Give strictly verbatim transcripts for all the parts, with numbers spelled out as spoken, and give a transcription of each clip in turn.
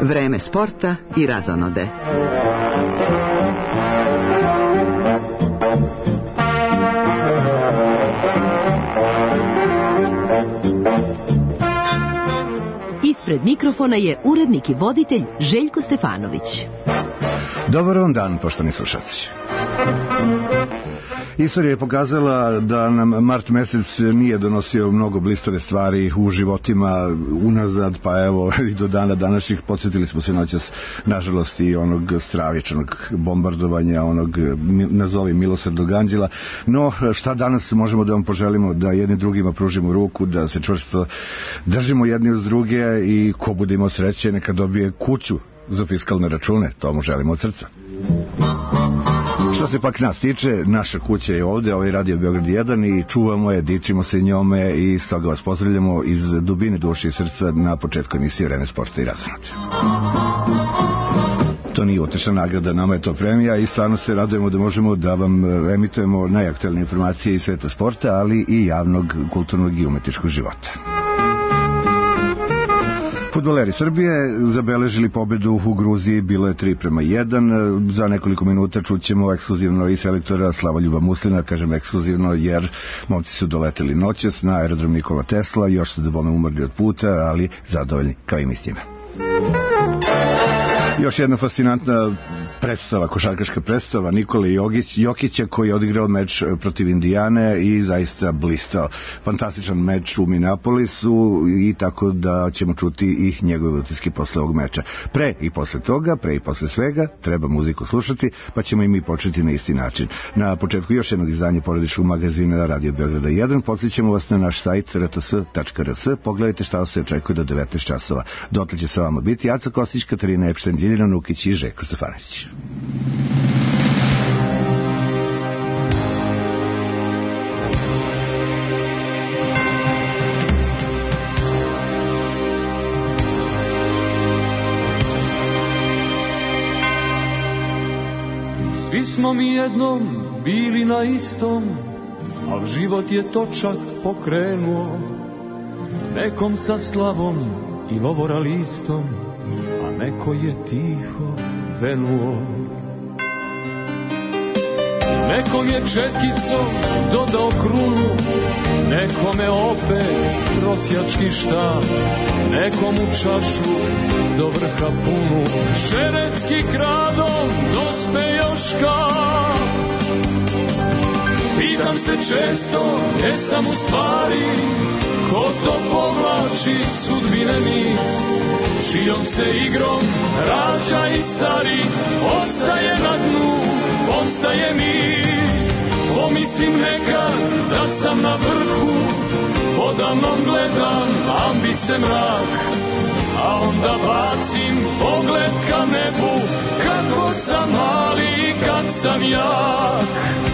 Vreme sporta i razonode. Ispred mikrofona je urednik i voditelj Željko Stefanović. Dobar vam dan, poštovani slušalci. Istorija je pokazala da nam mart mesec nije donosio mnogo blistave stvari u životima unazad, pa evo i do dana današnjih. Podsjetili smo se noćas, nažalost, i onog stravičnog bombardovanja, onog nazovi milosrdnog anđela. No, šta danas možemo da vam poželimo? Da jedni drugima pružimo ruku, da se čvrsto držimo jedni uz druge i ko bude imao sreće neka dobije kuću za fiskalne račune. To mu želimo od srca. Što se pak nas tiče, naša kuća je ovde, ovaj Radio Beograd jedan, i čuvamo je, dičimo se njome i stoga vas pozdravljamo iz dubine duše i srca na početku emisije Vreme sporta i razonode. To nije utešna nagrada, nama je to premija i stvarno se radujemo da možemo da vam emitujemo najaktuelnije informacije iz sveta sporta, ali i javnog, kulturnog i umetničkog života. Fudbaleri Srbije zabeležili pobedu u Gruziji, bilo je tri prema jedan. Za nekoliko minuta čućemo ekskluzivno i selektora Slavoljuba Muslina, kažem ekskluzivno jer momci su doleteli noćas na aerodrom Nikola Tesla, još su da bome umrli od puta, ali zadovoljni kao i mi s time. Još jedna fascinantna predstava, košarkaška predstava Nikole Jokić, Jokića koji je odigrao meč protiv Indijane i zaista blistao. Fantastičan meč u Minneapolisu i tako da ćemo čuti i njegove utiske posle ovog meča. Pre i posle toga, pre i posle svega, treba muziku slušati, pa ćemo i mi početi na isti način. Na početku još jednog izdanja porodičnog magazina Radio Beograda jedan, podsjećamo vas na naš sajt r t s tačka r s, pogledajte šta se očekuje do devetnaest časova. Dotle će sa vama biti Aca Kostić, Katarina Epštajn, Ljiljana Nukić i Željko Stefanović. Svi smo mi jednom bili na istom, al život je točak pokrenuo, nekom sa slavom i lovoralistom, a neko je tiho venuo. Nekom je četkicom dodao krunu, nekome opet prosjački štap, nekom u čašu do vrha punu, šeretski kradom dospe još kap. Pitam se često, jesam u stvari, ko to povlači sudbine niz, čijom se igrom rađa i stari, ostaje na dnu, ostaje mi. Pomislim nekad da sam na vrhu, odavnom gledam ambise mrak, a onda bacim pogled ka nebu, kako sam mali kad sam jak.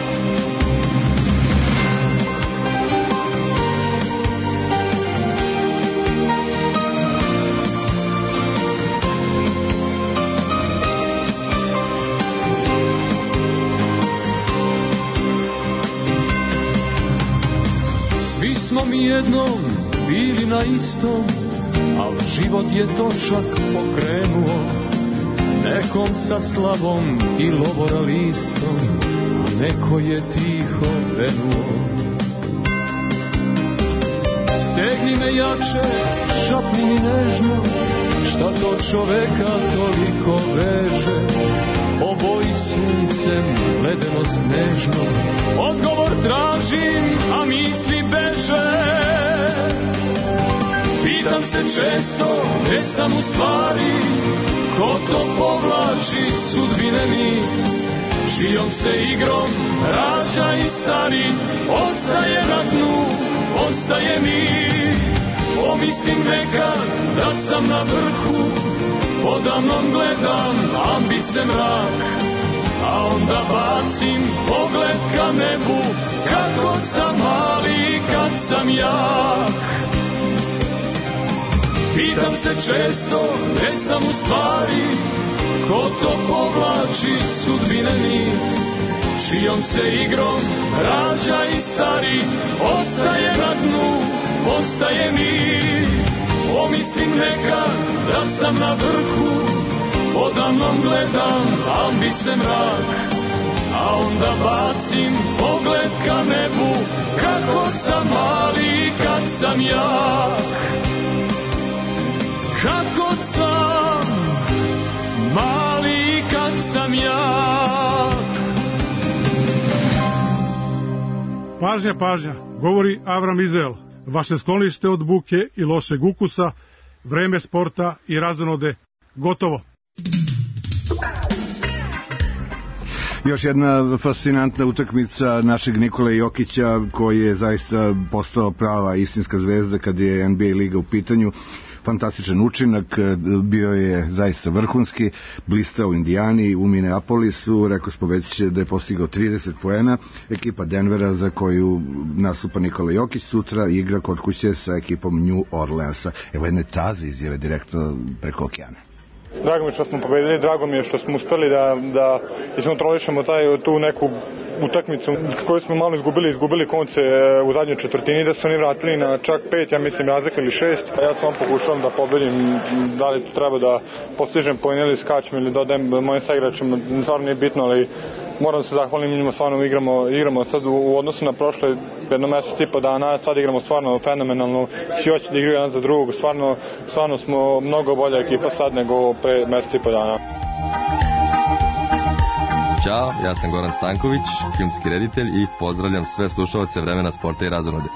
Smo mi jednom bili na istom, al život je točak pokrenuo, nekom sa slavom i lovoralistom, a neko je tiho venuo. Stegni me jače, šapni mi nežno, šta to čoveka toliko veže, oboji suncem ledeno snežno, odgovor tražim, a misli beže. Pitam se često, gde sam u stvari, ko to povlači sudbine niz, čijom se igrom rađa i stari, ostaje na dnu, ostaje mi. Pomislim nekad da sam na vrhu, odavnom gledam ambise mrak, a onda bacim pogled ka nebu, kako sam mali kad sam jak. Pitam se često, gde sam u stvari, ko to povlači sudbine niz, čijom se igrom rađa i stari, ostaje na dnu, ostaje mi. Pomislim nekad da sam na vrhu, odavnom gledam, al mi se mrak, a onda bacim pogled ka nebu, kako sam mali kad sam jak, kako sam mali kad sam jak. Pažnja, pažnja, govori Avram Izel, vaše sklonište od buke i lošeg ukusa, vreme sporta i razonode, gotovo. Još jedna fascinantna utakmica našeg Nikole Jokića, koji je zaista postao prava istinska zvezda kad je N B A liga u pitanju. Fantastičan učinak, bio je zaista vrhunski, blistao u Indijani, u Minneapolisu, rekao smo već da je postigao trideset poena. Ekipa Denvera za koju nastupa Nikola Jokić sutra igra kod kuće sa ekipom New Orleansa. Evo jedne taze izjave direktno preko okeana. Drago mi je što smo pobedili, drago mi je što smo uspeli da, da iskontrolišemo taj, tu neku utakmicu koju smo malo izgubili, izgubili konce u zadnjoj četvrtini, da su oni vratili na čak pet, ja mislim razlika ili šest. Ja sam pokušao da pobedim, da li treba da postižem poen ili skačem ili dodajem mojim saigračima, stvarno nije bitno, ali moram se zahvalim njima, stvarno igramo, igramo sad u, u odnosu na prošle jedno mesec i po dana, sad igramo stvarno fenomenalno, svi hoće da igraju jedan za drugog, stvarno, stvarno smo mnogo bolja ekipa sad nego pre mesec i po dana. Ćao, ja sam Goran Stanković, filmski reditelj i pozdravljam sve slušaoce Vremena sporta i razonode.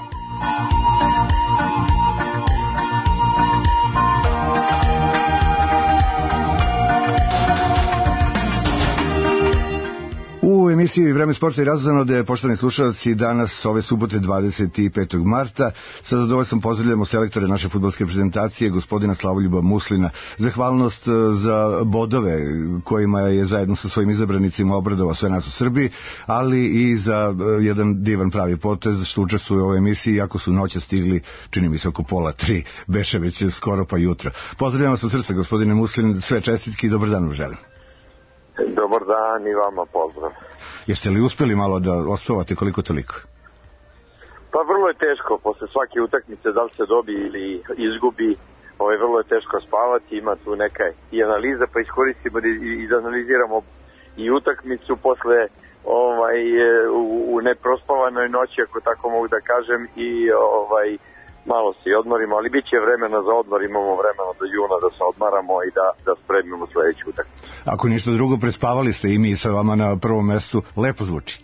U emisiji Vreme sporta i razonode, poštovani slušalci, danas ove subote dvadeset petog marta sa zadovoljstvom pozdravljamo selektore naše fudbalske reprezentacije, gospodina Slavoljuba Muslina. Zahvalnost za bodove kojima je zajedno sa svojim izabranicima obradovao sve nas u Srbiji, ali i za jedan divan pravi potez što učestvuje u ovoj emisiji, iako su noća stigli, čini mi se oko pola tri, beše već skoro pa jutro. Pozdravljam vas od srca, gospodine Muslin, sve čestitke i dobar dan vam želim. Dobar dan i vama pozdrav. Jeste li uspeli malo da ospevate koliko toliko? Pa vrlo je teško, posle svake utakmice, da li se dobi ili izgubi, ovaj, vrlo je teško spavati, ima tu neka i analiza, pa iskoristimo da i da analiziramo i utakmicu posle ovaj, u, u neprospavanoj noći, ako tako mogu da kažem, i ovaj, malo se i odmorimo, ali bit će vremena za odmor, imamo vremena do juna da se odmaramo i da, da spremimo sledeću utakmicu. Ako ništa drugo, prespavali ste i mi sa vama na prvom mestu, lepo zvuči.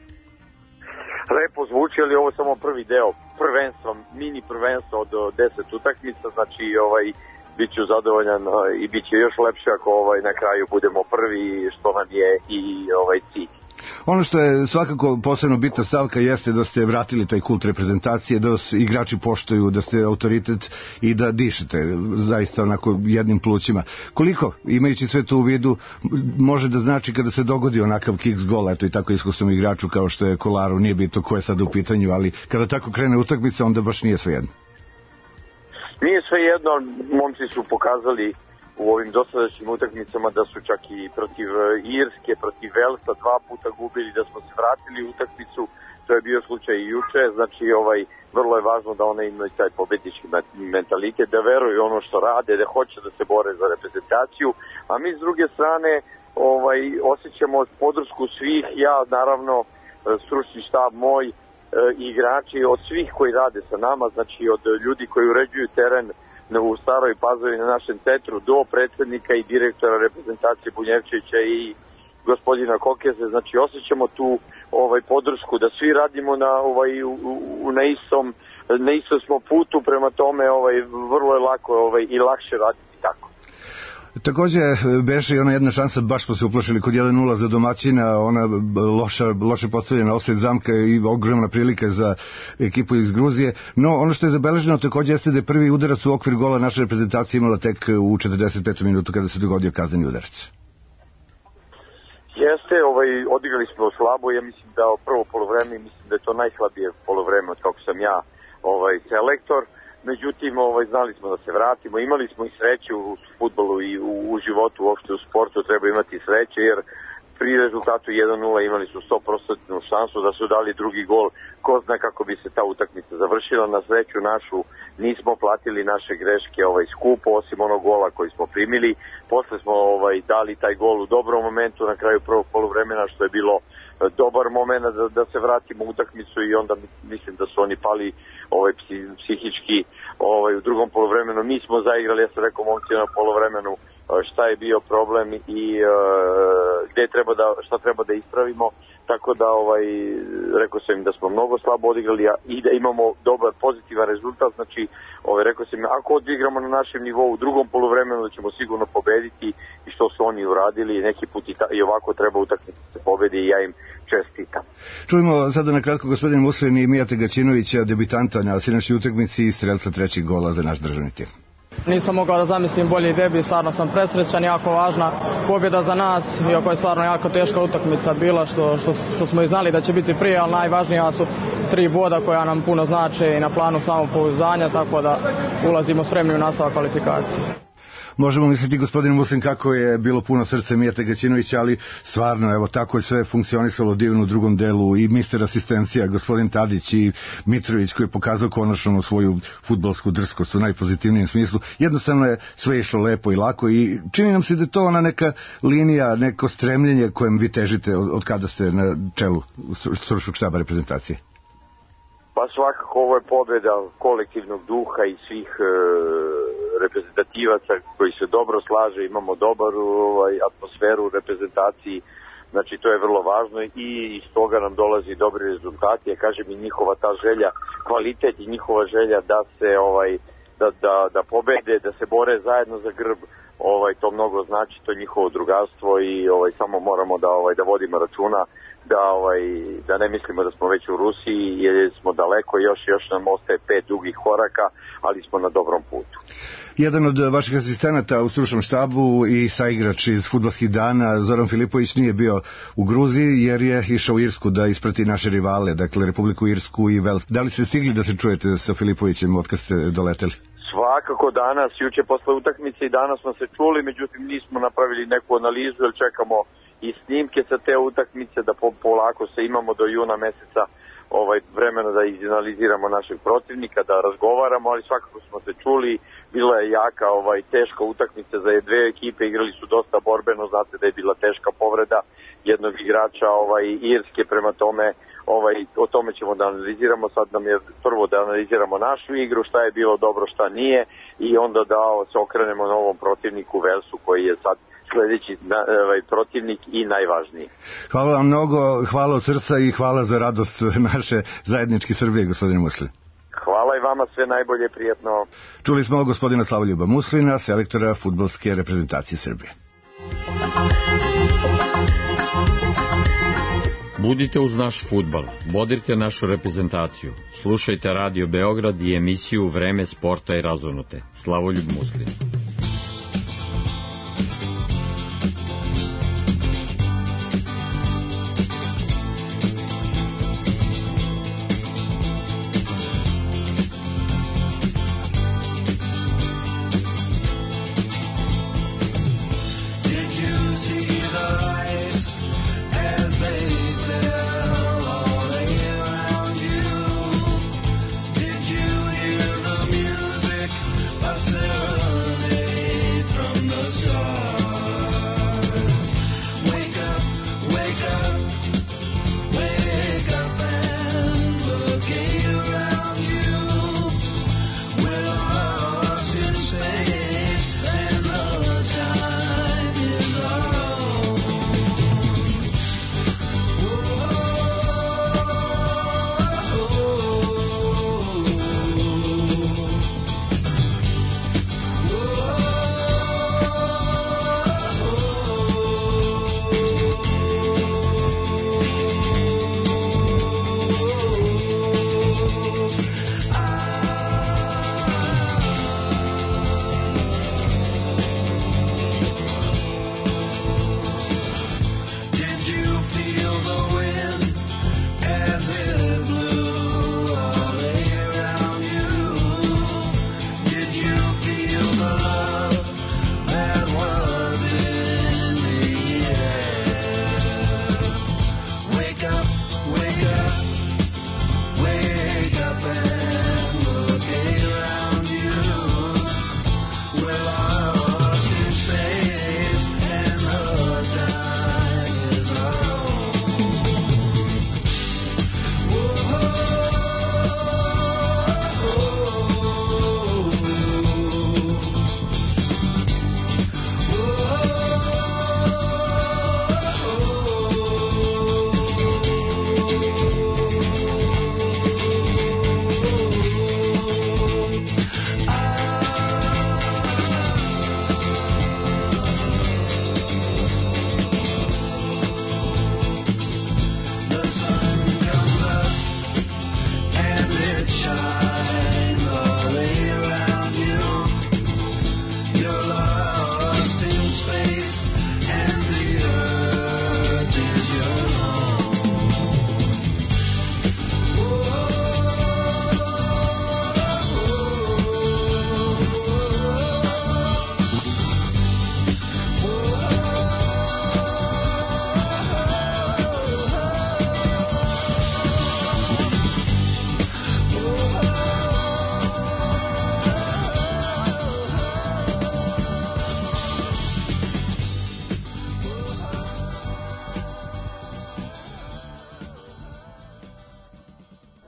Lepo zvuči, ali ovo samo prvi deo, prvenstvo, mini prvenstvo od deset utakmica, znači ovaj, bit ću zadovoljan i bit će još lepše ako ovaj, na kraju budemo prvi, što nam je i ovaj cilj. Ono što je svakako posebno bitna stavka jeste da ste vratili taj kult reprezentacije, da vas igrači poštuju, da ste autoritet i da dišete zaista onako jednim plućima. Koliko, imajući sve to u vidu, može da znači kada se dogodi onakav kiks gol, eto i tako iskusnom igraču kao što je Kolaru, nije bitno ko je sad u pitanju, ali kada tako krene utakmica, onda baš nije svejedno. Nije svejedno, momci su pokazali u ovim dosadašnjim utakmicama da su čak i protiv Irske, protiv Velsa dva puta gubili, da smo se vratili u utakmicu, to je bio slučaj i juče, znači ovaj, vrlo je važno da one imaju taj pobednički mentalitet, da veruju ono što rade, da hoće da se bore za reprezentaciju, a mi s druge strane ovaj, osjećamo podršku svih, ja naravno, stručni štab moj, igrači, od svih koji rade sa nama, znači od ljudi koji uređuju teren u Staroj Pazovi na našem centru do predsednika i direktora reprezentacije Bunjevčevića i gospodina Kokeze, znači osjećamo tu ovaj podršku da svi radimo na ovaj u, u, na istom na istom smo putu, prema tome ovaj vrlo je lako ovaj i lakše raditi tako. Takođe beše i ona jedna šansa, baš smo se uplašili kod jedan nula za domaćina, ona loša, loše postavljena osred zamka i ogromna prilika za ekipu iz Gruzije, no ono što je zabeleženo takođe jeste da je prvi udarac u okvir gola naša reprezentacija imala tek u četrdeset petom minutu kada se dogodio kazneni udarac. Jeste, ovaj, odigrali smo slabo, ja mislim da prvo polovreme, mislim da je to najslabije polovreme od kako sam ja ovaj, selektor. Međutim, ovaj, znali smo da se vratimo, imali smo i sreću u fudbalu i u, u životu, uopšte u sportu treba imati sreće, jer pri rezultatu jedan nula imali su sto posto šansu da su dali drugi gol, ko zna kako bi se ta utakmica završila. Na sreću našu nismo platili naše greške ovaj skupo, osim onog gola koji smo primili. Posle smo ovaj dali taj gol u dobrom momentu na kraju prvog poluvremena, što je bilo dobar moment da, da se vratimo u utakmicu, i onda mislim da su oni pali ovaj psihički ovaj u drugom poluvremenu. Mi smo zaigrali, ja sam rekao momci na poluvremenu šta je bio problem i uh, gde treba da, šta treba da ispravimo, tako da ovaj rekao sam im da smo mnogo slabo odigrali i da imamo dobar pozitivan rezultat. Znači ovaj rekao sam im, ako odigramo na našem nivou u drugom poluvremenu da ćemo sigurno pobediti, i što su oni uradili. Neki put i, ta, i ovako treba utakmica se pobedi i ja im čestitam. Čujemo sada na kratko gospodin Muslin i Mijata Gaćinovića, debitanta na sinoćnoj utakmici i strelca trećeg gola za naš državni tim. Nisam mogao da zamislim bolji debi, stvarno sam presrećan, jako važna pobjeda za nas, iako je stvarno jako teška utakmica bila, što, što, što smo i znali da će biti prije, ali najvažnija su tri boda koja nam puno znače i na planu samopouzdanja, tako da ulazimo spremni u nastavak kvalifikacije. Možemo misliti, gospodin Muslin, kako je bilo puno srce Mijata Gaćinovića, ali stvarno, evo, tako je sve funkcionisalo divno u drugom delu, i mister asistencija, gospodin Tadić i Mitrović, koji je pokazao konačno svoju fudbalsku drskost u najpozitivnijem smislu. Jednostavno je sve išlo lepo i lako, i čini nam se da je to ona neka linija, neko stremljenje kojem vi težite od, od kada ste na čelu stručnog štaba reprezentacije. Pa svakako ovo je pobjeda kolektivnog duha i svih e, reprezentativaca koji se dobro slaže, imamo dobru ovaj, atmosferu u reprezentaciji, znači to je vrlo važno i iz toga nam dolazi dobri rezultati. Ja kažem, i njihova ta želja, kvalitet i njihova želja da se ovaj da, da, da pobede, da se bore zajedno za grb, ovaj to mnogo znači, to je njihovo drugarstvo i ovaj samo moramo da ovaj da vodimo računa da ovaj da ne mislimo da smo već u Rusiji, jer smo daleko, još još nam ostaje pet dugih koraka, ali smo na dobrom putu. Jedan od vaših asistenata u stručnom štabu i saigrač iz fudbalskih dana, Zoran Filipović, nije bio u Gruziji jer je išao u Irsku da isprati naše rivale, dakle Republiku Irsku i Vels. Da li ste stigli da se čujete sa Filipovićem od kad ste doleteli? Svakako danas, juče posle utakmice i danas smo se čuli, međutim nismo napravili neku analizu jer čekamo i snimke sa te utakmice, da polako se imamo do juna meseca ovaj vremena da izanaliziramo našeg protivnika, da razgovaramo, ali svakako smo se čuli. Bila je jaka, ovaj teška utakmica za dve ekipe, igrali su dosta borbeno, znate da je bila teška povreda jednog igrača ovaj Irske, prema tome ovaj o tome ćemo da analiziramo. Sad nam je prvo da analiziramo našu igru, šta je bilo dobro, šta nije, i onda da se okrenemo novom protivniku Velsu, koji je sad sledeći ovaj, protivnik i najvažniji. Hvala vam mnogo, hvala od srca i hvala za radost naše zajedničke Srbije, gospodine Muslin. Hvala i vama, sve najbolje, prijatno. Čuli smo gospodina Slavoljuba Muslina, selektora fudbalske reprezentacije Srbije. Budite uz naš fudbal, bodrite našu reprezentaciju, slušajte Radio Beograd i emisiju Vreme sporta i razonute. Slavoljub Muslin. Serenade.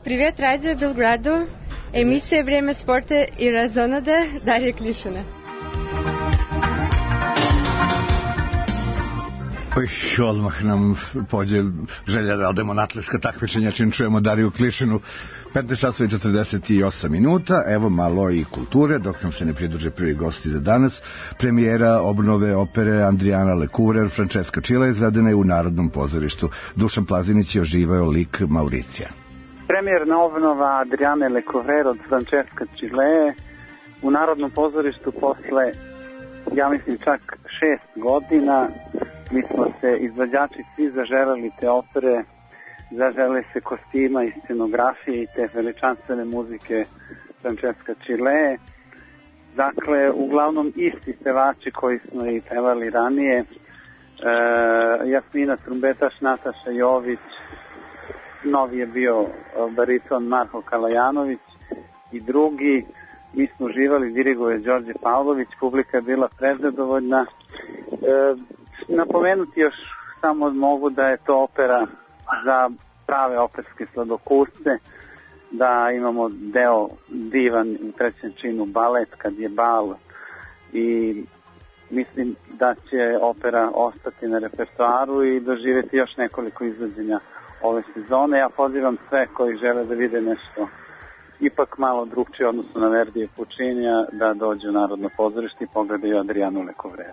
Привет, радио Белграду. Емисија Време спорта и разоноде, Дарија Клишина. Pa odmah nam pođe želja da odemo na atletska takmičenja, čim čujemo Dariju Klišinu. petnaest časova i četrdeset osam minuta, evo malo i kulture, dok nam se ne pridruže prvi gosti za danas. Premijera obnove opere Andrijana Lecouvreur, Francesca Cilla, izvedena je u Narodnom pozorištu. Dušan Plazinić je oživao lik Mauricija. Premijerna obnova Andrijane Lecouvreur od Francesca Cille u Narodnom pozorištu posle, ja mislim, čak šest godina. Mi smo se izvođači svi zaželeli te opere, zažele se kostima i scenografije i te veličanstvene muzike Francesca Cille. Dakle, uglavnom isti pevači koji smo i pevali ranije, e, Jasmina Trumbetaš, Nataša Jović, novi je bio bariton Marko Kalajanović i drugi. Mi smo uživali, diriguje Đorđe Pavlović, publika je bila prezadovoljna. E, napomenuti još samo mogu da je to opera za prave operske sladokusce, da imamo deo divan u trećem činu balet kad je bal i mislim da će opera ostati na repertoaru i doživjeti još nekoliko izvođenja ove sezone. Ja pozivam sve koji žele da vide nešto ipak malo drugčije odnosno na Verdija i Pučinija da dođu u Narodno pozorište i pogledaju Andrijanu Lecouvreur.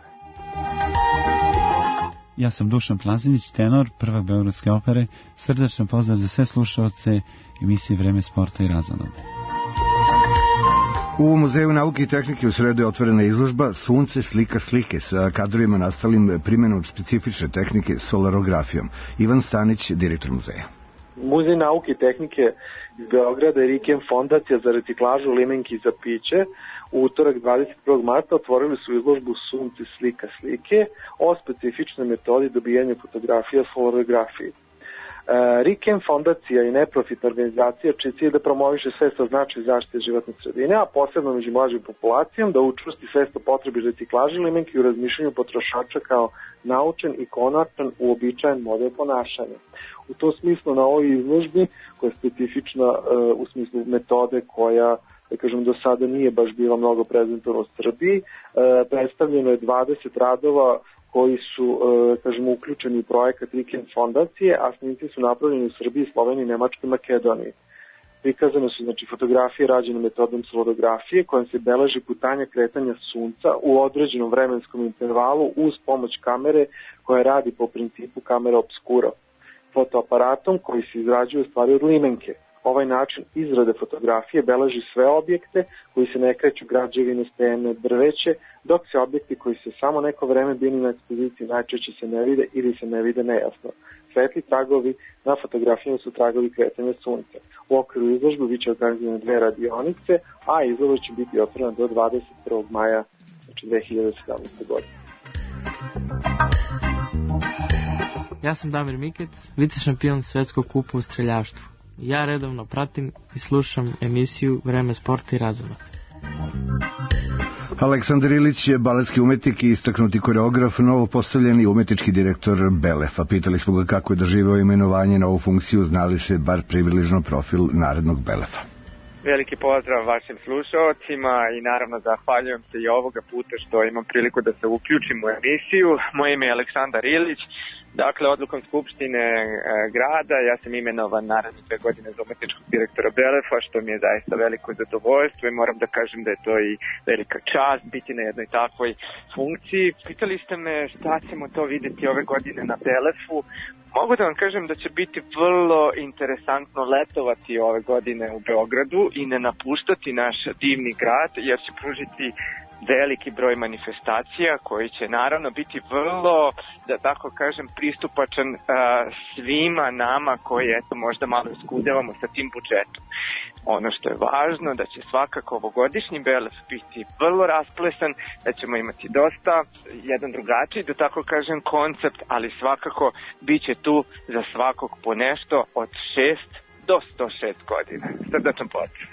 Ja sam Dušan Plazinić, tenor Prve beogradske opere. Srdačan pozdrav za sve slušaoce emisije Vreme sporta i razonode. U Muzeju nauke i tehnike u sredu je otvorena izložba Sunce slika slike sa kadrovima nastalim primjenom specifične tehnike solarografijom. Ivan Stanić, direktor muzeja. Muzej nauke i tehnike iz Beograda i Riken fondacija za reciklažu limenki za piće u utorak dvadeset prvog marta otvorili su izložbu Sunce slika slike o specifičnoj metodi dobijanja fotografija solarografiji. Riken fondacija je neprofitna organizacija čiji cilj da promoviše svest o značaju zaštite životne sredine, a posebno među mlađom populacijom, da učvrsti svest o potrebi reciklaže limenki i u razmišljanju potrošača kao naučen i konačan uobičajen model ponašanja. U tom smislu na ovoj izložbi, koja je specifična uh, u smislu metode koja, da kažem, do sada nije baš bila mnogo prezentovana u Srbiji, uh, predstavljeno je dvadeset radova koji su, uh, kažemo, uključeni u projekat Riken fondacije, a snimci su napravljeni u Srbiji, Sloveniji, Nemačkoj i Makedoniji. Prikazane su, znači, fotografije rađene metodom solarografije kojom se beleži putanja kretanja sunca u određenom vremenskom intervalu uz pomoć kamere koja radi po principu kamera obskura, fotoaparatom koji se izrađuje u stvari od limenke. Ovaj način izrade fotografije beleži sve objekte koji se ne kreću, građevine, stene, drveće, dok se objekti koji se samo neko vreme bili na ekspoziciji najčešće se ne vide ili se ne vide nejasno. Svetli tragovi na fotografijama su tragovi kretanja sunca. U okviru izložbe biće organizovane dve radionice, a izložba će biti otvorena do dvadeset prvog maja, znači dve hiljade sedamnaeste. godine. Ja sam Damir Mikec, vice šampion svetskog kupa u streljaštvu. Ja redovno pratim i slušam emisiju Vreme sporta i razonode. Aleksandar Ilić je baletski umetnik i istaknuti koreograf, novo postavljeni umetnički direktor Belefa. Pitali smo ga kako je doživao imenovanje na ovu funkciju, znali se bar približno profil narednog Belefa. Veliki pozdrav vašim slušalcima i naravno zahvaljujem se i ovoga puta što imam priliku da se uključim u emisiju. Moje ime je Aleksandar Ilić. Dakle, odlukom Skupštine e, grada ja sam imenovan naredne dve godine za umetničkog direktora Belefa, što mi je zaista veliko zadovoljstvo i moram da kažem da je to i velika čast biti na jednoj takvoj funkciji. Pitali ste me šta ćemo to videti ove godine na Belefu. Mogu da vam kažem da će biti vrlo interesantno letovati ove godine u Beogradu i ne napuštati naš divni grad, jer će pružiti veliki broj manifestacija koji će naravno biti vrlo, da tako kažem, pristupačan a, svima nama koji eto možda malo iskudevamo sa tim budžetom. Ono što je važno da će svakako ovogodišnji Belef biti vrlo rasplesan, da ćemo imati dosta jedan drugačiji, da tako kažem, koncept, ali svakako bit će tu za svakog po nešto od šest do sto šest godina. Srdačan pozdrav.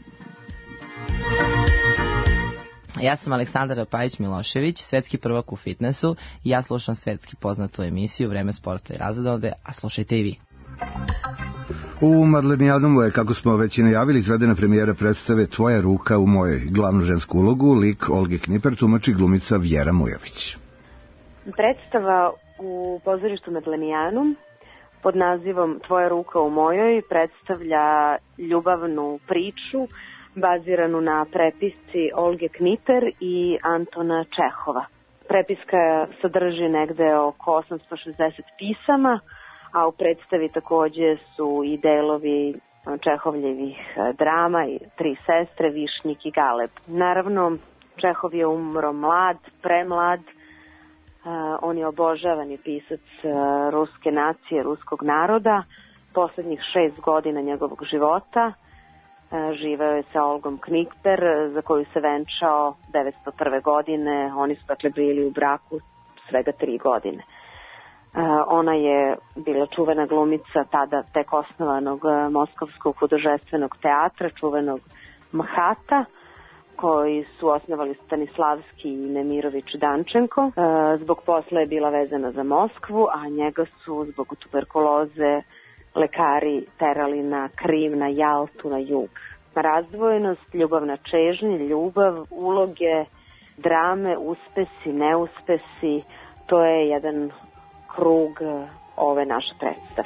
Ja sam Aleksandar Pajić-Milošević, svetski prvak u fitnessu i ja slušam svetski poznatu emisiju Vreme sporta i razonode, a slušajte i vi. U Madlenijanumu je, kako smo već i najavili, izvedena premijera predstave Tvoja ruka u mojoj. Glavnu žensku ulogu, lik Olge Kniper, tumači glumica Vjera Mujović. Predstava u pozorištu Madlenijanum pod nazivom Tvoja ruka u mojoj predstavlja ljubavnu priču baziranu na prepisci Olge Kniper i Antona Čehova. Prepiska sadrži negde oko osamsto šezdeset pisama, a u predstavi takođe su i delovi Čehovljevih drama i Tri sestre, Višnjik i Galeb. Naravno, Čehov je umro mlad, premlad, on je obožavani pisac ruske nacije, ruskog naroda. Poslednjih šest godina njegovog života živeo je sa Olgom Kniper, za koju se venčao devetsto prve godine. Oni su dakle bili u braku svega tri godine. Ona je bila čuvena glumica tada tek osnovanog Moskovskog hudžestvenog teatra, čuvenog Mahata, koji su osnovali Stanislavski i Nemirović Dančenko. Zbog posla je bila vezana za Moskvu, a njega su zbog tuberkuloze lekari terali na Krim, na Jaltu, na jug. Razdvojenost, ljubavna čežnja, ljubav, uloge, drame, uspesi, neuspesi, to je jedan krug ove naše predstave.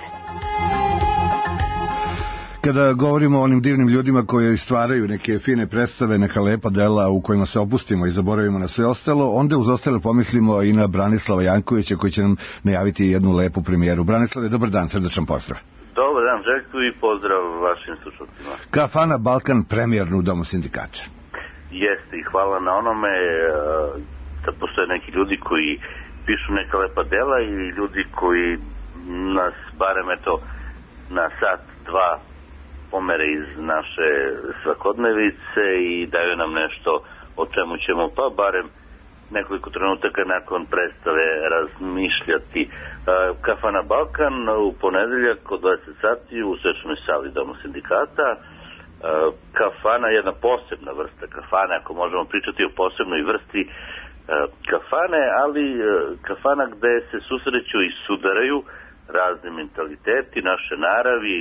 Kada govorimo o onim divnim ljudima koji stvaraju neke fine predstave, neka lepa dela u kojima se opustimo i zaboravimo na sve ostalo, onda uz ostalo pomislimo i na Branislava Jankovića koji će nam najaviti jednu lepu premijeru. Branislave, dobar dan, srdačan pozdrav. Dobar dan, Željko, i pozdrav vašim slušalcima. Kafana Balkan premijernu u Domu sindikata. Jeste, i hvala na onome da postoje neki ljudi koji pišu neka lepa dela i ljudi koji nas barem eto na sat, dva pomere iz naše svakodnevice i daju nam nešto o čemu ćemo pa barem nekoliko trenutaka nakon predstave razmišljati. Kafana Balkan u ponedeljak od dvadeset sati u svečanoj sali Doma sindikata. Kafana je jedna posebna vrsta kafane, ako možemo pričati o posebnoj vrsti kafane, ali kafana gde se susreću i sudaraju razni mentaliteti, naše naravi,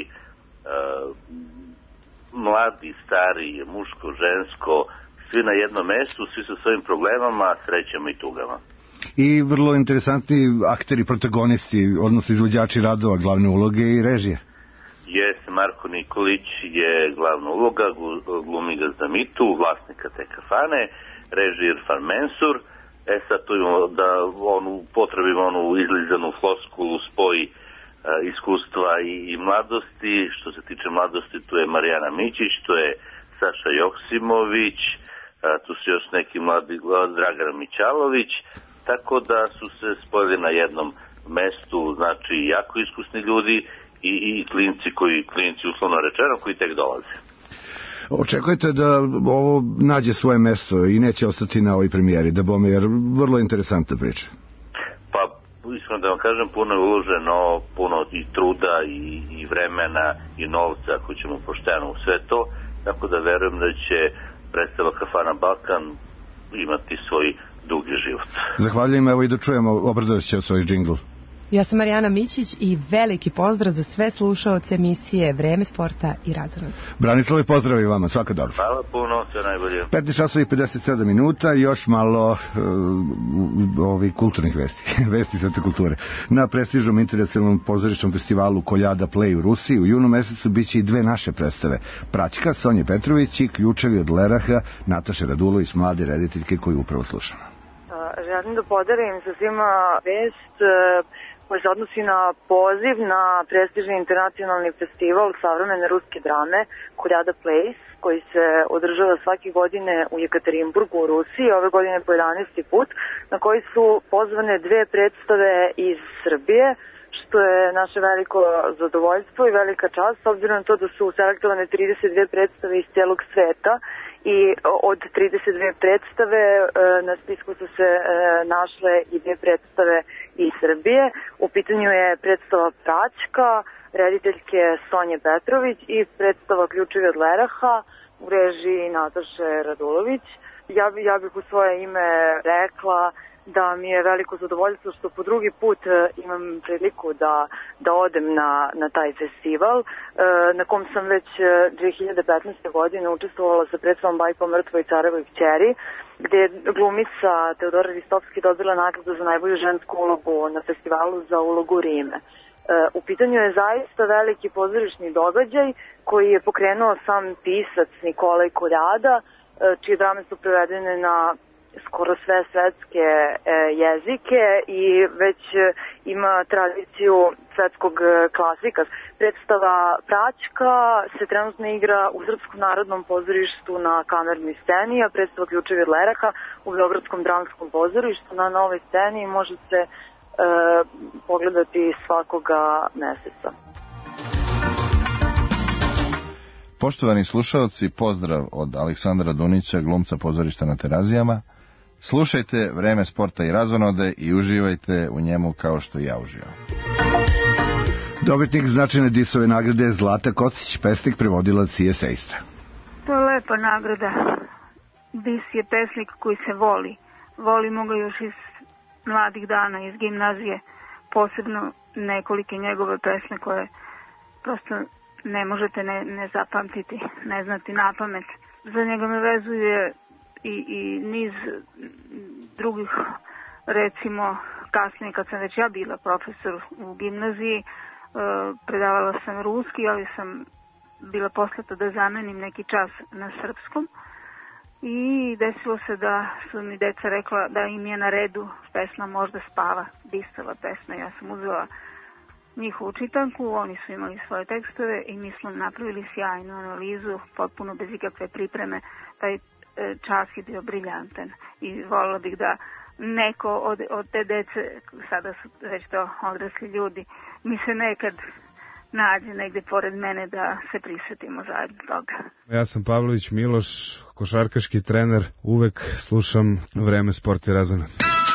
mladi, stari, muško, žensko, svi na jednom mestu, svi sa svojim problemama, srećama i tugama. I vrlo interesantni akteri, protagonisti, odnosno izvođači radova, glavne uloge i režije. Jeste, Marko Nikolić je glavna uloga, glumi ga Zdamitu, vlasnika te kafane, režije Irfan Mensur. E sad tu imamo da onu potrebimo onu izlizanu floskulu spoji iskustva i, i mladosti. Što se tiče mladosti, tu je Marijana Mićić, tu je Saša Joksimović, a, tu su još neki mladi, Dragan Mićalović, tako da su se spojili na jednom mestu, znači jako iskusni ljudi i, i klinci koji, klinci uslovno rečeno, koji tek dolaze. Očekujete da ovo nađe svoje mesto i neće ostati na ovoj premijeri, da bome, jer vrlo interesantna priča. Pa, iskreno da vam kažem, puno je uloženo, puno i truda i, i vremena i novca, ako ćemo pošteno u sve to, tako da verujem da će predstava Kafana Balkan imati svoj dugi život. Zahvaljujem, evo i da čujemo, Obradović će svoj džingl. Ja sam Marijana Mićić i veliki pozdrav za sve slušaoce emisije Vreme sporta i razonode. Branislav, pozdrav i vama, svaka dobro. Hvala puno, sve najbolje. petnaest časova i pedeset sedam minuta, još malo uh, ovi kulturnih vesti, vesti svete kulture. Na prestižnom internacionalnom pozorišnom festivalu Koljada Play u Rusiji u junu mesecu biće i dve naše predstave. Praćka, Sonje Petrović i Ključevi od Leraha, Nataše Radulović, mlade rediteljke koju upravo slušamo. Želim da podelim sa svima vest koji se odnosi na poziv na prestižni internacionalni festival savremene ruske drame Koljada Place, koji se održava svake godine u Jekaterinburgu u Rusiji, ove godine po jedanaesti put, na koji su pozvane dve predstave iz Srbije, što je naše veliko zadovoljstvo i velika čast, s obzirom na to da su selektovane trideset dve predstave iz celog sveta i od trideset dve predstave na spisku su se našle i dve predstave iz Srbije. U pitanju je predstava Praćka, rediteljke Sonje Petrović i predstava Ključevi od Leraha u režiji Nataše Radulović. Ja, ja bih u svoje ime rekla da mi je veliko zadovoljstvo što po drugi put imam priliku da, da odem na, na taj festival, na kom sam već dve hiljade petnaeste. godine učestvovala sa predstavom Bajko mrtvo i Carevoj kćeri, gde je glumica Teodora Ristovski dobila nagradu za najbolju žensku ulogu na festivalu za ulogu Rime. U pitanju je zaista veliki pozorišni događaj koji je pokrenuo sam pisac Nikolaj Koljada, čije drame su prevedene na skoro sve svetske jezike i već ima tradiciju svetskog klasika. Predstava Praćka se trenutno igra u Srpskom narodnom pozorištu na kamernoj sceni, a predstava Ključevi od Leraha u Beogradskom dramskom pozorištu na novoj sceni može se e, pogledati svakoga meseca. Poštovani slušalci, pozdrav od Aleksandra Dunića, glumca pozorišta na Terazijama. Slušajte Vreme sporta i razonode i uživajte u njemu kao što ja uživam. Dobitnik značajne Disove nagrade je Zlata Kocić, pesnik, prevodilac i esejista. To je lepa nagrada. Dis je pesnik koji se voli. Volimo ga još iz mladih dana, iz gimnazije. Posebno nekolike njegove pesme koje prosto ne možete ne, ne zapamtiti, ne znati na pamet. Za njega me vezuje i, i niz drugih, recimo kasnije kad sam već ja bila profesor u gimnaziji, predavala sam ruski, ali sam bila poslata da zamenim neki čas na srpskom i desilo se da su mi deca rekla da im je na redu pesma Možda spava, Disova pesma. Ja sam uzela njihovu čitanku, oni su imali svoje tekstove i mi smo napravili sjajnu analizu, potpuno bez ikakve pripreme. Taj čas je bio briljantan i voljela bih da neko od, od te dece, sada su već to odrasli ljudi, mi se nekad nađe negde pored mene da se prisjetimo zajedno toga. Ja sam Pavlović Miloš, košarkaški trener, uvek slušam Vreme sporta i razonode.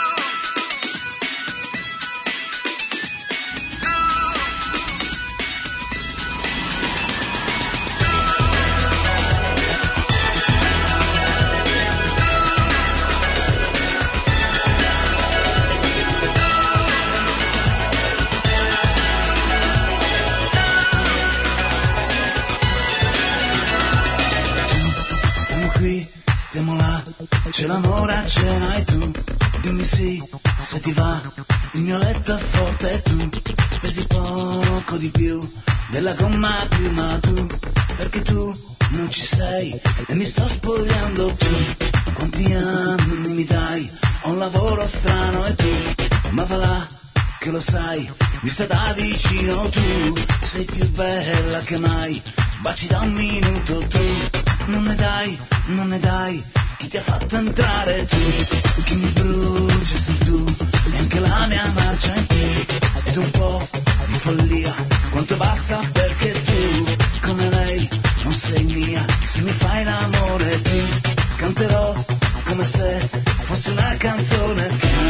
C'è l'amore a cena e tu, dimmi sì, se ti va, il mio letto è forte e tu, pesi poco di più, della gomma più, ma tu, perché tu non ci sei, e mi sto spogliando tu, quanti anni mi dai, ho un lavoro strano e tu, ma va là, che lo sai, mi sta da vicino tu, sei più bella che mai, baci da un minuto tu, non ne dai, non ne dai, chi ti ha fatto entrare tu, chi mi brucia sei tu, e anche la mia marcia è qui, ed un po' di follia, quanto basta perché tu, come lei, non sei mia, se mi fai l'amore ti canterò come se fosse una canzone,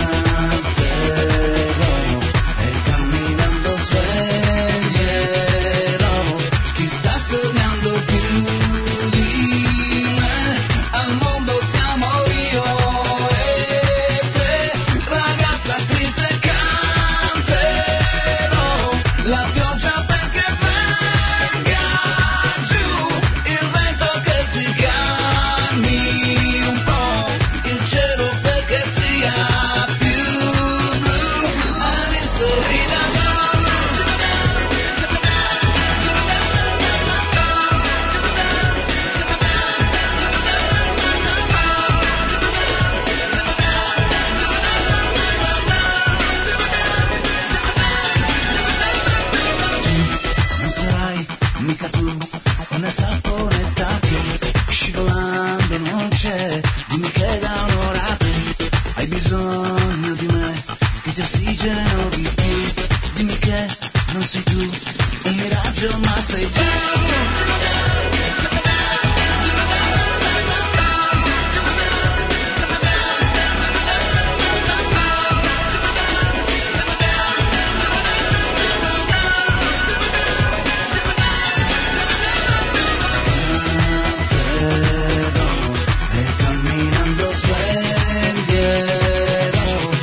canterò e camminando sveglierò chi sta sognando più di me, al mondo siamo io e te, ragazza triste canterò la pioggia perché venga giù, il vento che si calmi un po', il cielo perché sia più blu, hai visto ridere. Non sarai mica tu, una saponetta che scivolando non c'è, dimmi che da un'ora tu hai bisogno di me, che ti ossigeno di più, dimmi che non sei tu, un miraggio ma sei tu. E camminando sveglierò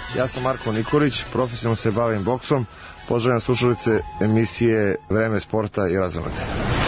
Ja sam Marko Nikolić, profesionalno se bavim boksom. Pozdravljam slušalice emisije Vreme sporta i razonode.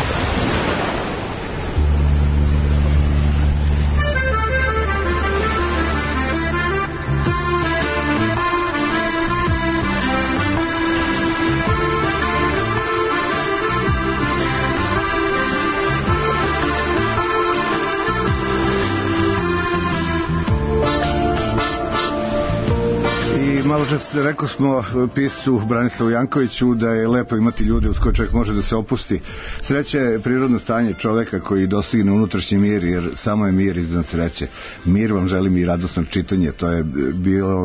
Malo čas rekao smo piscu Branislavu Jankoviću da je lepo imati ljude uz koje čovjek može da se opusti. Sreća je prirodno stanje čoveka koji dostigne unutrašnji mir, jer samo je mir iznad sreće. Mir vam želim i radosno čitanje, to je bilo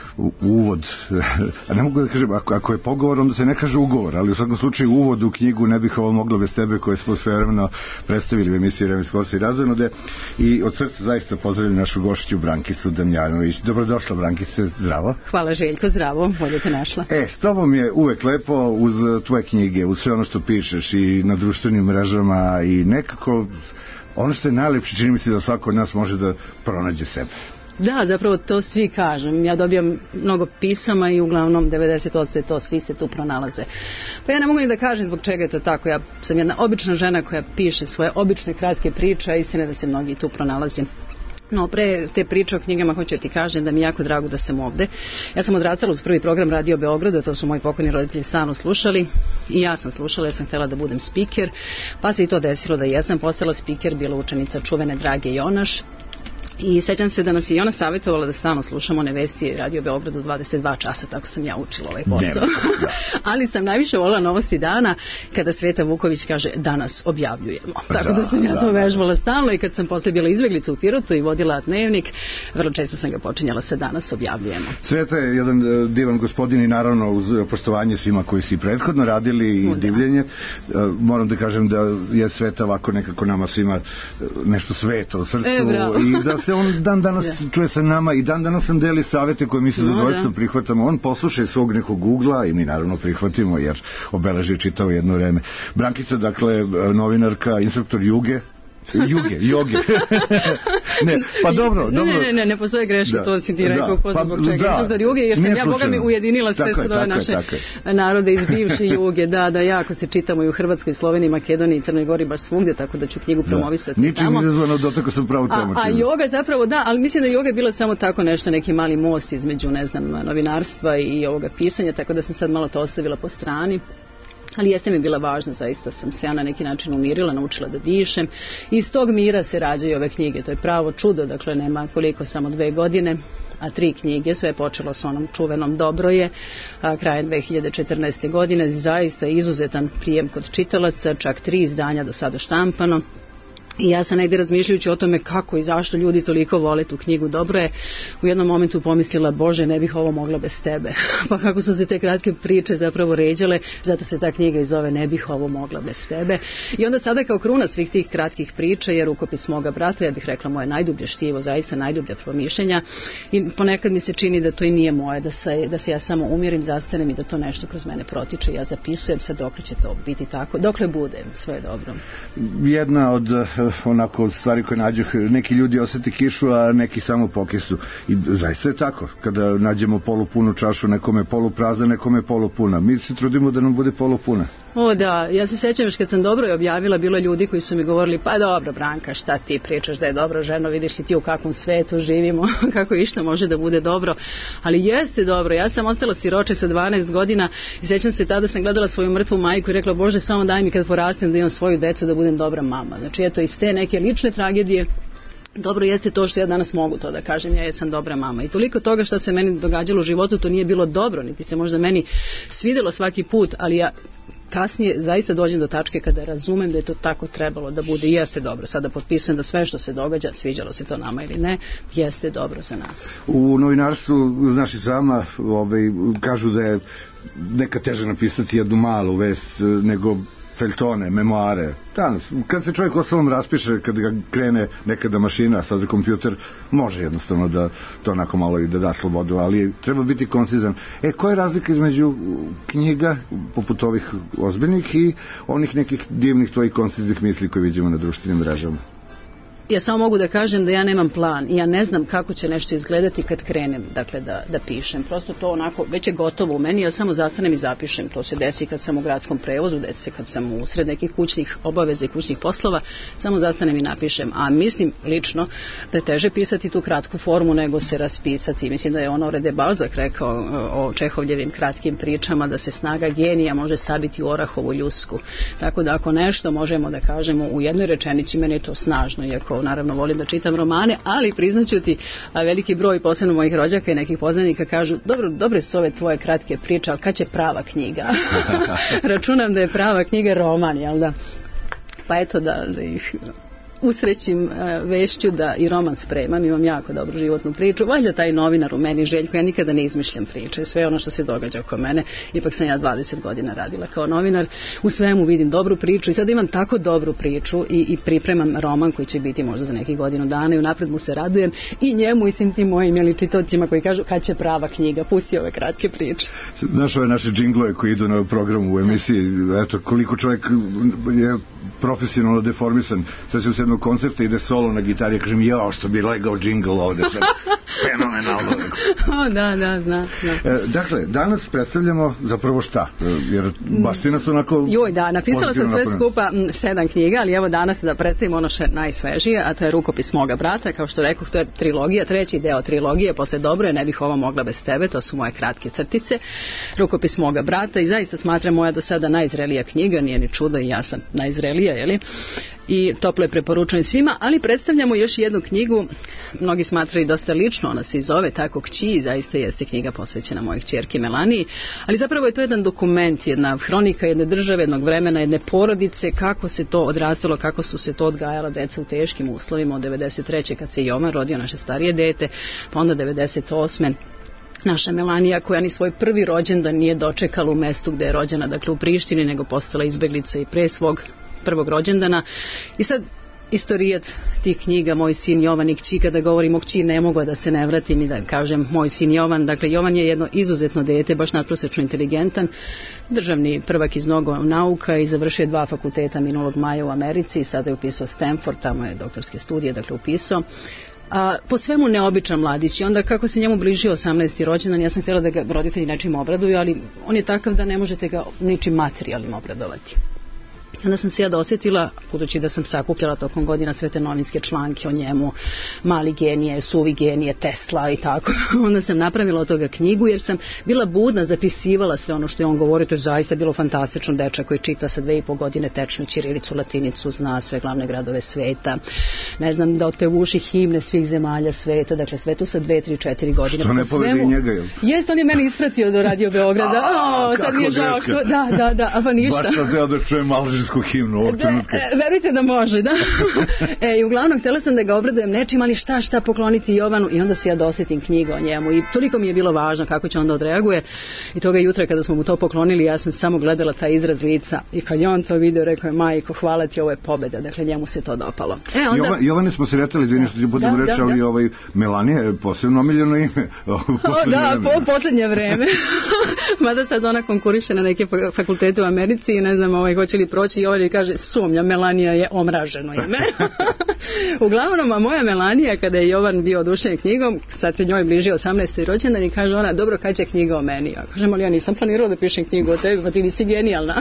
uvod, a ne mogu da kažem, ako, ako je pogovor, onda se ne kaže ugovor, ali u svakom slučaju uvod u knjigu Ne bih ovo moglo bez tebe, koje smo svevremeno predstavili u emisiji Vreme sporta i razonode, i od srca zaista pozdravljam našu gošću Brankicu Damjanović. Dobrodošla, Brankice, zdravo. Hvala Željko, zdravo, bolje te našla. E, s tobom je uvek lepo uz tvoje knjige, uz sve ono što pišeš i na društvenim mrežama, i nekako ono što je najlepše, čini mi se da svako od nas može da pronađe sebe. Da, zapravo to svi kažem. Ja dobijam mnogo pisama i uglavnom devedeset posto je to, svi se tu pronalaze. Pa ja ne mogu ni da kažem zbog čega je to tako. Ja sam jedna obična žena koja piše svoje obične kratke priče, a istina da se mnogi tu pronalazi. No, pre te priče o knjigama hoću ti kažem da mi je jako drago da sam ovde. Ja sam odrastala uz prvi program Radio Beograda, to su moji pokojni roditelji stalno slušali i ja sam slušala jer sam htjela da budem spiker, pa se i to desilo da jesam postala spiker, bila učenica čuvene Drage Jonaš. I sećam se da nas je ona savjetovala da stalno slušamo one vesti Radio Beogradu dvadeset dva časa, tako sam ja učila ovaj posao. Ali sam najviše volila Novosti dana kada Sveta Vuković kaže danas objavljujemo. Tako da sam ja to vežbala stalno, i kad sam posle bila izbeglica u Pirotu i vodila dnevnik, vrlo često sam ga počinjala sa danas objavljujemo. Sveta je jedan divan gospodin i naravno uz poštovanje svima koji su i prethodno radili i divljenje. Moram da kažem da je Sveta ovako nekako nama svima nešto sveto u srcu, e, i da se on dan danas yeah. čuje sa nama i dan danas nam deli savete koje mi se no, zadovoljstvom prihvatamo. On posluša svog nekog ugla i mi naravno prihvatimo, jer obeleži čitavo jedno vreme. Brankica, dakle, novinarka, instruktor juge, Juge, joge. ne, pa dobro, dobro. Ne, ne, ne, ne postoje greške, da, to si ti rekao, ko zbog čega. Da, instruktor juge, jer sam ja, Boga mi, ujedinila sve sad ove naše narode iz bivše juge, da, da, jako se čitamo i u Hrvatskoj, Sloveniji, Makedoniji, Crnoj Gori, baš svugdje, tako da ću knjigu promovisati da. Ničim izazvano, dotako sam pravo temu. A, a joga zapravo, da, ali mislim da joga je bila samo tako nešto, neki mali most između, ne znam, novinarstva i ovoga pisanja, tako da sam sad malo to ostavila po strani. Ali jeste mi bila važna, zaista sam se ja na neki način umirila, naučila da dišem. Iz tog mira se rađaju ove knjige, to je pravo čudo, dakle nema koliko, samo dve godine, a tri knjige, sve je počelo s onom čuvenom Dobro je, a krajem dve hiljade četrnaeste. godine, zaista izuzetan prijem kod čitalaca, čak tri izdanja do sada štampano. I ja sam negdje razmišljajući o tome kako i zašto ljudi toliko vole tu knjigu Dobro je, u jednom momentu pomislila, Bože, ne bih ovo mogla bez tebe. Pa kako su se te kratke priče zapravo ređale, zato se ta knjiga i zove Ne bih ovo mogla bez tebe. I onda sada kao kruna svih tih kratkih priča je Rukopis moga brata, ja bih rekla moje najdublje štivo, zaista najdublje promišljenja, i ponekad mi se čini da to i nije moje, da se, da se ja samo umirim, zastanem i da to nešto kroz mene protiče. Ja zapisujem sad dokle će to biti tako, dokle bude, sve je dobro. Jedna od onako stvari koje nađu, neki ljudi osjeti kišu, a neki samo pokisu, i zaista je tako, kada nađemo polupunu čašu, nekome poluprazna, nekome polupuna, mi se trudimo da nam bude polupuna. O da, ja se sjećam još kad sam Dobro je objavila, bilo ljudi koji su mi govorili, pa dobro Branka, šta ti pričaš da je dobro, ženo, vidiš i ti u kakvom svetu živimo, kako išta može da bude dobro, ali jeste dobro. Ja sam ostala siroče sa dvanaest godina i sjećam se, tada sam gledala svoju mrtvu majku i rekla, Bože, samo daj mi kad porastem da imam svoju decu, da budem dobra mama. Znači eto, iz te neke lične tragedije dobro jeste to što ja danas mogu to da kažem, ja jesam dobra mama. I toliko toga što se meni događalo u životu, to nije bilo dobro, niti se možda meni svidjelo svaki put, ali ja kasnije zaista dođem do tačke kada razumem da je to tako trebalo da bude i jeste dobro. Sada potpisujem da sve što se događa, sviđalo se to nama ili ne, jeste dobro za nas. U novinarstvu, znaš i sama, ovaj, kažu da je neka teže napisati jednu malu vest nego feljtone, memoare. Danas, kad se čovjek osnovom raspiše, kad ga krene nekada mašina, sad kompjuter, može jednostavno da to onako malo i da da slobodu, ali treba biti koncizan. E, koja je razlika između knjiga, poput ovih ozbiljnih, i onih nekih divnih tvojih konciznih misli koje vidimo na društvenim mrežama? ja samo mogu da kažem da ja nemam plan i ja ne znam kako će nešto izgledati kad krenem, dakle, da, da pišem. Prosto to onako, već je gotovo u meni, ja samo zastanem i zapišem. To se desi kad sam u gradskom prevozu, desi se kad sam usred nekih kućnih obaveza i kućnih poslova, samo zastanem i napišem. A mislim lično da je teže pisati tu kratku formu nego se raspisati. Mislim da je ono Rede Balzac rekao o Čehovljevim kratkim pričama, da se snaga genija može sabiti u orahovu ljusku. Tako da ako nešto možemo da kažemo u jednoj rečenici, meni je to snažno, iako naravno volim da čitam romane, ali priznaću ti, a veliki broj posebno mojih rođaka i nekih poznanika kažu, dobro, dobre su ove tvoje kratke priče, ali kad će prava knjiga? Računam da je prava knjiga roman, jel da? Pa eto da, da ih usrećim vešću da i roman spremam, imam jako dobru životnu priču, valjda taj novinar u meni Željko, ja nikada ne izmišljam priče, sve ono što se događa oko mene, ipak sam ja dvadeset godina radila kao novinar, u svemu vidim dobru priču i sad imam tako dobru priču i, i pripremam roman koji će biti možda za nekih godinu dana i unapred mu se radujem i njemu i svim tim mojim ili čitaocima koji kažu kad će prava knjiga, pusti ove kratke priče. Znaš ove naše džinglove koji idu na programu u emisiji, eto koliko čovjek je profesionalno deformisan, sad se u sedmog koncerta ide solo na gitari, kažem, jao, što bi legao džingl ovde, sad, fenomenalno. O, da, da, zna, zna. E, dakle, danas predstavljamo zapravo šta, jer baš ti nas onako... Joj, da, napisala sam sve skupa m, sedam knjiga, ali evo danas da predstavimo ono što je najsvežije, a to je Rukopis moga brata, kao što rekoh, to je trilogija, treći deo trilogije, posle dobro je, ne bih ovo mogla bez tebe, to su moje kratke crtice, Rukopis moga brata i zaista smatram moja do sada najzrelija knjiga, nije ni čudo i ja sam najzrelija, jeli? I toplo je preporučujem svima, ali predstavljamo još jednu knjigu, mnogi smatraju dosta lično, ona se i zove tako Kći i zaista jeste knjiga posvećena mojih ćerki Melaniji, ali zapravo je to jedan dokument, jedna hronika jedne države, jednog vremena, jedne porodice, kako se to odrastalo, kako su se to odgajala deca u teškim uslovima od devedeset treće kad se Jovan rodio, naše starije dete, pa onda devedeset osme naša Melanija koja ni svoj prvi rođendan nije dočekala u mestu gde je rođena, dakle u Prištini, nego postala izbeglica i pre svog prvog rođendana. I sad istorijat tih knjiga, moj sin Jovan i kći, kada govorim o kći ne mogu da se ne vratim i da kažem moj sin Jovan, dakle Jovan je jedno izuzetno dete, baš nadprosečno inteligentan, državni prvak iz mnogo nauka i završio dva fakulteta minulog maja u Americi i sada je upisao Stanford, tamo je doktorske studije, dakle upisao. A, po svemu neobičan mladić i onda kako se njemu bližio osamnaesti rođendan, ja sam htjela da ga roditelji nečim obraduju, ali on je takav da ne možete ga ničim materijalnim obradovati. Onda sam se ja dosjetila, budući da sam sakupljala tokom godina sve te novinske članke o njemu, mali genije, suvi genije, Tesla i tako, onda sam napravila od toga knjigu jer sam bila budna, zapisivala sve ono što je on govorio, to je zaista bilo fantastično, dečak koji čita sa dve i po godine tečnu ćirilicu, latinicu, zna sve glavne gradove sveta, ne znam, da otpevuši himne svih zemalja sveta, dakle sve to sa dve, tri, četiri godine. Što ne povedi njega, jel? Jeste, on je meni ispratio do Radio Beograda, A, o, sad mi je žao što, da, da, da, a pa ništa. Baš sam teo da čujem alžirsku himnu ovog trenutka. Verujte da može, da. E, i uglavnom, htjela sam da ga obradujem nečim, ali šta, šta pokloniti Jovanu i onda se ja dosjetim knjigu o njemu i toliko mi je bilo važno kako će onda odreaguje i toga jutra kada smo mu to poklonili, ja sam samo gledala taj izraz lica i kad je on to video, rekao je, majko, hvala ti, ovo je pobjeda, dakle njemu se to dopalo. E, onda... Jovan, Jovane smo se retali, izvini što ti budemo reći, ali ovaj, Melanija je posebno omiljeno ime. O, da, po, posljednje vreme. Mada sad ona konkuriše na neke fakultete u Americi i ne znam ovaj, hoće li proći i ovaj kaže, sumnja, Melanija je omraženo ime. Uglavnom, a moja Melanija, kada je Jovan bio odušen knjigom, sad se njoj bliži osamnaesti rođendan i kaže ona, dobro, kad će knjiga o meni? Ja kažem, ali ja nisam planirala da pišem knjigu o tebi, pa ti nisi genijalna.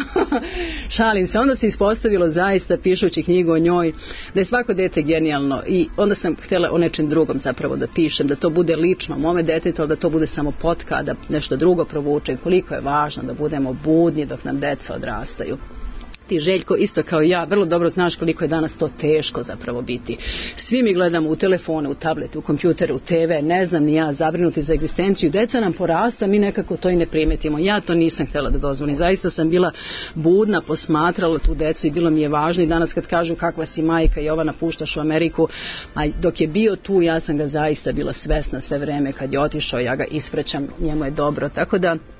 Šalim se, onda se ispostavilo zaista, pišući knjigu o njoj, da je svako dete genijalno i onda sam htjela o nečem drugom zapravo da pišem, da to bude lično mome detetu, ali da to bude samo potka, da nešto drugo provučem, koliko je važno da budemo budni dok nam deca odrastaju. Ti, Željko, isto kao ja, vrlo dobro znaš koliko je danas to teško zapravo biti. Svi mi gledamo u telefone, u tablete, u kompjutere, u te ve, ne znam ni ja, zabrinuti za egzistenciju. Deca nam porasta, mi nekako to i ne primetimo. Ja to nisam htjela da dozvolim. Zaista sam bila budna, posmatrala tu decu i bilo mi je važno. I danas kad kažu kakva si majka, Jovana, puštaš u Ameriku, a dok je bio tu, ja sam ga zaista bila svesna sve vreme. Kad je otišao, ja ga ispraćam, njemu je dobro. Tako da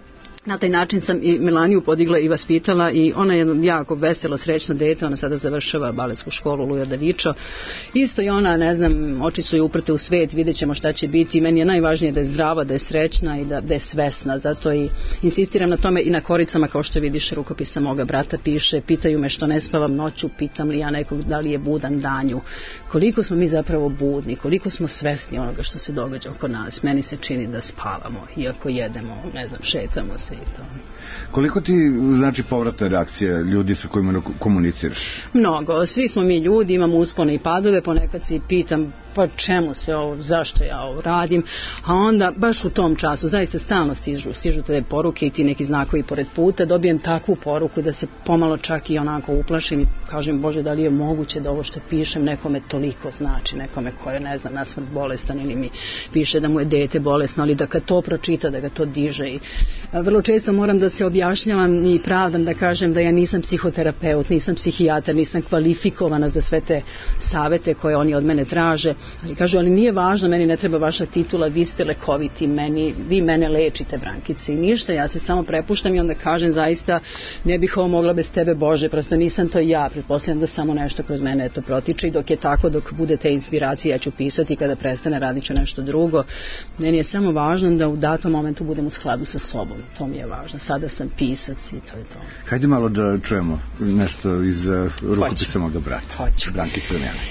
Na taj način sam i Melaniju podigla i vaspitala i ona je jedno jako veselo, srećno dete, ona sada završava baletsku školu Lujo Davičo. Isto i ona, ne znam, oči su je uprte u svet, vidjet ćemo šta će biti. Meni je najvažnije da je zdrava, da je srećna i da, da je svesna. Zato i insistiram na tome i na koricama, kao što vidiš, rukopisa moga brata piše, pitaju me što ne spavam noću, pitam li ja nekog da li je budan danju. Koliko smo mi zapravo budni, koliko smo svesni onoga što se događa oko nas. Meni se čini da spavamo, iako jedemo, ne znam, šetamo se i to. Koliko ti znači povratna reakcija ljudi sa kojima komuniciraš? Mnogo. Svi smo mi ljudi, imamo uspone i padove, ponekad se pitam pa čemu sve ovo, zašto ja ovo radim, a onda baš u tom času zaista stalno stižu, stižu te poruke i ti neki znakovi pored puta, dobijem takvu poruku da se pomalo čak i onako uplašim i kažem, Bože, da li je moguće da ovo što pišem nekome toliko znači, nekome ko je, ne znam, nasmrt bolestan ili mi piše da mu je dete bolesno, ali da kad to pročita, da ga to diže. I vrlo često moram da se objašnjavam i pravdam da kažem da ja nisam psihoterapeut, nisam psihijatar, nisam kvalifikovana za sve te savete koje oni od mene traže. Ali kažu, ali nije važno, meni ne treba vaša titula, vi ste lekoviti, meni, vi mene lečite, Brankice, i ništa, ja se samo prepuštam i onda kažem, zaista ne bih ovo mogla bez tebe, Bože, prosto nisam to ja, pretpostavljam da samo nešto kroz mene to protiče i dok je tako, dok bude te inspiracije, ja ću pisati, kada prestane radit ću nešto drugo. Meni je samo važno da u datom momentu budem u skladu sa sobom, to mi je važno, sada sam pisac i to je to. Hajde malo da čujemo nešto iz uh, rukopisa moga brata. Hoću. Brankice Damjanović.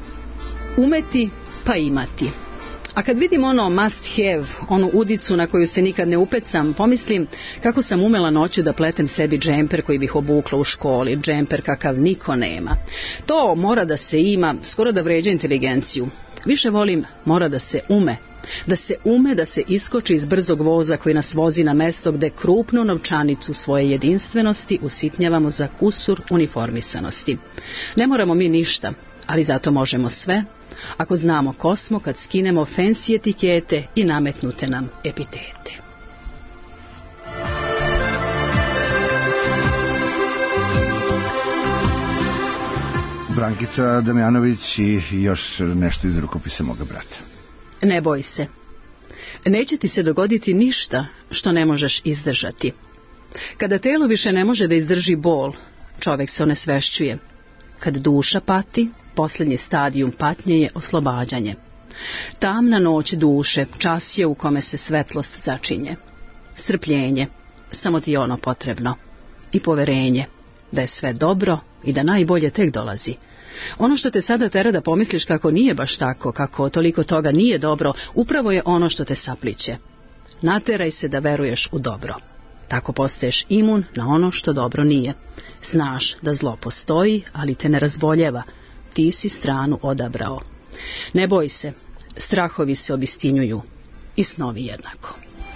Umeti pa imati. A kad vidim ono must have, onu udicu na koju se nikad ne upecam, pomislim kako sam umela noću da pletem sebi džemper koji bih obukla u školi, džemper kakav niko nema. To mora da se ima, skoro da vređa inteligenciju. Više volim mora da se ume. Da se ume da se iskoči iz brzog voza koji nas vozi na mesto gde krupnu novčanicu svoje jedinstvenosti usitnjavamo za kusur uniformisanosti. Ne moramo mi ništa, ali zato možemo sve, ako znamo ko smo kad skinemo fancy etikete i nametnute nam epitete. Brankica Damjanović i još nešto iz rukopisa moga brata. Ne boj se. Neće ti se dogoditi ništa što ne možeš izdržati. Kada telo više ne može da izdrži bol, čovjek se onesvešćuje. Kad duša pati, posljednji stadijum patnje je oslobađanje. Tamna noć duše, čas je u kome se svetlost začinje. Strpljenje, samo ti je ono potrebno. I poverenje, da je sve dobro i da najbolje tek dolazi. Ono što te sada tera da pomisliš kako nije baš tako, kako toliko toga nije dobro, upravo je ono što te sapliće. Nateraj se da veruješ u dobro. Tako postaješ imun na ono što dobro nije. Znaš da zlo postoji, ali te ne razboljeva. Ti si stranu odabrao. Ne boj se, strahovi se obistinjuju i snovi jednako.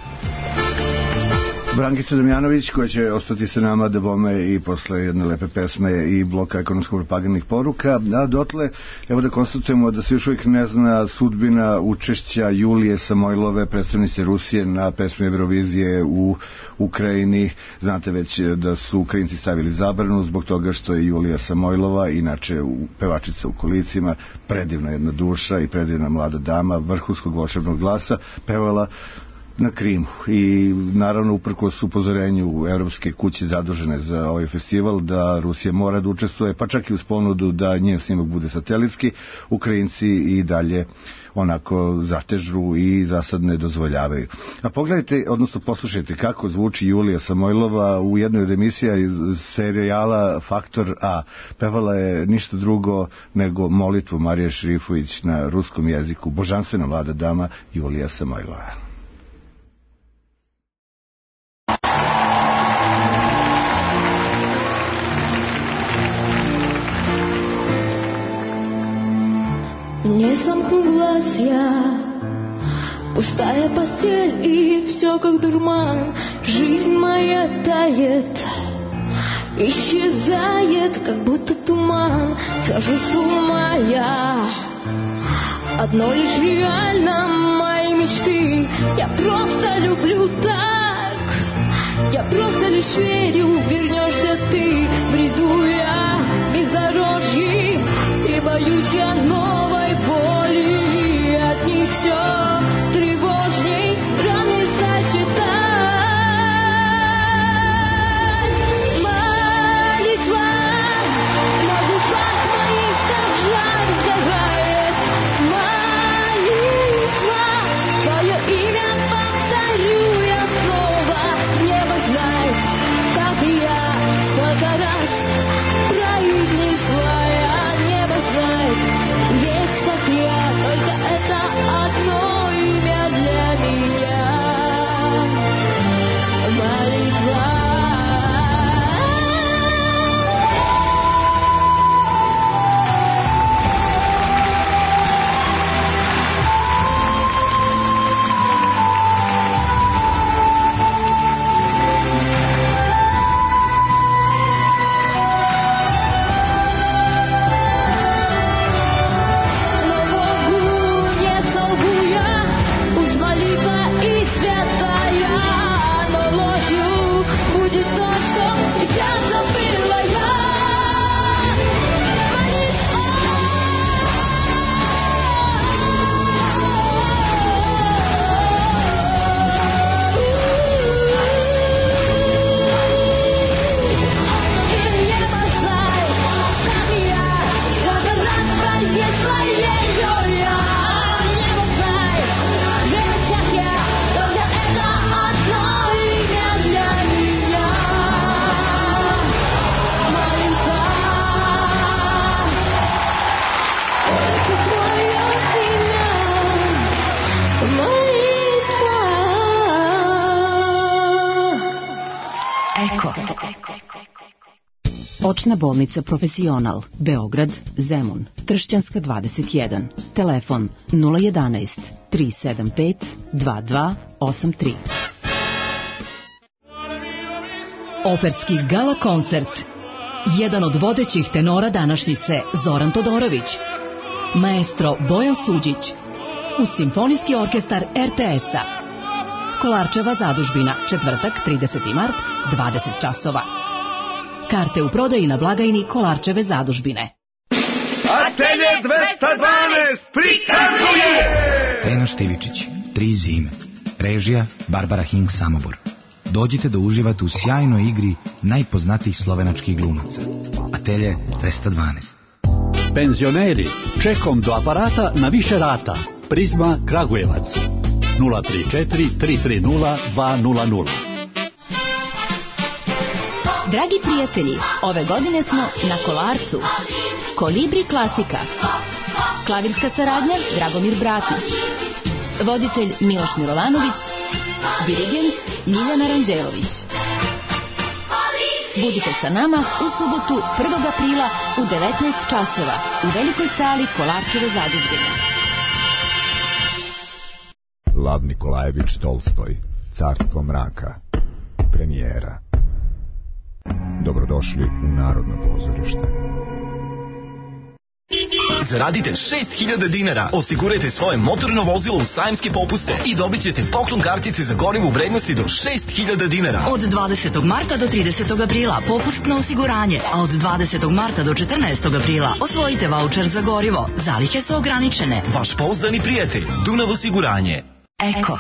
Brankica Damjanović, koja će ostati sa nama da bome i posle jedne lepe pesme i bloka ekonomsko-propagandnih poruka, a dotle, evo da konstatujemo da se još uvijek ne zna sudbina učešća Julije Samojlove, predstavnice Rusije, na pesmi Eurovizije u Ukrajini. Znate već da su Ukrajinci stavili zabranu zbog toga što je Julija Samojlova, inače pevačica u kolicima, predivna jedna duša i predivna mlada dama, vrhunskog volšebnog glasa, pevala na Krimu i naravno uprkos upozorenju Evropske kuće zadužene za ovaj festival da Rusija mora da učestvuje, pa čak i uz ponudu da njen snimak bude satelitski, Ukrajinci i dalje onako zatežu i za sad ne dozvoljavaju. A pogledajte, odnosno poslušajte kako zvuči Julija Samojlova u jednoj od emisija iz serijala Faktor A. Pevala je ništa drugo nego molitvu Marije Šrifović na ruskom jeziku, božanstvena mlada dama Julija Samojlova. Не сомкну глаз я, пустая постель и все как дурман. Жизнь моя тает, исчезает, как будто туман. Схожу с ума я, одно лишь реально мои мечты. Я просто люблю так, я просто лишь верю, вернешься ты. Бреду я бездорожье и боюсь я новой боли. От них все тревожней, раны сочетать. Očna bolnica Profesional, Beograd, Zemun, Tršćanska dvadeset jedan, telefon nula jedanaest, tri sedam pet, dva dva osam tri. Operski gala koncert. Jedan od vodećih tenora današnjice, Zoran Todorović, maestro Bojan Suđić, uz Simfonijski orkestar er te es-a. Kolarčeva zadužbina, četvrtak, trideseti mart, dvadeset časova. Karte u prodaji na blagajni Kolarčeve zadužbine. Atelje dvesta dvanaest prikazuje! Tena Štivičić, Tri zime. Režija Barbara Hing Samobor. Dođite da uživate u sjajnoj igri najpoznatijih slovenačkih glumaca. Atelje dvesta dvanaest. Penzioneri, čekom do aparata na više rata. Prizma Kragujevac. nula tri četiri, tri tri nula, dva nula nula. Dragi prijatelji, ove godine smo na Kolarcu. Kolibri klasika. Klavirska saradnja Dragomir Bratić. Voditelj Miloš Milovanović. Dirigent Ljiljana Ranđelović. Budite sa nama u subotu prvog aprila u devetnaest časova u velikoj sali Kolarčeve zadužbine. Lav Nikolajević Tolstoj, Carstvo mraka, premijera. Dobrodošli u Narodno pozorište. Zaradite šest hiljada dinara, osigurajte svoje motorno vozilo u sajamske popuste i dobit ćete poklon kartice za gorivo u vrednosti do šest hiljada dinara. Od dvadesetog marta do tridesetog aprila popust na osiguranje, a od dvadesetog marta do četrnaestog aprila osvojite vaučer za gorivo. Zalihe su ograničene. Vaš pouzdani prijatelj, Dunav osiguranje. Eko.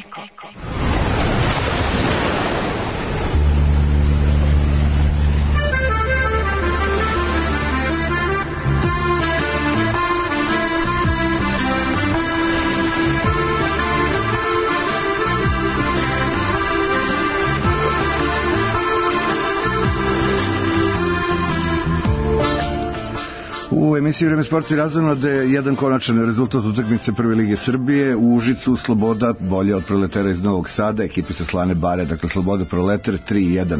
U emisiji Vreme sporta i razonode jedan konačan rezultat utakmice Prve lige Srbije. U Užicu Sloboda bolje od Proletera iz Novog Sada, ekipi sa Slane Bare, dakle Sloboda Proleter tri jedan.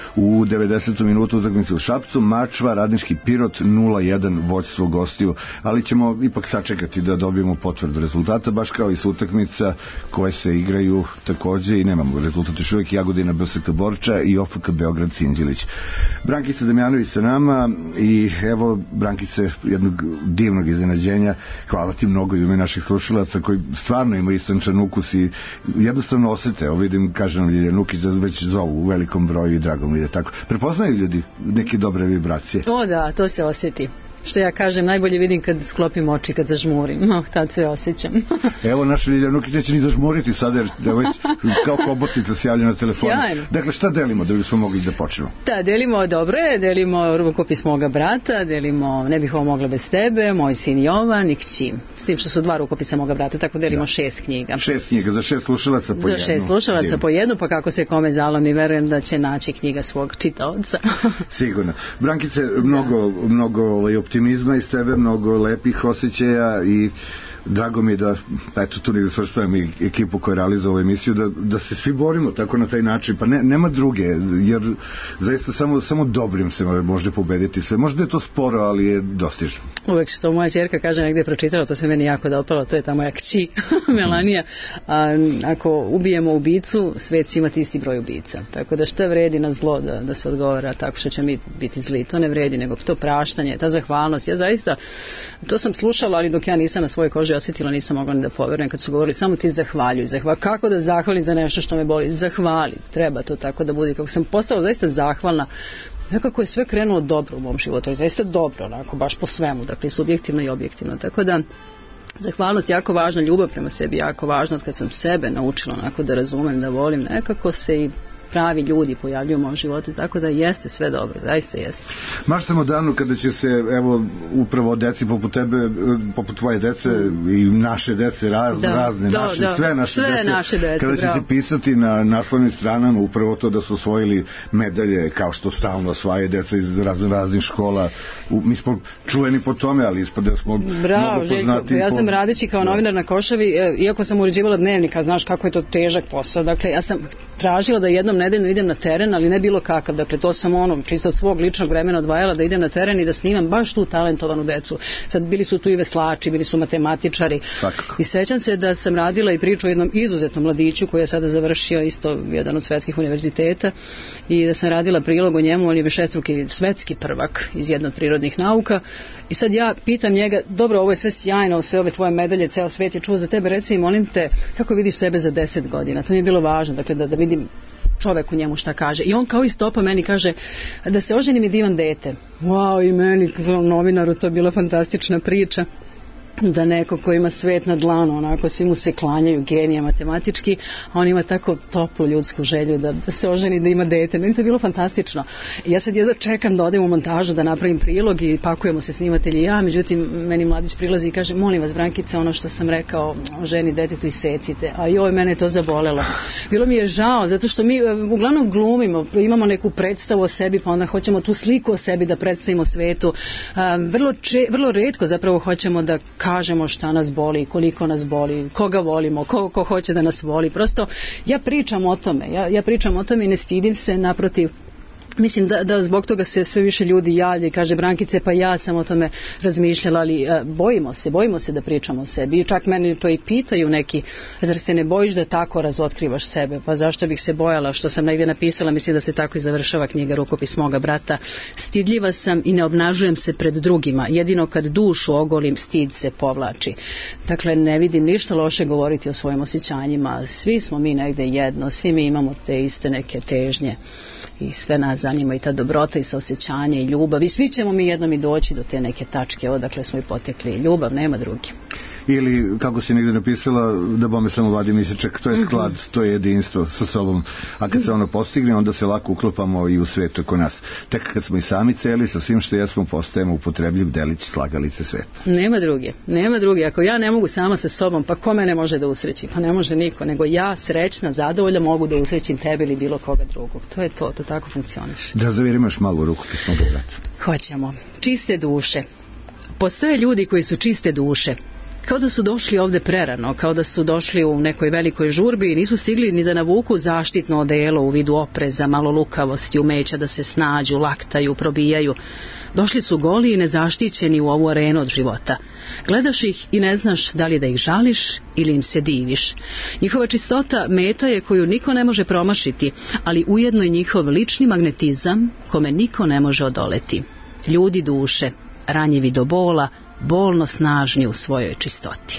U devedesetom minutu utakmice u Šapcu, Mačva Radnički Pirot nula jedan vođstvo gostiju, ali ćemo ipak sačekati da dobijemo potvrdu rezultata, baš kao i sa utakmica koje se igraju takođe i nemamo rezultat još uvijek, Jagodina B S K Borča i O F K Beograd Sinđelić. Brankica Damjanović sa nama i evo Brankice jednog divnog iznenađenja, hvala ti mnogo ime naših slušalaca koji stvarno imaju istančan ukus i jednostavno osete, evo vidim, kaže nam Ljilja Nukić da već zovu u velikom broju i drago mi je tako. Prepoznaju ljudi neke dobre vibracije? O da, to se osjeti. Što ja kažem, najbolje vidim kad sklopim oči, kad zažmurim. Oh, tad sve osjećam. Evo, naša Ljilja Nukić neće ni zažmuriti sada, jer je već kao kobotnica se javlja na telefonu. Sjajno. Dakle, šta delimo da bi smo mogli da počnemo? Da, delimo dobro, delimo rukopis moga brata, delimo Ne bih ovo mogla bez tebe, Moj sin Jovan i Kći. S tim što su dva rukopisa moga brata, tako delimo da. šest knjiga. Šest knjiga, za šest slušalaca po za jednu. Za šest slušalaca Divno. po jednu, pa kako se kome zalomi, verujem da će naći knjiga svog čitaoca. Sigurno. Brankice, mnogo, mnogo optimizma iz tebe, mnogo lepih osjećaja i drago mi je da, eto tu negdje svrstavam i ekipu koja realizuje ovu emisiju, da, da se svi borimo tako na taj način, pa ne, nema druge, jer zaista samo, samo dobrim se može pobediti sve. Možda je to sporo, ali je dostižno. Uvek što moja ćerka kaže negdje je pročitala, to se meni jako dopalo, to je ta moja kći, Melanija. A, ako ubijemo ubicu, svet će imati isti broj ubica. Tako da šta vredi na zlo da, da se odgovara tako što će mi biti zli, to ne vredi, nego to praštanje, ta zahvalnost. Ja zaista, to sam slušala, ali dok ja nisam na svojoj koži osjetila, nisam mogla ni da poverujem kad su govorili samo ti zahvaljuj, zahvaljuj. Kako da zahvalim za nešto što me boli? Zahvali. Treba to tako da bude. Kako sam postala zaista zahvalna, nekako je sve krenulo dobro u mom životu. Je zaista dobro, onako, baš po svemu. Dakle, subjektivno i objektivno. Tako da, zahvalnost je jako važna, ljubav prema sebi jako važna. Od kad sam sebe naučila onako da razumem, da volim, nekako se i pravi ljudi pojavljuju u mom životu, tako da jeste sve dobro, zaista jeste. Maštamo danu kada će se, evo, upravo deci poput tebe, poput tvoje dece i naše dece, raz, da, razne, da, naše, da, sve naše sve dece, naše dece, kada će bravo. se pisati na naslovnim stranama upravo to da su osvojili medalje, kao što stalno osvaje deca iz razno raznih škola. U, mi smo čuveni po tome, ali ispod da smo bravo, mnogo poznati. Ja sam po... radeći kao novinar na Košavi, iako sam uređivala dnevnika, znaš kako je to težak posao, dakle, ja sam tražila da jednom nedeljno idem na teren, ali ne bilo kakav, dakle to sam ono čisto od svog ličnog vremena odvajala da idem na teren i da snimam baš tu talentovanu decu. Sad bili su tu i veslači, bili su matematičari. Svakako. I sećam se da sam radila i priču o jednom izuzetnom mladiću koji je sada završio isto jedan od svetskih univerziteta i da sam radila prilog o njemu, on je višestruki svetski prvak iz jedne od prirodnih nauka i sad ja pitam njega, dobro, ovo je sve sjajno, sve ove tvoje medalje, ceo svet je čuo za tebe, reci i molim te, kako vidiš sebe za deset godina? To mi je bilo važno, dakle da, da vidim čovek u njemu šta kaže. I on kao iz topa meni kaže da se oženim i da imam dete. Wow, i meni kao novinaru to je bila fantastična priča. Da neko ko ima svet na dlanu, onako svi mu se klanjaju, genija matematički, a on ima tako toplu ljudsku želju da, da se oženi, da ima dete. Meni to je bilo fantastično. I ja sad jedno čekam da odem u montažu, da napravim prilog i pakujemo se snimatelji i ja, međutim meni mladić prilazi i kaže, molim vas Brankice, ono što sam rekao o ženi, detetu i secite. A joj, mene je to zabolelo. Bilo mi je žao, zato što mi uglavnom glumimo, imamo neku predstavu o sebi, pa onda hoćemo tu sliku o sebi da predstavimo svetu. A, vrlo, če, vrlo retko zapravo hoćemo da kažemo šta nas boli, koliko nas boli, koga volimo, ko, ko hoće da nas voli. Prosto ja pričam o tome, ja, ja pričam o tome i ne stidim se, naprotiv. Mislim da, da zbog toga se sve više ljudi javlja i kaže Brankice, pa ja sam o tome razmišljala, ali a, bojimo se, bojimo se da pričamo o sebi. I čak meni to i pitaju neki, zar se ne bojiš da tako razotkrivaš sebe? Pa zašto bih se bojala, što sam negdje napisala, mislim da se tako i završava knjiga Rukopis moga brata. Stidljiva sam i ne obnažujem se pred drugima, jedino kad dušu ogolim, stid se povlači. Dakle, ne vidim ništa loše govoriti o svojim osjećanjima. Svi smo mi negdje jedno, svi mi imamo te iste neke težnje. I sve nas zanima i ta dobrota i saosjećanje i ljubav i svi ćemo mi jednom i doći do te neke tačke odakle smo i potekli. Ljubav, nema drugi. Ili, kako si negdje napisala, da bome samo vadi misečak, to je sklad, mm-hmm. to je jedinstvo sa sobom. A kad se ono postigne, onda se lako uklopamo i u svijetu oko nas. Tek kad smo i sami celi, sa svim što jesmo, postajemo upotrebljiv delić slagalice sveta. Nema druge, nema druge. Ako ja ne mogu sama sa sobom, pa ko mene može da usreći? Pa ne može niko, nego ja srećna, zadovoljna mogu da usrećim tebe ili bilo koga drugog. To je to, to tako funkcioniš. Da zavirim još malo Rukopis moga brata. Hoćemo. Čiste duše. Postoje ljudi koji su čiste duše. Kao da su došli ovde prerano, kao da su došli u nekoj velikoj žurbi i nisu stigli ni da navuku zaštitno odelo u vidu opreza, malo lukavosti, umeća da se snađu, laktaju, probijaju. Došli su goli i nezaštićeni u ovu arenu od života. Gledaš ih i ne znaš da li da ih žališ ili im se diviš. Njihova čistota meta je koju niko ne može promašiti, ali ujedno i njihov lični magnetizam kome niko ne može odoleti. Ljudi duše, ranjivi do bola, bolno snažni u svojoj čistoti.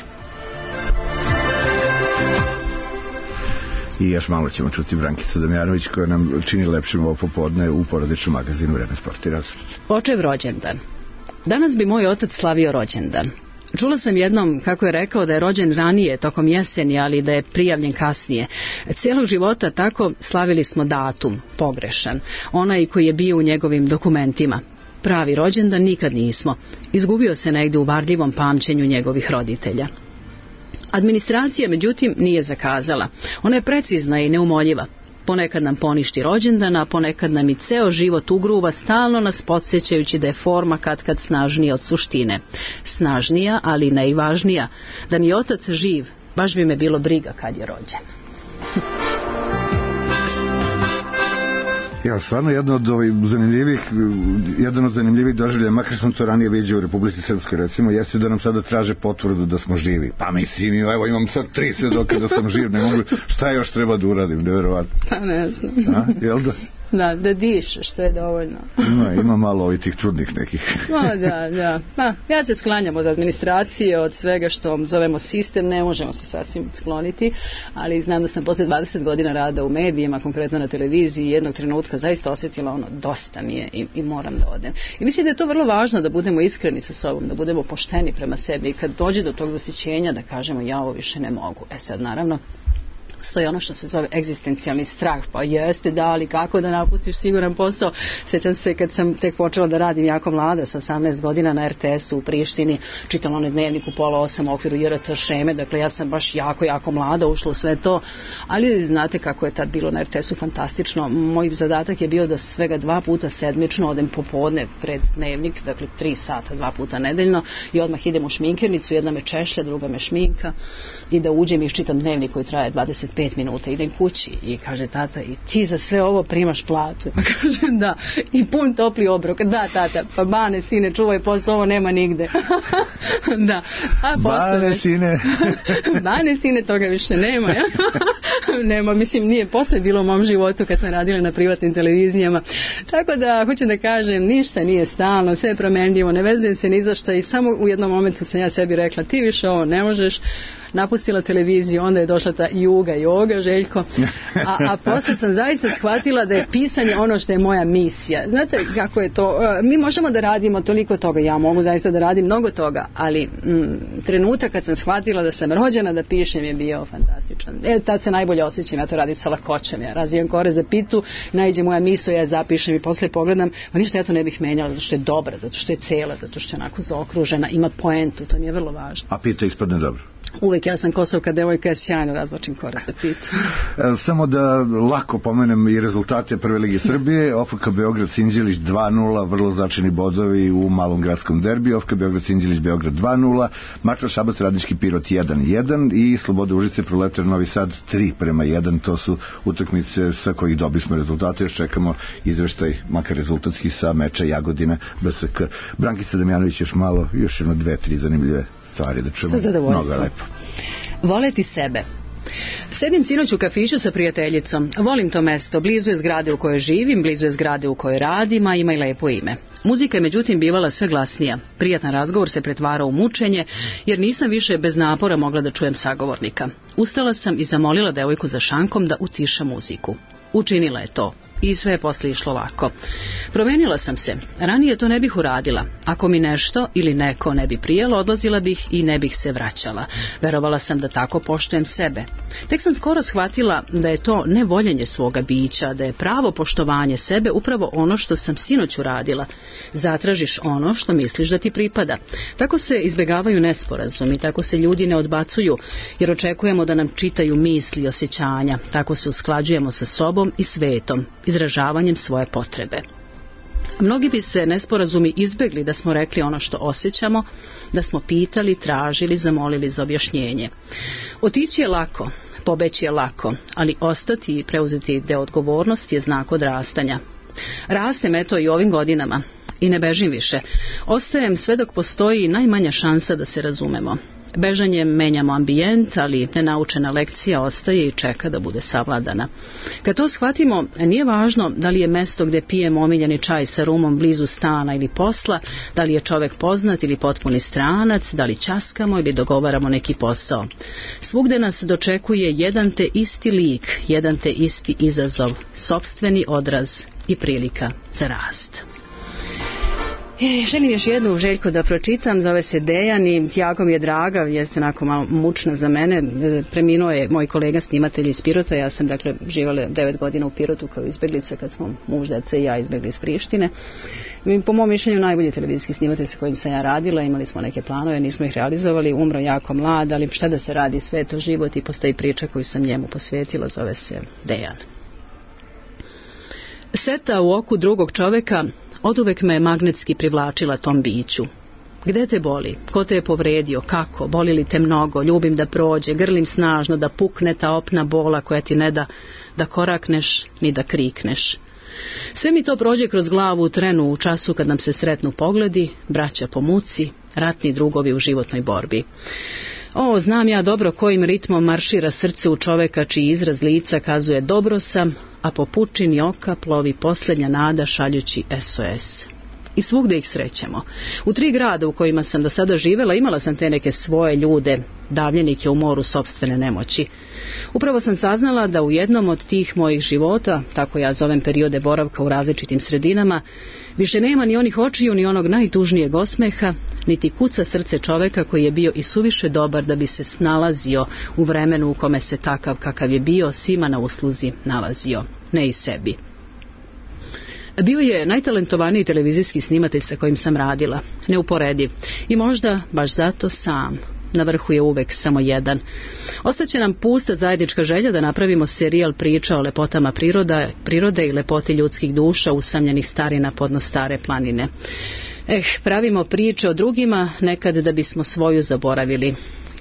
I još malo ćemo čuti Brankicu Damjanović koja nam čini lepšim ovo popodne u porodičnom magazinu Vreme sport i razvoj. Očev rođendan. Danas bi moj otac slavio rođendan. Čula sam jednom kako je rekao da je rođen ranije, tokom jeseni, ali da je prijavljen kasnije. Cijelog života tako slavili smo datum, pogrešan, onaj koji je bio u njegovim dokumentima. Pravi rođendan nikad nismo. Izgubio se negdje u varljivom pamćenju njegovih roditelja. Administracija, međutim, nije zakazala. Ona je precizna i neumoljiva. Ponekad nam poništi rođendan, a ponekad nam i ceo život ugruva, stalno nas podsjećajući da je forma katkad snažnija od suštine. Snažnija, ali najvažnija. Da mi je otac živ, baš bi me bilo briga kad je rođen. Ja, stvarno jedno od ovih zanimljivih, jedan od zanimljivih doživlja, makar sam to ranije viđao u Republici Srpskoj, recimo, jeste da nam sada traže potvrdu da smo živi. Pa mislim, evo imam sad tri svedoka da sam živ, ne mogu, šta još treba da uradim, nevjerovatno. Pa ne znam. A, jel da? Da, da dišeš, što je dovoljno. Ima, ima malo ovih tih čudnih nekih. O, da, da. Pa, ja se sklanjam od administracije, od svega što zovemo sistem, ne možemo se sasvim skloniti, ali znam da sam posle dvadeset godina rada u medijima, konkretno na televiziji, jednog trenutka zaista osjetila ono, dosta mi je i, i moram da odem. I mislim da je to vrlo važno da budemo iskreni sa sobom, da budemo pošteni prema sebi i kad dođe do tog dosjećenja da kažemo ja ovo više ne mogu. E sad, naravno, stoji ono što se zove egzistencijalni strah, pa jeste da, ali kako da napustiš siguran posao. Sjećam se kad sam tek počela da radim jako mlada, sa osamnaest godina na er te esu u Prištini, čitala onaj dnevnik u pola osam u okviru je er te šeme, dakle ja sam baš jako, jako mlada ušla u sve to, ali znate kako je tad bilo na er te esu fantastično. Moj zadatak je bio da svega dva puta sedmično odem popodne pred dnevnik, dakle tri sata, dva puta nedeljno i odmah idem u šminkernicu, jedna me češlja, druga me šminka i da uđem i iščitam dnevnik koji traje dvadeset pet minuta, idem kući. I kaže tata, i ti za sve ovo primaš platu? Pa kaže da, i pun topli obrok. Da tata, pa bane sine, čuvaj posao, ovo nema nigde. Da. A bane sine. Bane sine, toga više nema. Ja? Nema, mislim, nije posle bilo u mom životu kad sam radila na privatnim televizijama. Tako da, hoću da kažem, ništa nije stalno, sve je promenljivo, ne vezujem se ni za šta i samo u jednom momentu sam ja sebi rekla, ti više ovo ne možeš, napustila televiziju, onda je došla ta juga, joga, Željko, a, a posle sam zaista shvatila da je pisanje ono što je moja misija. Znate kako je to, mi možemo da radimo toliko toga, ja mogu zaista da radim mnogo toga, ali m, trenutak kad sam shvatila da sam rođena da pišem je bio fantastičan. E, tad se najbolje osjećam, ja to radim sa lakoćem, ja razvijem kore za pitu, najđe moja misao, ja zapišem i posle pogledam, pa ništa ja to ne bih menjala, zato što je dobra, zato što je cela, zato što je onako zaokružena, ima poentu, to mi je vrlo važno. A pita ispadne dobro? Uvijek, ja sam kosovka devojka, ja sjajno razločim kore za pitu. Samo da lako pomenem i rezultate Prve lige Srbije. O F K Beograd Sinđelić dva nula, vrlo značajni bodovi u malom gradskom derbiju. O F K Beograd Sinđelić Beograd dva nula, Mačva Šabac Radnički Pirot jedan jedan i Sloboda Užice Proletar Novi Sad tri prema jedan. To su utakmice sa kojih dobili smo rezultate. Još čekamo izveštaj, makar rezultatski, sa meča Jagodina B S K. Brankica Damjanović još malo, još jedno dve, tri zanimljive stvari da čujemo. Sa zadovoljstvom. Mnogo lepo. Voleti sebe. Sedim sinoć u kafiću sa prijateljicom. Volim to mesto, blizu je zgrade u kojoj živim, blizu je zgrade u kojoj radim, a ima i lepo ime. Muzika je međutim bivala sve glasnija. Prijatan razgovor se pretvarao u mučenje, jer nisam više bez napora mogla da čujem sagovornika. Ustala sam i zamolila devojku za šankom da utiša muziku. Učinila je to. I sve je posle išlo lako. Promenila sam se. Ranije to ne bih uradila. Ako mi nešto ili neko ne bi prijelo, odlazila bih i ne bih se vraćala. Verovala sam da tako poštujem sebe. Tek sam skoro shvatila da je to ne voljenje svoga bića, da je pravo poštovanje sebe upravo ono što sam sinoć uradila. Zatražiš ono što misliš da ti pripada. Tako se izbegavaju nesporazumi, tako se ljudi ne odbacuju, jer očekujemo da nam čitaju misli i osjećanja. Tako se usklađujemo sa sobom i svetom, izražavanjem svoje potrebe. Mnogi bi se nesporazumi izbegli da smo rekli ono što osjećamo, da smo pitali, tražili, zamolili za objašnjenje. Otići je lako, pobeći je lako, ali ostati i preuzeti deo odgovornosti je znak odrastanja. Rastem eto i ovim godinama i ne bežim više. Ostajem sve dok postoji najmanja šansa da se razumemo. Bežanjem menjamo ambijent, ali nenaučena lekcija ostaje i čeka da bude savladana. Kad to shvatimo, nije važno da li je mesto gdje pijemo omiljeni čaj sa rumom blizu stana ili posla, da li je čovjek poznat ili potpuni stranac, da li ćaskamo ili dogovaramo neki posao. Svugde nas dočekuje jedan te isti lik, jedan te isti izazov, sopstveni odraz i prilika za rast. E, želim još jednu, Željko, da pročitam, zove se Dejan i jako mi je draga, jeste onako malo mučna za mene. Preminuo je moj kolega snimatelj iz Pirota, ja sam dakle živala devet godina u Pirotu kao izbjeglica kad smo muž, deca i ja izbjegli iz Prištine. I, po mom mišljenju najbolji televizijski snimatelj sa kojim sam ja radila, imali smo neke planove, nismo ih realizovali, umro jako mlad, ali šta da se radi, sve je to život i postoji priča koju sam njemu posvetila, zove se Dejan. Seta u oku drugog čoveka oduvek me magnetski privlačila tom biću. Gde te boli? Ko te je povredio? Kako? Boli li te mnogo? Ljubim da prođe, grlim snažno, da pukne ta opna bola koja ti ne da da korakneš ni da krikneš. Sve mi to prođe kroz glavu u trenu, u času kad nam se sretnu pogledi, braća po muci, ratni drugovi u životnoj borbi. O, znam ja dobro kojim ritmom maršira srce u čoveka čiji izraz lica kazuje dobro sam, a po pučini oka plovi posljednja nada šaljući S O S. I svugde ih srećemo. U tri grada u kojima sam do sada živela imala sam te neke svoje ljude, davljenike u moru sopstvene nemoći. Upravo sam saznala da u jednom od tih mojih života, tako ja zovem periode boravka u različitim sredinama, više nema ni onih očiju ni onog najtužnijeg osmeha, niti kuca srce čoveka koji je bio i suviše dobar da bi se snalazio u vremenu u kome se takav kakav je bio svima na usluzi nalazio, ne i sebi. Bio je najtalentovaniji televizijski snimatelj sa kojim sam radila, neuporediv i možda baš zato sam. Na vrhu je uvek samo jedan. Ostaće nam pusta zajednička želja da napravimo serijal priča o lepotama priroda, prirode i lepoti ljudskih duša usamljenih starina podno stare planine. Eh, pravimo priče o drugima nekad da bismo svoju zaboravili.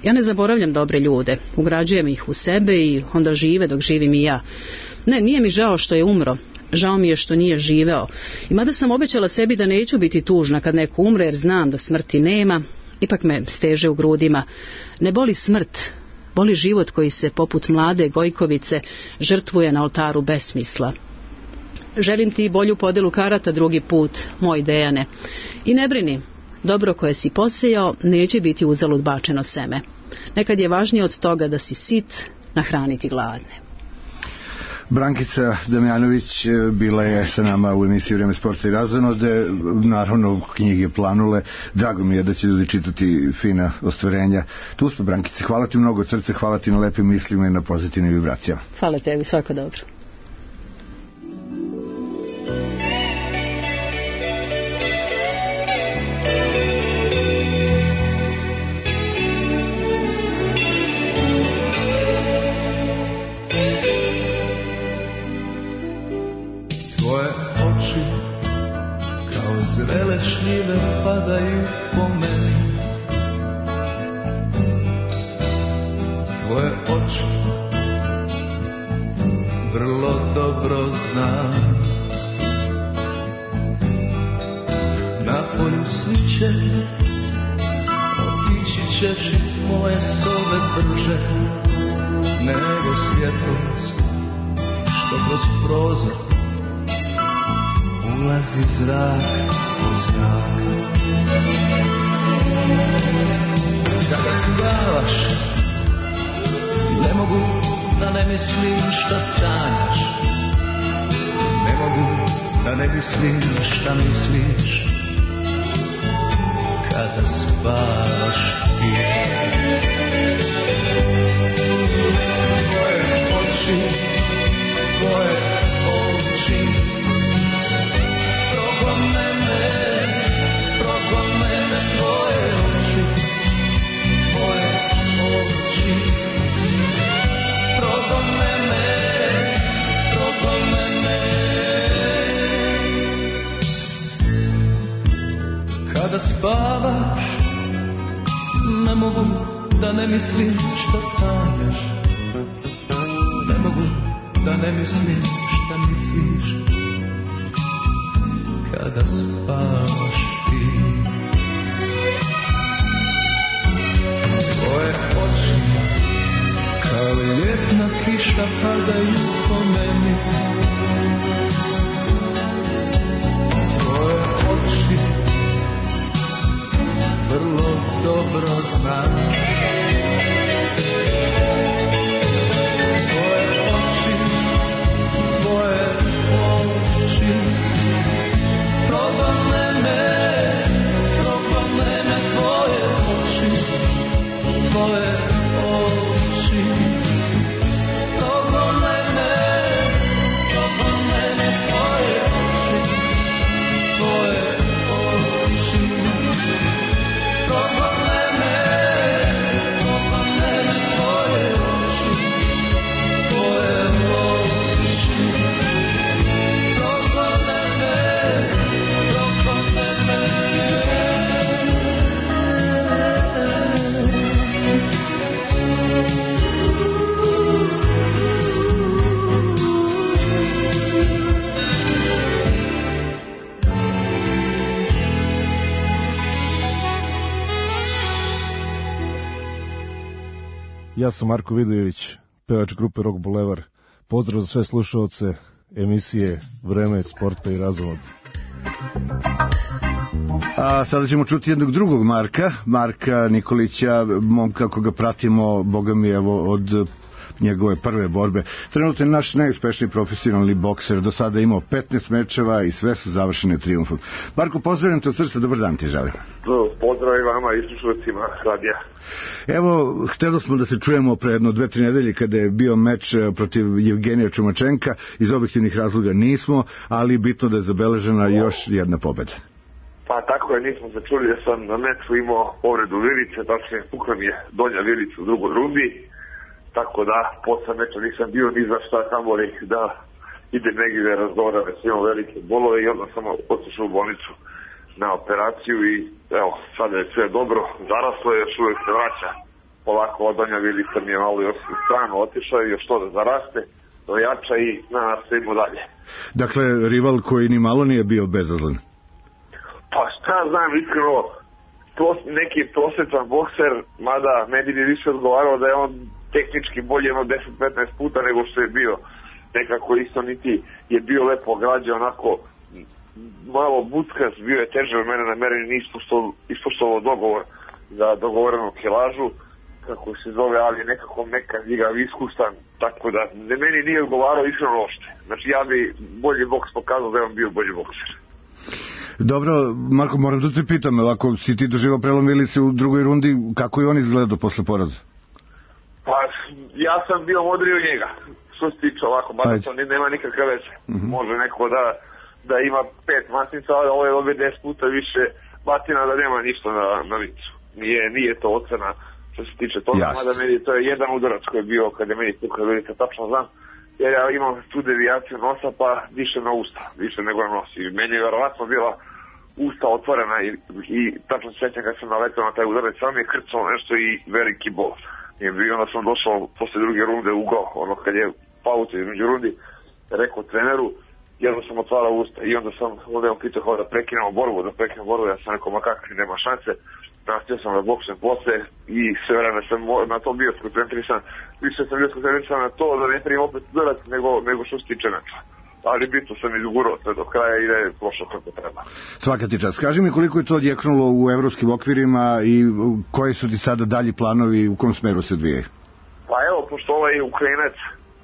Ja ne zaboravljam dobre ljude, ugrađujem ih u sebe i onda žive dok živim i ja. Ne, nije mi žao što je umro, žao mi je što nije živeo. I mada sam obećala sebi da neću biti tužna kad neko umre jer znam da smrti nema, ipak me steže u grudima. Ne boli smrt, boli život koji se poput mlade Gojkovice žrtvuje na oltaru besmisla. Želim ti bolju podelu karata drugi put, moj Dejane. I ne brini, dobro koje si posejao neće biti uzalud bačeno seme. Nekad je važnije od toga da si sit, nahraniti gladne. Brankica Damjanović bila je sa nama u emisiji Vreme sporta i razonode, naravno knjige Planule. Drago mi je da će ljudi čitati fina ostvarenja. Tu smo, Brankice, hvala ti mnogo od srca, hvala ti na lepim mislima i na pozitivnim vibracijama. Hvala tebi, svako dobro. Zrele šljive padaju po meni, tvoje oči vrlo dobro znam. Na polju sviće otići ćeš iz moje sobe brže nego svjetlost što kroz prozor ulazi zrak u zrak. Kada spavaš ne mogu da ne mislim šta sanjaš, ne mogu da ne mislim šta misliš. Kada spavaš ti tvoje oči, tvoje oči proko mene, proko mene, tvoje oči, tvoje oči proko mene, proko mene. Kada spavaš ne mogu da ne mislim šta sanjaš, ne mogu da ne mislim šta misliš. Kada spavaš ti tvoje oči kao ljetna kiša padaju po meni, tvoje oči vrlo dobro znam. Tvoje oči, tvoje oči proko mene, proko mene, tvoje oči, tvoje oči proko mene, proko mene, tvoje oči, tvoje oči proko mene, proko mene, tvoje oči, tvoje oči proko mene. Ja sam Marko Vidojević, pevač grupe Rock Bulevar. Pozdrav za sve slušaoce emisije Vreme sporta i razonode. A sada ćemo čuti jednog drugog Marka, Marka Nikolića, momka koga pratimo, boga mi, evo, od njegove prve borbe. Trenutno je naš najuspešniji profesionalni bokser, do sada imao petnaest mečeva i sve su završene trijumfom. Marko, pozdravljam te od srca, dobar dan ti želim. Pozdrav i vama i slušalcima radija. Evo, htjeli smo da se čujemo pre jedno dve, tri nedelje kada je bio meč protiv Jevgenija Čumačenka, iz objektivnih razloga nismo, ali bitno da je zabeležena još jedna pobeda. Pa tako je, nismo se čuli da sam na meču imao povredu vilice, tačnije pukla mi je donja vilica u drugoj rundi, tako da posle meča nisam bio ni za šta, kamoli da idem negdje da razgovaram, jer sam imao velike bolove i onda sam otišao u bolnicu na operaciju i evo, sada je sve dobro, zaraslo je, još uvijek se vraća polako Donja Vilica mi je malo još strano otišao i još to da zaraste, da jača i na nastavimo dalje. Dakle, rival koji ni malo nije bio bezazlen. Pa šta znam, iskreno, pros, neki prosječan bokser, mada meni bi više odgovarao da je on tehnički bolje jedno deset do petnaest puta nego što je bio. Nekako isto niti je bio lepo građe, onako malo buckas, bio je teže od mene na mene, nije ispoštovao dogovor za dogovorenu kilažu, kako se zove, ali nekako neka igra iskustan, tako da ne, meni nije odgovarao iskreno lošte. Znači ja bi bolji boks pokazao da je on bio bolji bokser. Dobro, Marko, moram da te pitam, ako si ti doživao prelom Vilice u drugoj rundi, kako je on izgledao posle poraza? Pa, ja sam bio modriji od njega, što se tiče ovako, mada to nema nikakve veze. Mm-hmm. Može neko da, da ima pet masnica, ali ovo je dobio deset puta više batina, da nema ništa na, na licu. Nije, nije to ocena što se tiče toga, mada meni to je jedan udarac koji je bio kada je meni tukao Vilica, tačno znam. Jer ja imam tu devijaciju nosa, pa više na usta, više nego na nos. I meni je verovatno bila usta otvorena i, i tačno se sjećam kad sam naletao na taj udarac, sam je krcalo nešto i veliki bol. I onda sam došao posle druge runde u ugao, ono kad je pauza između rundi, rekao treneru, jedno sam otvarao usta i onda sam ovdje on pitao kao da prekinemo borbu, da prekinemo borbu, ja sam rekao, ma kakvi, nema šanse. Nastavio sam da boksujem posle i sve vreme sam na to bio skoncentrisan. Više sam bio skoncentrisan na to da ne primim opet udarac nego, nego što se tiče meča. Ali bitno sam izgurao sve do kraja i da je prošlo kako treba. Svaka ti čast. Kaži mi koliko je to odjeknulo u evropskim okvirima i koji su ti sada dalji planovi i u kom smeru se dvijaju? Pa evo, pošto ovaj Ukrajinac